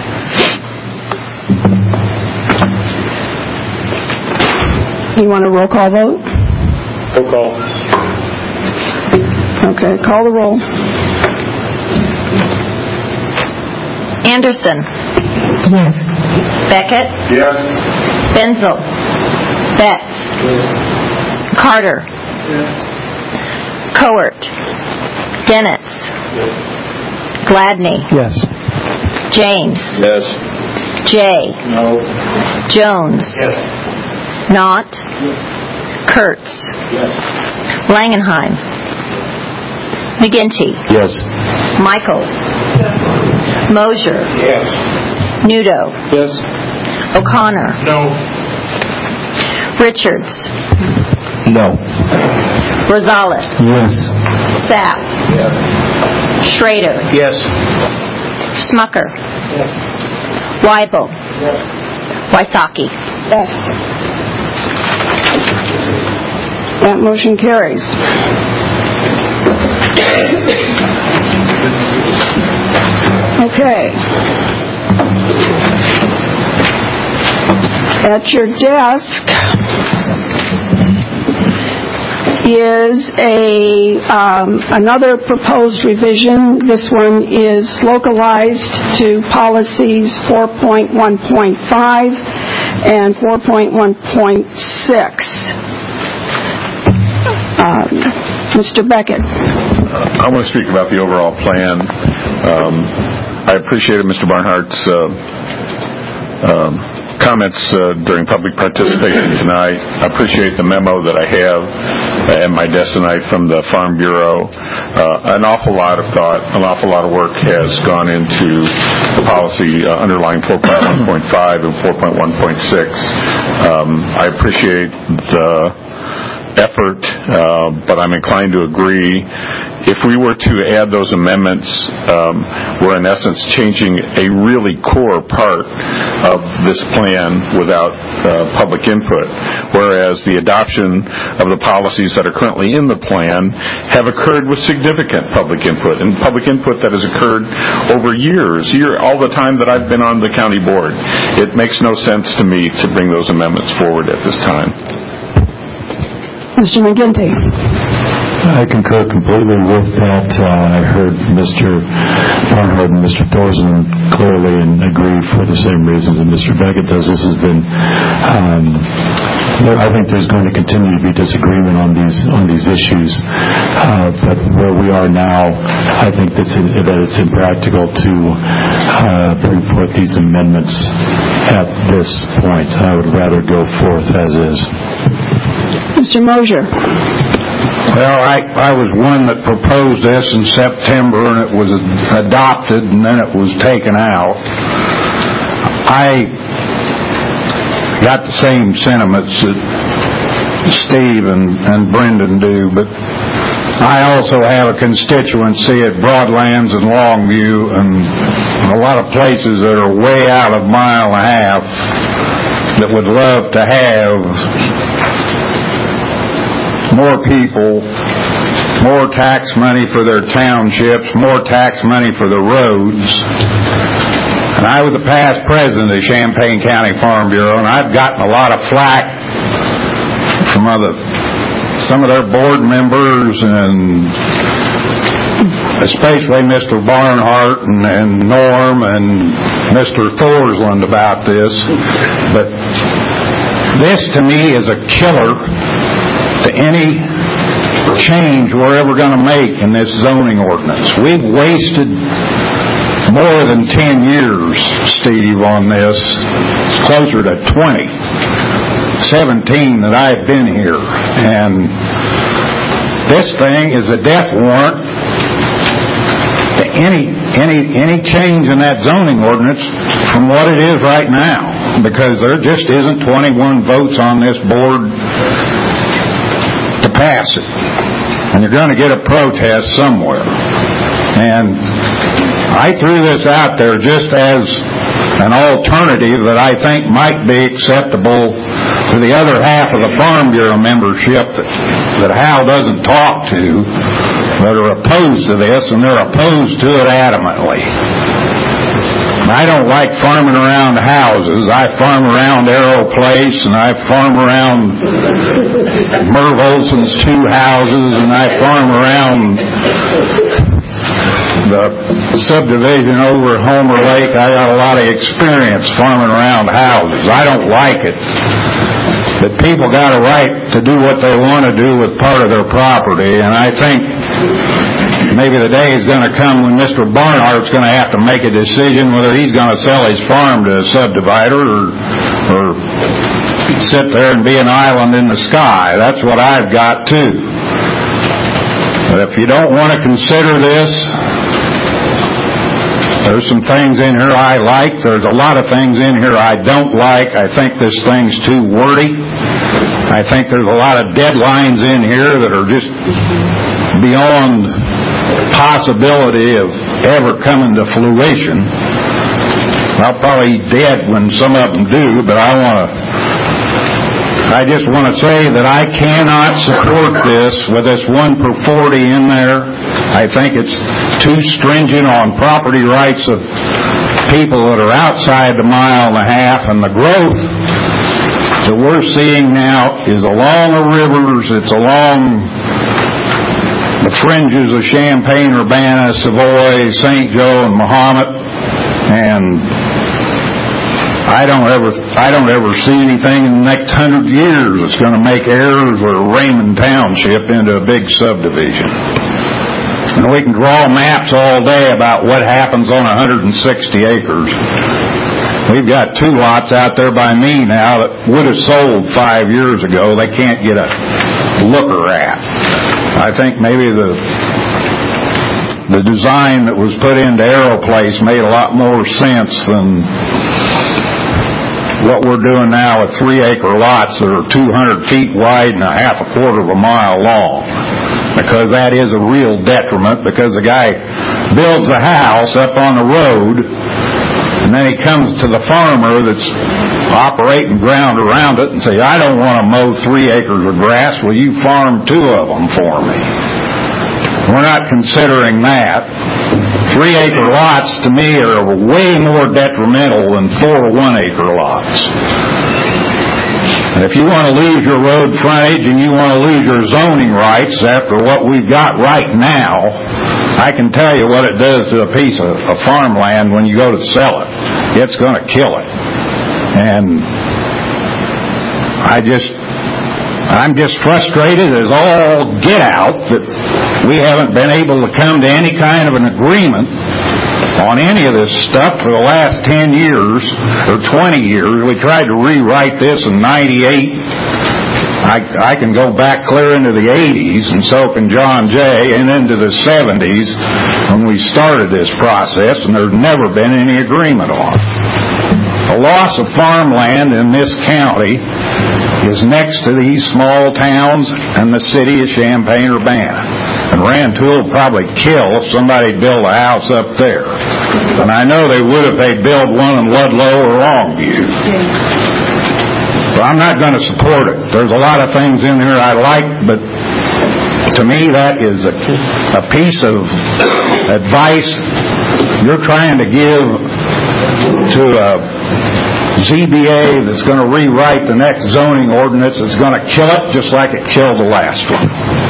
You want a roll call vote? Roll call. Okay, call the roll. Anderson. Yes. Beckett. Yes. Benzel. Betts. Carter. Cowart. Dennis. Gladney. Yes. James. Yes. Jay. No. Jones. Yes. Knott. Kurtz. Langenheim. McGinty. Yes. Michaels. Mosier. Yes. Nudo. Yes. O'Connor. No. Richards. No. Rosales. Yes. Sapp. Yes. Schrader. Yes. Smucker. Weibel. Wysocki. Yes. That motion carries. Okay. At your desk is another proposed revision. This one is localized to policies 4.1.5 and 4.1.6. Mr. Beckett. I want to speak about the overall plan. I appreciated Mr. Barnhart's comments during public participation tonight. I appreciate the memo that I have at my desk tonight from the Farm Bureau. An awful lot of thought, an awful lot of work has gone into the policy underlying 4.1.5 and 4.1.6. I appreciate the effort, but I'm inclined to agree. If we were to add those amendments, we're in essence changing a really core part of this plan without public input, whereas the adoption of the policies that are currently in the plan have occurred with significant public input, and public input that has occurred over years, all the time that I've been on the county board. It makes no sense to me to bring those amendments forward at this time. Mr. McGinty. I concur completely with that. I heard Mr. Barnhart and Mr. Thorsman clearly and agree for the same reasons that Mr. Beckett does. This has been, I think there's going to continue to be disagreement on these issues, but where we are now, I think that it's impractical to bring forth these amendments at this point. I would rather go forth as is. Mr. Mosier. Well, I was one that proposed this in September, and it was adopted, and then it was taken out. I got the same sentiments that Steve and Brendan do, but I also have a constituency at Broadlands and Longview, and a lot of places that are way out of mile and a half that would love to have more people, more tax money for their townships, more tax money for the roads. And I was a past president of the Champaign County Farm Bureau, and I've gotten a lot of flack from some of their board members, and especially Mr. Barnhart and Norm and Mr. Thorsland about this. But this to me is a killer to any change we're ever going to make in this zoning ordinance. We've wasted more than 10 years, Steve, on this. It's closer to 17 that I've been here. And this thing is a death warrant to any change in that zoning ordinance from what it is right now, because there just isn't 21 votes on this board to pass it. and you're going to get a protest somewhere. And I threw this out there just as an alternative that I think might be acceptable to the other half of the Farm Bureau membership that Hal doesn't talk to, that are opposed to this, and they're opposed to it adamantly. I don't like farming around houses. I farm around Arrow Place, and I farm around Merv Olson's 2 houses, and I farm around the subdivision over at Homer Lake. I got a lot of experience farming around houses. I don't like it. But people got a right to do what they want to do with part of their property, and I think maybe the day is going to come when Mr. Barnhart's going to have to make a decision whether he's going to sell his farm to a subdivider or sit there and be an island in the sky. That's what I've got too. But if you don't want to consider this, there's some things in here I like. There's a lot of things in here I don't like. I think this thing's too wordy. I think there's a lot of deadlines in here that are just beyond possibility of ever coming to fruition. I'll probably be dead when some of them do, but I just want to say that I cannot support this with this 1 per 40 in there. I think it's too stringent on property rights of people that are outside the 1.5 miles, and the growth that we're seeing now is along the rivers, it's along the fringes of Champaign, Urbana, Savoy, St. Joe, and Mahomet, and I don't ever see anything in the next 100 years that's going to make Ayers or Raymond Township into a big subdivision. And we can draw maps all day about what happens on 160 acres. We've got 2 lots out there by me now that would have sold 5 years ago. They can't get a looker at. I think maybe the design that was put into Arrow Place made a lot more sense than what we're doing now with 3-acre lots that are 200 feet wide and a half a quarter of a mile long. Because that is a real detriment, because the guy builds a house up on the road, and then he comes to the farmer that's operating ground around it and say, I don't want to mow 3 acres of grass, will you farm 2 of them for me? We're not considering that. 3-acre lots to me are way more detrimental than 4 1-acre lots. And if you want to lose your road frontage and you want to lose your zoning rights after what we've got right now, I can tell you what it does to a piece of farmland when you go to sell it. It's going to kill it. And I'm just frustrated as all get out that we haven't been able to come to any kind of an agreement on any of this stuff for the last 10 years or 20 years. We tried to rewrite this in 98. I can go back clear into the 80s, and so can John Jay, and into the 70s when we started this process, and there's never been any agreement on it. The loss of farmland in this county is next to these small towns and the city of Champaign-Urbana. And Rantoul will probably kill if somebody built a house up there. And I know they would if they built one in Ludlow or Longview. So I'm not going to support it. There's a lot of things in here I like, but to me that is a piece of advice you're trying to give to a ZBA that's going to rewrite the next zoning ordinance that's going to kill it just like it killed the last one.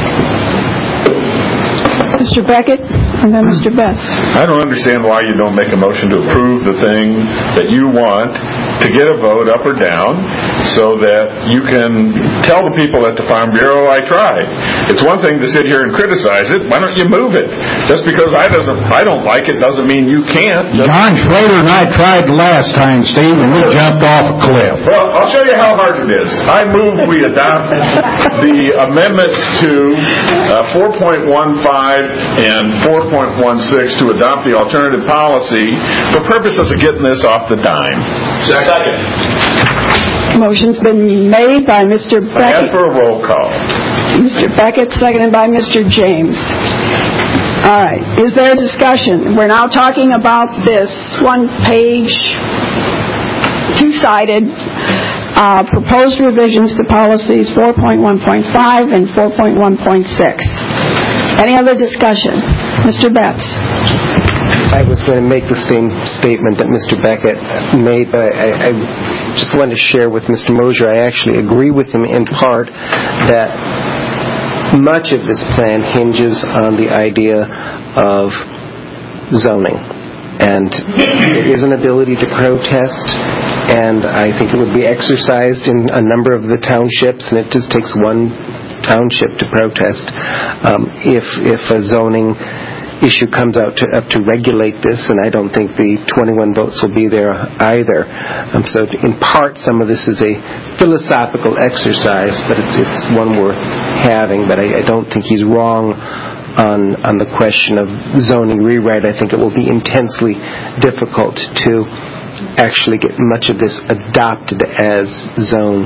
Mr. Beckett, and then Mr. Betts. I don't understand why you don't make a motion to approve the thing that you want to get a vote up or down so that you can tell the people at the Farm Bureau, I tried. It's one thing to sit here and criticize it. Why don't you move it? Just because I don't like it doesn't mean you can't. John Schrader and I tried last time, Steve, and we jumped off a cliff. Well, I'll show you how hard it is. I move we adopt the amendments to 4.15 and 4.16 to adopt the alternative policy for purposes of getting this off the dime. Second. Motion's been made by Mr. Beckett. I ask for a roll call. Mr. Beckett, seconded by Mr. James. All right. Is there a discussion? We're now talking about this one-page, two-sided proposed revisions to policies 4.1.5 and 4.1.6. Any other discussion? Mr. Betts. I was going to make the same statement that Mr. Beckett made, but I just wanted to share with Mr. Mosier. I actually agree with him in part that much of this plan hinges on the idea of zoning. And there is an ability to protest, and I think it would be exercised in a number of the townships, and it just takes one township to protest. If a zoning issue comes up to regulate this, and I don't think the 21 votes will be there either. So in part, some of this is a philosophical exercise, but it's one worth having. But I don't think he's wrong on the question of zoning rewrite. I think it will be intensely difficult to actually get much of this adopted as zone.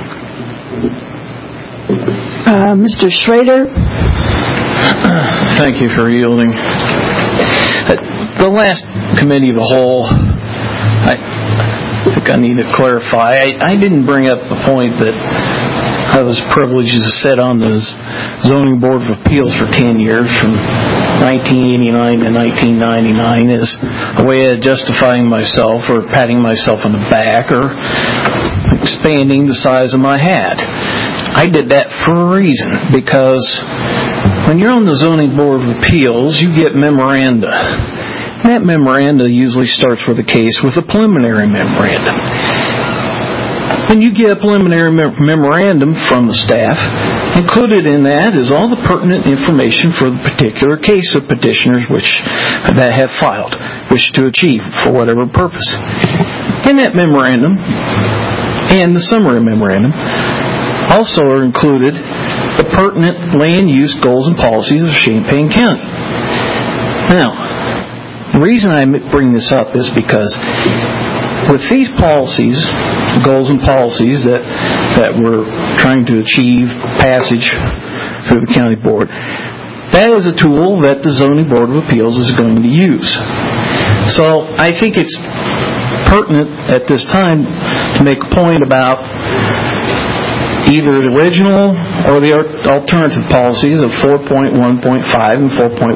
Mr. Schrader. Thank you for yielding. The last committee of the whole, I think I need to clarify. I didn't bring up the point that I was privileged to sit on the Zoning Board of Appeals for 10 years, from 1989 to 1999, as a way of justifying myself or patting myself on the back or expanding the size of my hat. I did that for a reason, because when you're on the Zoning Board of Appeals, you get memoranda. And that memoranda usually starts with a case with a preliminary memorandum. When you get a preliminary memorandum from the staff, included in that is all the pertinent information for the particular case of petitioners that have filed, wish to achieve for whatever purpose. In that memorandum, and the summary memorandum, also are included the pertinent land use goals and policies of Champaign County. Now, the reason I bring this up is because with these policies, goals and policies that we're trying to achieve passage through the county board, that is a tool that the Zoning Board of Appeals is going to use. So I think it's pertinent at this time to make a point about either the original or the alternative policies of 4.1.5 and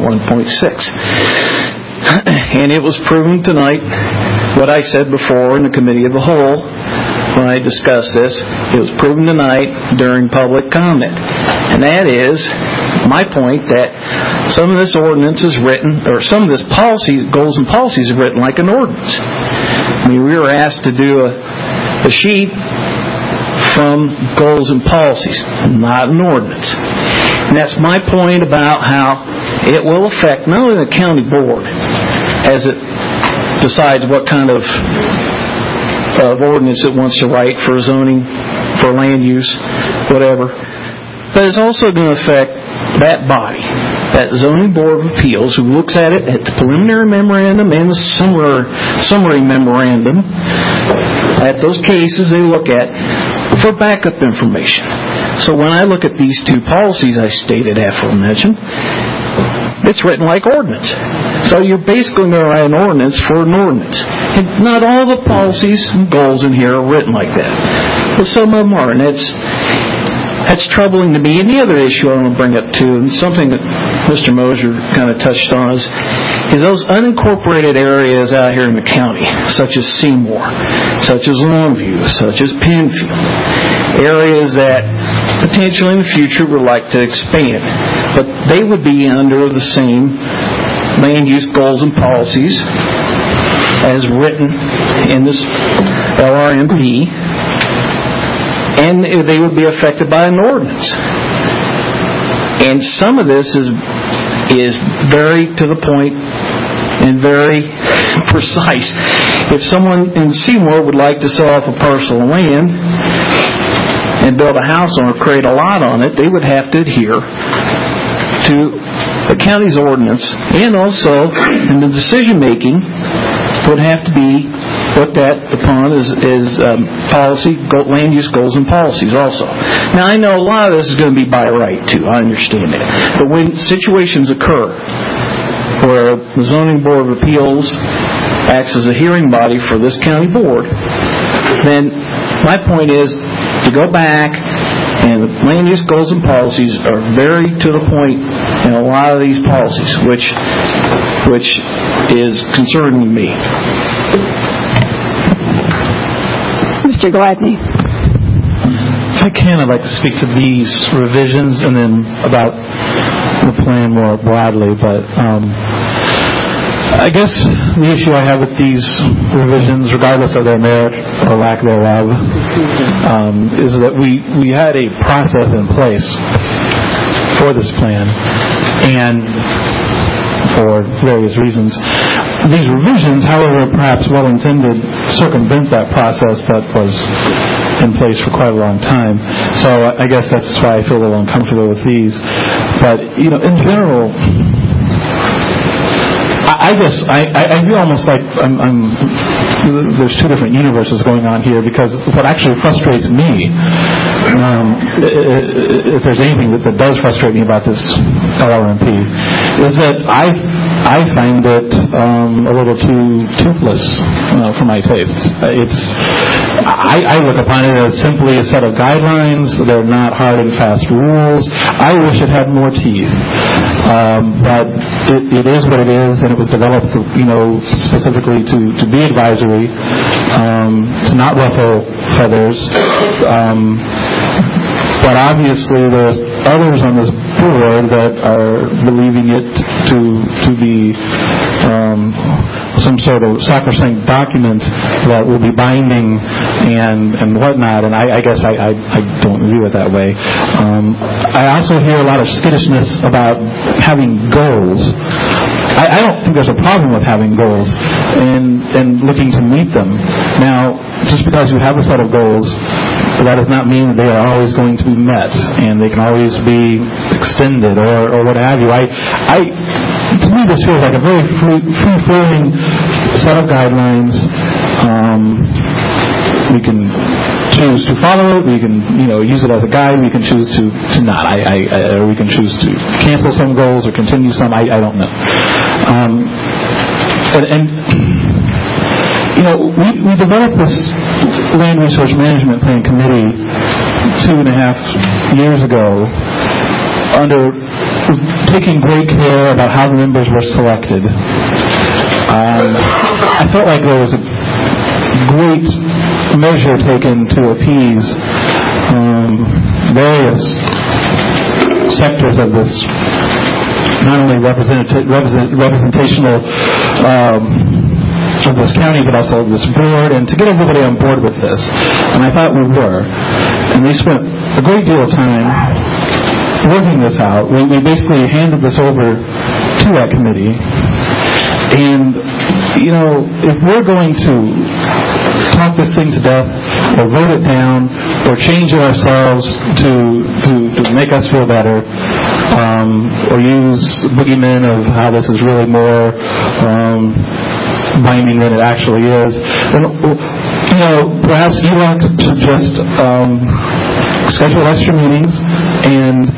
4.1.6. And it was proven tonight, what I said before in the Committee of the Whole, when I discussed this, it was proven tonight during public comment. And that is my point, that some of this ordinance is written, or some of this policy, goals and policies are written like an ordinance. I mean, we were asked to do a sheet from goals and policies, not an ordinance. And that's my point about how it will affect not only the county board as it decides what kind of ordinance it wants to write for zoning, for land use, whatever, but it's also going to affect that body, that Zoning Board of Appeals, who looks at it at the preliminary memorandum and the summary memorandum. At those cases they look at for backup information. So when I look at these two policies I stated aforementioned, it's written like ordinance. So you're basically going to write an ordinance for an ordinance. And not all the policies and goals in here are written like that. But some of them are, and that's troubling to me. And the other issue I want to bring up too, and something that Mr. Mosier kind of touched on, is those unincorporated areas out here in the county, such as Seymour, such as Longview, such as Penfield, areas that potentially in the future would like to expand, but they would be under the same land use goals and policies as written in this LRMP, and they would be affected by an ordinance. And some of this is very to the point and very precise. If someone in Seymour would like to sell off a parcel of land and build a house on it, create a lot on it, they would have to adhere to the county's ordinance, and also in the decision making would have to be looked at upon is policy, land use goals and policies also. Now, I know a lot of this is going to be by right, too. I understand that. But when situations occur where the Zoning Board of Appeals acts as a hearing body for this county board, then my point is to go back, and the land use goals and policies are very to the point in a lot of these policies, which is concerning me. Mr. Gladney. If I can, I'd like to speak to these revisions and then about the plan more broadly, but I guess the issue I have with these revisions, regardless of their merit or lack thereof, is that we had a process in place for this plan, and for various reasons. These revisions, however perhaps well-intended, circumvent that process that was in place for quite a long time. So I guess that's why I feel a little uncomfortable with these. But, in general, I guess I feel almost like there's two different universes going on here, because what actually frustrates me, if there's anything that does frustrate me about this LRMP, is that I find it a little too toothless for my tastes. I look upon it as simply a set of guidelines. They're not hard and fast rules. I wish it had more teeth. But it is what it is, and it was developed, specifically to be advisory, to not ruffle feathers. But obviously there's others on this board that are believing it to be some sort of sacrosanct document that will be binding and whatnot, and I guess I don't view it that way. I also hear a lot of skittishness about having goals. I don't think there's a problem with having goals and looking to meet them. Now, just because you have a set of goals, that does not mean that they are always going to be met, and they can always be extended or what have you. To me, this feels like a very free-flowing set of guidelines. We can choose to follow it. We can, use it as a guide. We can choose to not. Or we can choose to cancel some goals or continue some. I don't know. We developed this Land Resource Management Plan Committee 2.5 years ago under taking great care about how the members were selected. I felt like there was a great measure taken to appease various sectors of this, not only representational of this county, but also this board, and to get everybody on board with this. And I thought we were. And we spent a great deal of time working this out. We basically handed this over to that committee. And, if we're going to talk this thing to death, or vote it down, or change it ourselves to make us feel better, or use boogeymen of how this is really more binding than it actually is, then, perhaps ELOC should just schedule extra meetings and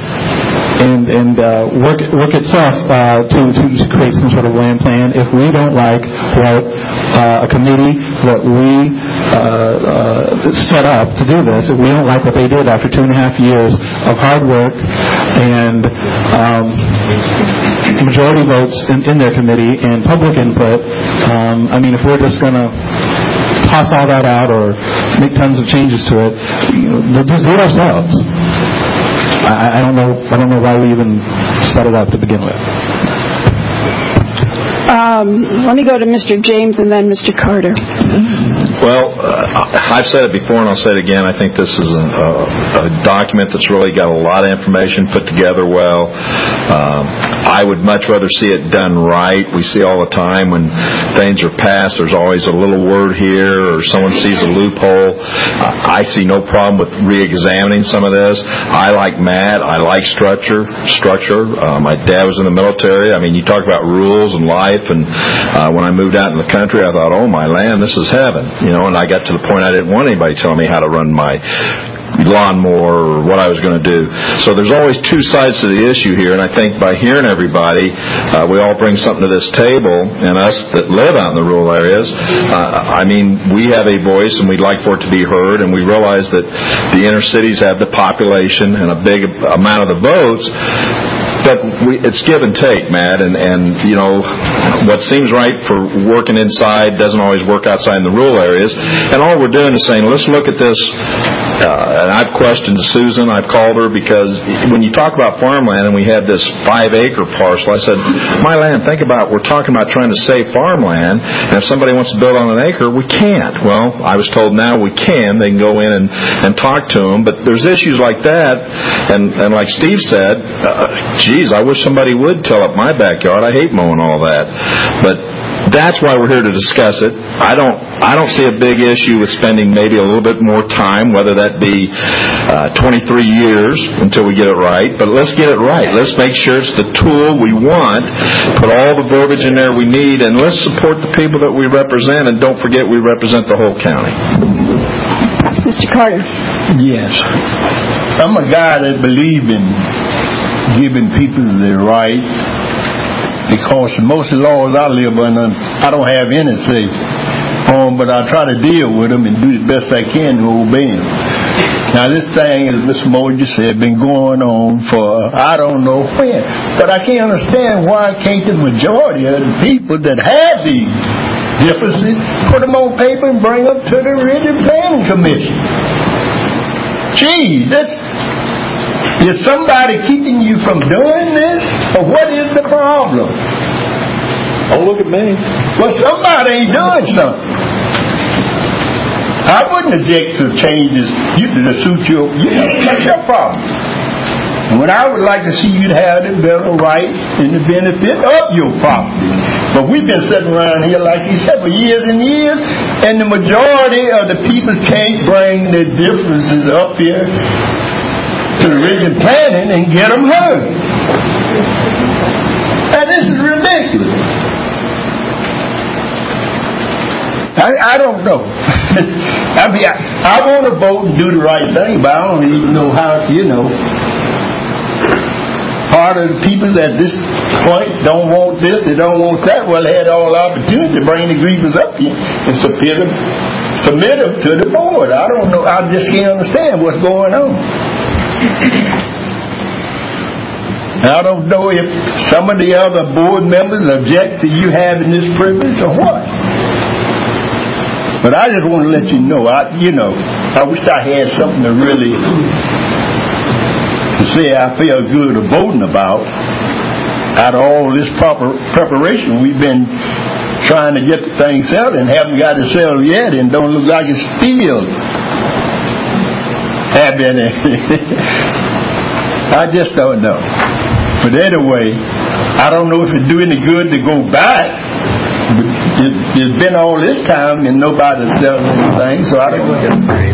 work itself to create some sort of land plan. If we don't like what a committee that we set up to do this, if we don't like what they did after 2.5 years of hard work and majority votes in their committee and public input, if we're just going to toss all that out or make tons of changes to it, just do it ourselves. I don't know why we even set it up to begin with. Let me go to Mr. James and then Mr. Carter. Well, I've said it before and I'll say it again. I think this is a document that's really got a lot of information put together well. I would much rather see it done right. We see all the time when things are passed, there's always a little word here or someone sees a loophole. I see no problem with re-examining some of this. I like Matt. I like structure. My dad was in the military. I mean, you talk about rules and life, and when I moved out in the country, I thought, oh, my land, this is heaven. And I got to the point I didn't want anybody telling me how to run my lawnmower or what I was going to do. So there's always two sides to the issue here, and I think by hearing everybody, we all bring something to this table, and us that live out in the rural areas, we have a voice and we'd like for it to be heard, and we realize that the inner cities have the population and a big amount of the votes. But it's give and take, Matt, and what seems right for working inside doesn't always work outside in the rural areas. And all we're doing is saying, let's look at this. And I've questioned Susan, I've called her, because when you talk about farmland and we had this 5-acre parcel, I said, my land, think about, we're talking about trying to save farmland, and if somebody wants to build on an acre, we can't. Well, I was told now we can. They can go in and talk to them. But there's issues like that, and like Steve said, geez, I wish somebody would till up my backyard. I hate mowing all that. But that's why we're here to discuss it. I don't see a big issue with spending maybe a little bit more time, whether that be 23 years until we get it right. But let's get it right. Let's make sure it's the tool we want, put all the verbiage in there we need, and let's support the people that we represent, and don't forget we represent the whole county. Mr. Carter. Yes. I'm a guy that believes in giving people their rights, because most of the laws I live under, I don't have any say on, but I try to deal with them and do the best I can to obey them. Now, this thing, as Mr. Moser said, been going on for I don't know when. But I can't understand why can't the majority of the people that have these differences put them on paper and bring them to the Regional Planning Commission. Gee, is somebody keeping you from doing this? Or what is the problem? Don't look at me. Well, somebody ain't doing something. I wouldn't object to changes to suit you. That's your problem. What I would like to see you to have the better right and the benefit of your property. But we've been sitting around here, like you said, for years and years, and the majority of the people can't bring their differences up here to the Regional Planning and get them heard. And this is ridiculous. I don't know. I want to vote and do the right thing, but I don't even know how, part of the people at this point don't want this, they don't want that. Well, they had all the opportunity to bring the grievance up here and submit them to the board. I don't know. I just can't understand what's going on. I don't know if some of the other board members object to you having this privilege or what. But I just want to let you know, I wish I had something to really to say I feel good of voting about. Out of all this preparation, we've been trying to get the thing settled and haven't got it settled yet, and don't look like it's still happening. I just don't know. But anyway, I don't know if it'd do any good to go back. It's been all this time and nobody's done anything, so I don't know.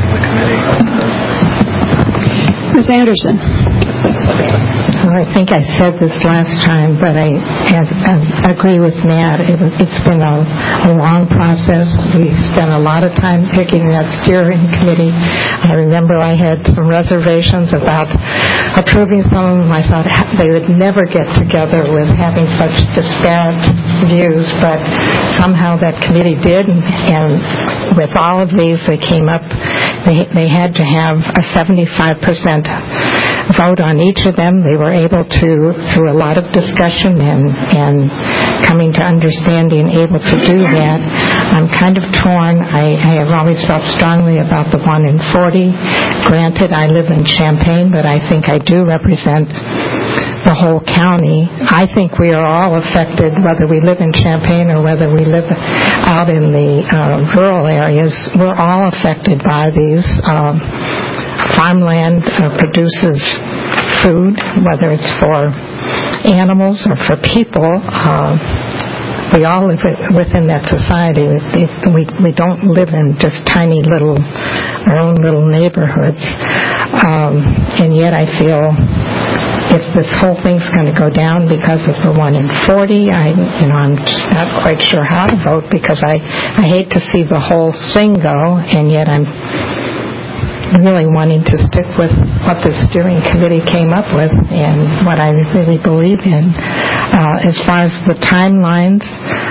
Ms. Anderson. Well, I think I said this last time, but I agree with Matt. It's been a long process. We spent a lot of time picking that steering committee. I remember I had some reservations about approving some of them. I thought they would never get together with having such disparate views, but somehow that committee did, and with all of these, they came up. They had to have a 75% vote on each of them. They were able to, through a lot of discussion and coming to understanding, able to do that. I'm kind of torn. I have always felt strongly about the 1 in 40. Granted, I live in Champaign, but I think I do represent the whole county. I think we are all affected, whether we live in Champaign or whether we live out in the rural areas. We're all affected by these. Farmland produces food, whether it's for animals or for people. We all live within that society. We don't live in just tiny little, our own little neighborhoods. And yet I feel if this whole thing's going to go down because of the 1 in 40, I'm just not quite sure how to vote, because I hate to see the whole thing go, and yet I'm really wanting to stick with what the steering committee came up with and what I really believe in. As far as the timelines,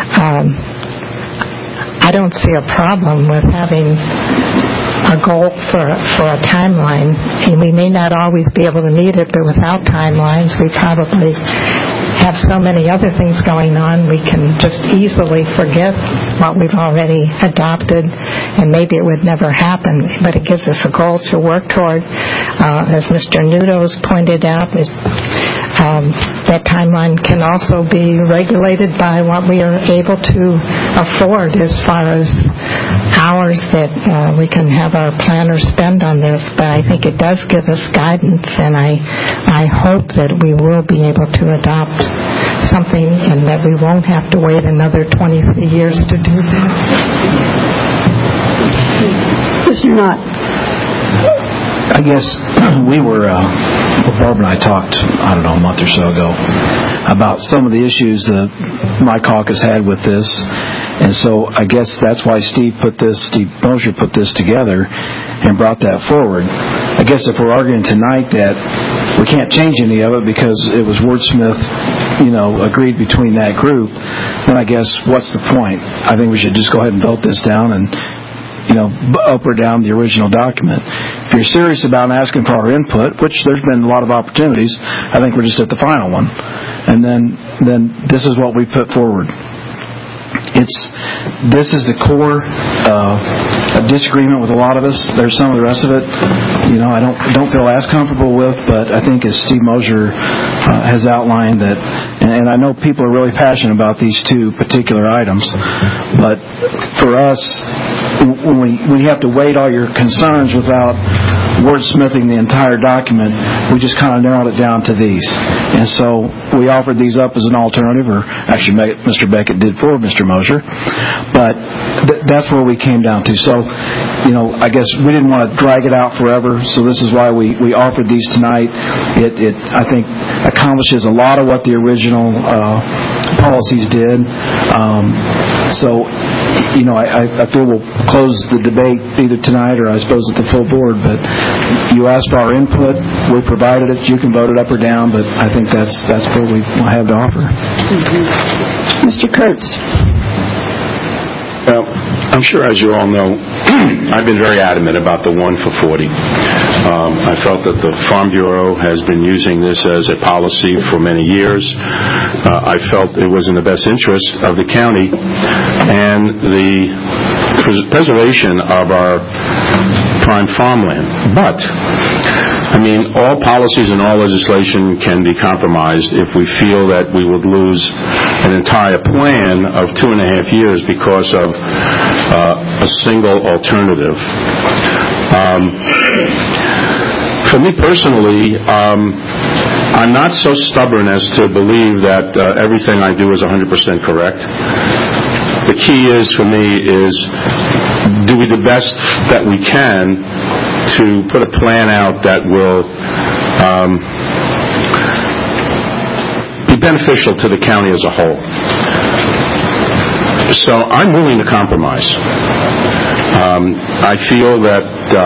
I don't see a problem with having a goal for a timeline. And we may not always be able to meet it, but without timelines, we probably have so many other things going on, we can just easily forget what we've already adopted, and maybe it would never happen, but it gives us a goal to work toward. As Mr. Nudos pointed out, that timeline can also be regulated by what we are able to afford as far as hours that we can have our planners spend on this, but I think it does give us guidance, and I hope that we will be able to adopt something and that we won't have to wait another 23 years to do that. Mr. Knott. I guess we were, Barb and I talked, a month or so ago, about some of the issues that my caucus had with this, and so I guess that's why Steve Mosher put this together and brought that forward. I guess if we're arguing tonight that we can't change any of it because it was wordsmith, agreed between that group, then I guess what's the point? I think we should just go ahead and vote this down and up or down the original document. If you're serious about asking for our input, which there's been a lot of opportunities, I think we're just at the final one. And then this is what we put forward. This is the core disagreement with a lot of us. There's some of the rest of it, I don't feel as comfortable with, but I think as Steve Mosher has outlined that, and I know people are really passionate about these two particular items, but for us, when we have to weight all your concerns without wordsmithing the entire document, we just kind of narrowed it down to these. And so we offered these up as an alternative, or actually Mr. Beckett did for Mr. Mosher, but that's where we came down to. So, I guess we didn't want to drag it out forever, so this is why we offered these tonight. It I think, accomplishes a lot of what the original policies did. I feel we'll close the debate either tonight or I suppose at the full board, but you asked for our input, we provided it, you can vote it up or down, but I think that's what we have to offer. Mr. Kurtz. Well, I'm sure, as you all know, I've been very adamant about the 1 for 40. I felt that the Farm Bureau has been using this as a policy for many years. I felt it was in the best interest of the county and the preservation of our prime farmland. But, all policies and all legislation can be compromised if we feel that we would lose an entire plan of 2.5 years because of a single alternative. For me personally, I'm not so stubborn as to believe that everything I do is 100% correct. The key is, for me, is do we the best that we can to put a plan out that will be beneficial to the county as a whole. So I'm willing to compromise. I feel that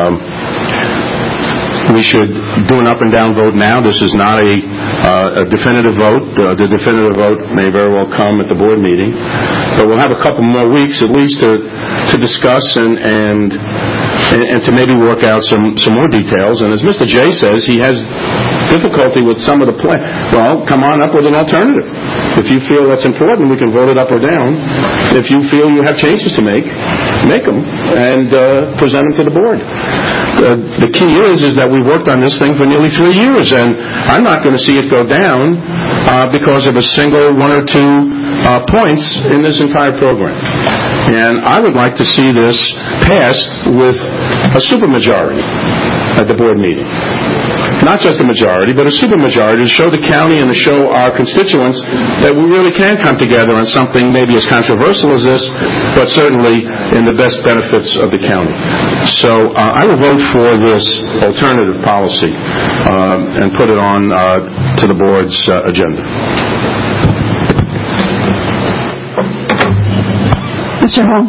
we should do an up and down vote now. This is not a definitive vote. The definitive vote may very well come at the board meeting, but we'll have a couple more weeks at least to discuss and to maybe work out some more details. And as Mr. J says, he has difficulty with some of the plan. Well, come on up with an alternative. If you feel that's important, we can vote it up or down. If you feel you have changes to make them and present them to the board. The key is that we worked on this thing for nearly 3 years, and I'm not going to see it go down because of a single 1 or 2 points in this entire program. And I would like to see this passed with a supermajority at the board meeting. not just a majority, but a supermajority, to show the county and to show our constituents that we really can come together on something maybe as controversial as this, but certainly in the best benefits of the county. So I will vote for this alternative policy and put it on to the board's agenda. Mr. Hall?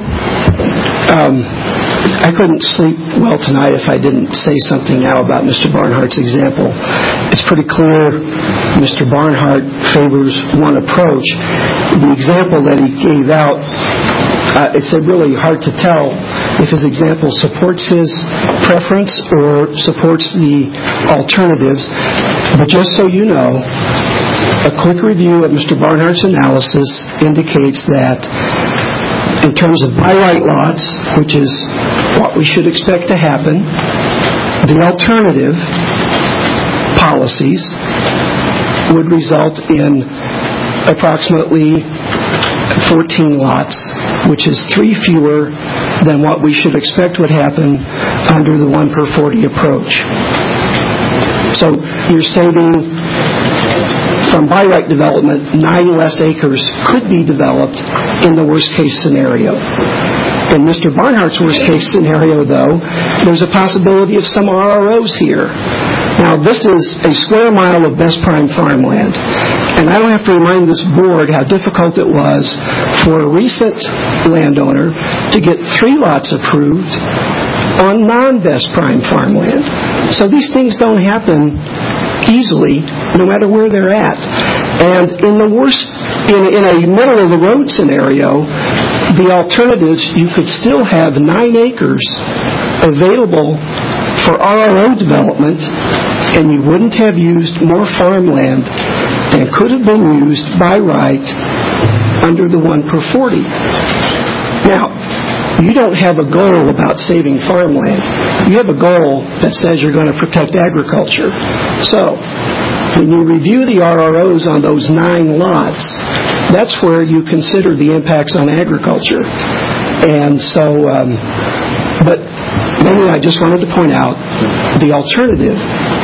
I couldn't sleep well tonight if I didn't say something now about Mr. Barnhart's example. It's pretty clear Mr. Barnhart favors one approach. The example that he gave out, it's really hard to tell if his example supports his preference or supports the alternatives. But just so you know, a quick review of Mr. Barnhart's analysis indicates that in terms of by right lots, which is what we should expect to happen, the alternative policies would result in approximately 14 lots, which is 3 fewer than what we should expect would happen under the 1 per 40 approach. So you're saving, from by right development, 9 less acres could be developed in the worst case scenario. In Mr. Barnhart's worst case scenario, though, there's a possibility of some RROs here. Now, this is a square mile of best prime farmland, and I don't have to remind this board how difficult it was for a recent landowner to get 3 lots approved on non-best prime farmland. So these things don't happen easily, no matter where they're at. And in the worst, in a middle of the road scenario, the alternatives, you could still have 9 acres available for RRO development, and you wouldn't have used more farmland than could have been used by right under the 1 per 40. Now, you don't have a goal about saving farmland. You have a goal that says you're going to protect agriculture. So, when you review the RROs on those 9 lots, that's where you consider the impacts on agriculture. And so, but mainly I just wanted to point out the alternative.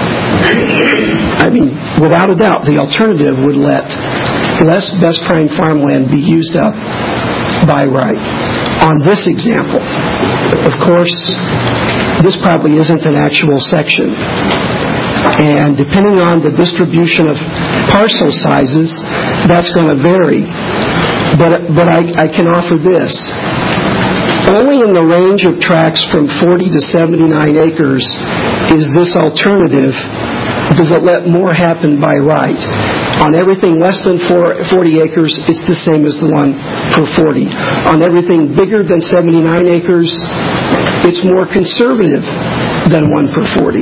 I mean, without a doubt, the alternative would let less best prime farmland be used up by right. On this example, of course, this probably isn't an actual section. And depending on the distribution of parcel sizes, that's going to vary. But I can offer this. Only in the range of tracts from 40 to 79 acres is this alternative, does it let more happen by right. On everything less than 40 acres, it's the same as the 1 per 40. On everything bigger than 79 acres, it's more conservative than 1 per 40.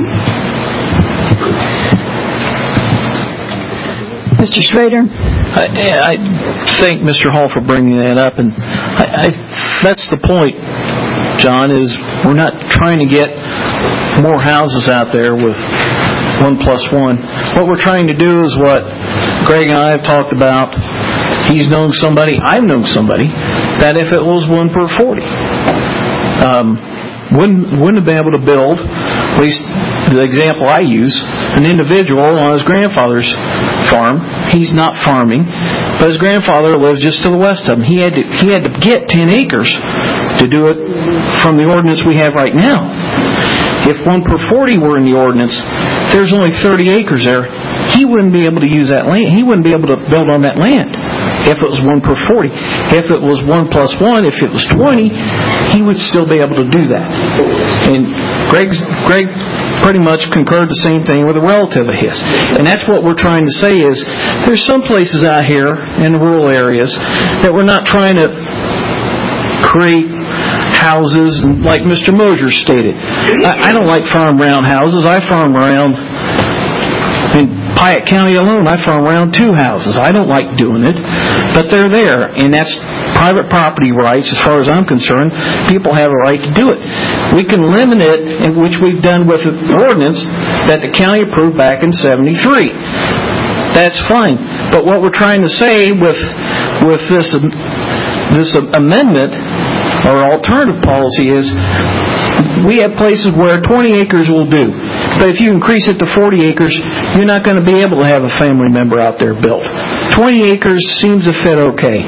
Mr. Schrader? I thank Mr. Hall for bringing that up, and that's the point, John, is we're not trying to get more houses out there with 1+1. What we're trying to do is what Greg and I have talked about. He's known somebody, I've known somebody, that if it was 1 per 40, wouldn't have been able to build, at least the example I use, an individual on his grandfather's farm. He's not farming, but his grandfather lives just to the west of him. He had to get 10 acres to do it from the ordinance we have right now. If 1 per 40 were in the ordinance, there's only 30 acres there. He wouldn't be able to use that land. He wouldn't be able to build on that land if it was 1 per 40. If it was 1+1, if it was 20, he would still be able to do that. And Greg pretty much concurred the same thing with a relative of his. And that's what we're trying to say is there's some places out here in the rural areas that we're not trying to create houses, like Mr. Mosier stated. I don't like farm around houses. I farm around, in Piatt County alone, I farm around 2 houses. I don't like doing it, but they're there, and that's private property rights as far as I'm concerned. People have a right to do it. We can limit it, which we've done with the ordinance that the county approved back in 73. That's fine. But what we're trying to say with this amendment Our alternative policy is we have places where 20 acres will do. But if you increase it to 40 acres, you're not going to be able to have a family member out there built. 20 acres seems to fit okay.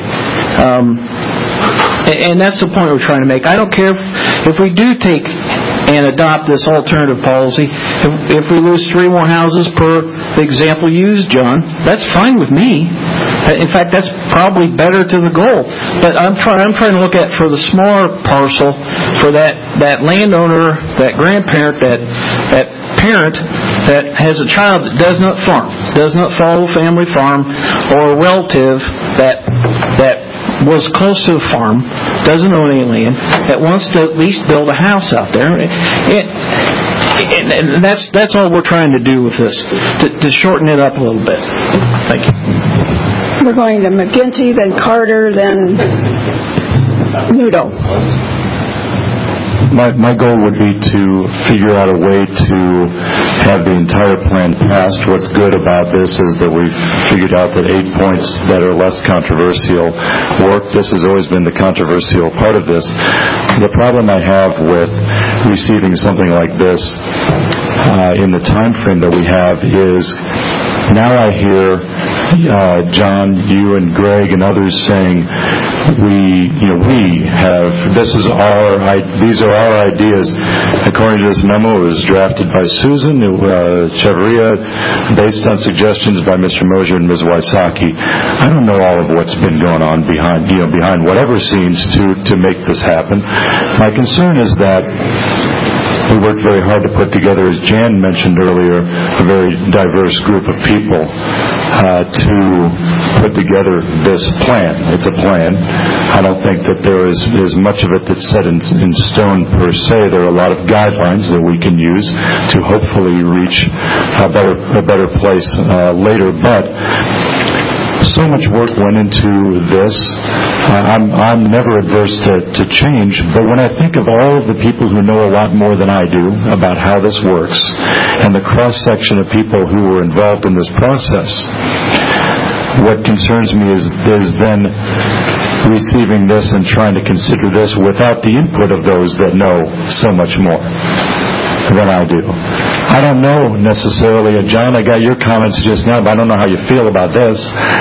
And that's the point we're trying to make. I don't care if we do take and adopt this alternative policy. If we lose 3 more houses per the example you used, John, that's fine with me. In fact, that's probably better to the goal. But I'm trying to look at for the smaller parcel, for that landowner, that grandparent, that parent that has a child that does not farm, does not follow family farm, or a relative that was close to the farm, doesn't own any land, that wants to at least build a house out there. And that's all we're trying to do with this, to shorten it up a little bit. Thank you. We're going to McGinty, then Carter, then Nudo. My goal would be to figure out a way to have the entire plan passed. What's good about this is that we've figured out that 8 points that are less controversial work. This has always been the controversial part of this. The problem I have with receiving something like this in the time frame that we have is now I hear John, you and Greg and others saying these are our ideas. According to this memo, it was drafted by Susan Cheveria, based on suggestions by Mr. Mosier and Ms. Wysocki. I don't know all of what's been going on behind whatever scenes to make this happen. My concern is that we worked very hard to put together, as Jan mentioned earlier, a very diverse group of people to put together this plan. It's a plan. I don't think that there is much of it that's set in stone per se. There are a lot of guidelines that we can use to hopefully reach a better place later. But so much work went into this. I'm never adverse to change, but when I think of all of the people who know a lot more than I do about how this works, and the cross-section of people who were involved in this process, what concerns me is then receiving this and trying to consider this without the input of those that know so much more than I do. I don't know necessarily, John, I got your comments just now, but I don't know how you feel about this.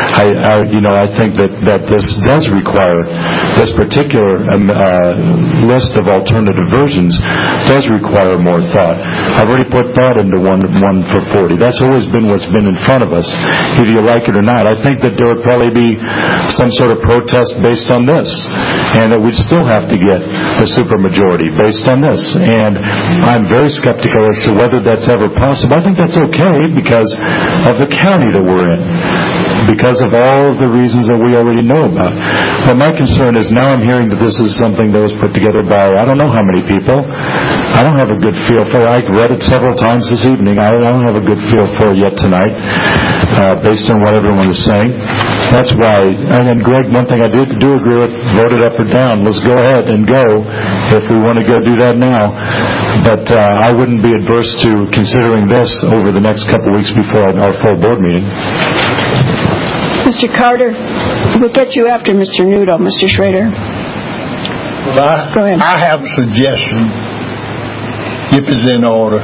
I think that this does require, this particular list of alternative versions does require more thought. I've already put thought into one for 40. That's always been what's been in front of us, either you like it or not. I think that there would probably be some sort of protest based on this, and that we'd still have to get the supermajority based on this. And I'm very skeptical as to whether that's ever possible. I think that's okay because of the county that we're in, because of all of the reasons that we already know about. But my concern is now I'm hearing that this is something that was put together by I don't know how many people. I don't have a good feel for it. I've read it several times this evening. I don't have a good feel for it yet tonight, based on what everyone is saying. That's why, and then Greg, one thing I do agree with, vote it up or down. Let's go ahead and go if we want to go do that now. But I wouldn't be adverse to considering this over the next couple of weeks before our full board meeting. Mr. Carter, we'll get you after Mr. Nudo, Mr. Schrader. Well, go ahead. I have a suggestion, if it's in order,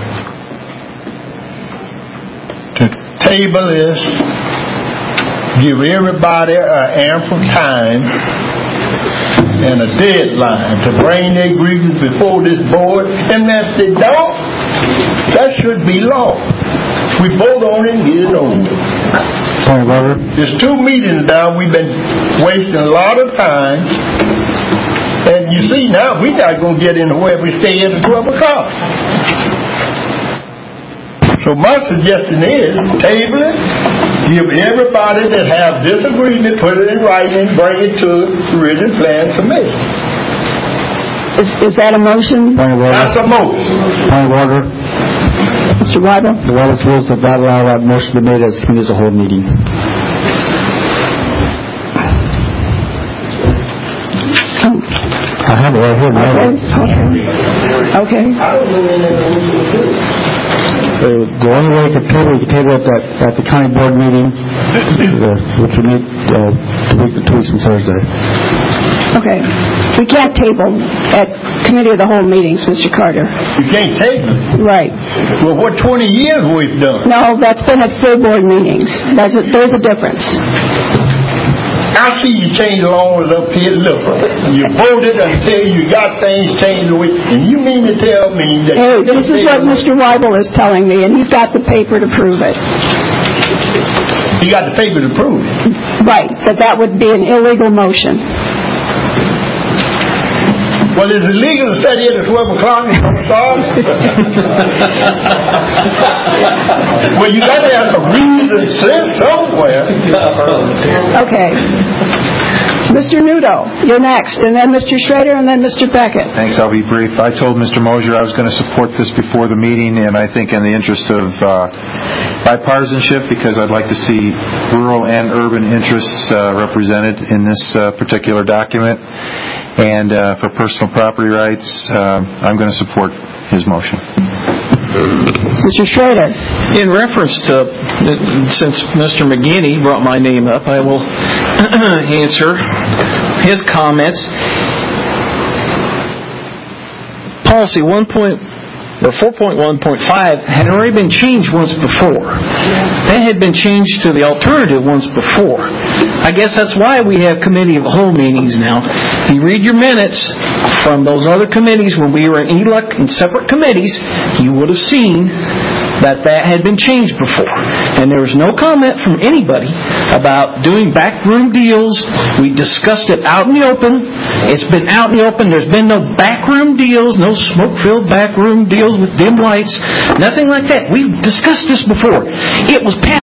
to table this, give everybody ample time and a deadline to bring their grievance before this board, and if they don't, that should be law. We vote on it and get it over. There's 2 meetings now. We've been wasting a lot of time, and you see now we're not going to get in the way if we stay at 12 o'clock. So my suggestion is table it, give everybody that have disagreement, put it in writing, bring it to the written plan committee. Is that a motion? That's a motion. Point of order. Mr. Weibel? The Robert's rules does not allow that motion to be made as a committee as a whole meeting. I have it right here. Okay. The only way you can table it at the county board meeting, which we meet 2 weeks from Thursday. Okay. We can't table at committee of the whole meetings, Mr. Carter. You can't table it. Right. Well, what 20 years we've done? No, that's been at full board meetings. There's a difference. I see you change the laws up here. Look, you voted until you got things changed away, and you mean to tell me that... Hey, this is what Mr. Weibel is telling me, and he's got the paper to prove it. He got the paper to prove it? Right, that would be an illegal motion. Well, is it legal to sit here at 12 o'clock and don't start? Well, you got to have some reason to sit somewhere. Okay. Mr. Nudo, you're next, and then Mr. Schrader, and then Mr. Beckett. Thanks, I'll be brief. I told Mr. Mosier I was going to support this before the meeting, and I think in the interest of bipartisanship, because I'd like to see rural and urban interests represented in this particular document. And for personal property rights, I'm going to support his motion. Mr. Schrader. In reference to, since Mr. McGinney brought my name up, I will answer his comments. Policy 4.1.5 had already been changed once before. That had been changed to the alternative once before. I guess that's why we have committee of the whole meetings now. If you read your minutes from those other committees when we were in ELEC in separate committees, you would have seen that had been changed before. And there was no comment from anybody about doing backroom deals. We discussed it out in the open. It's been out in the open. There's been no backroom deals, no smoke-filled backroom deals with dim lights, nothing like that. We've discussed this before. It was passed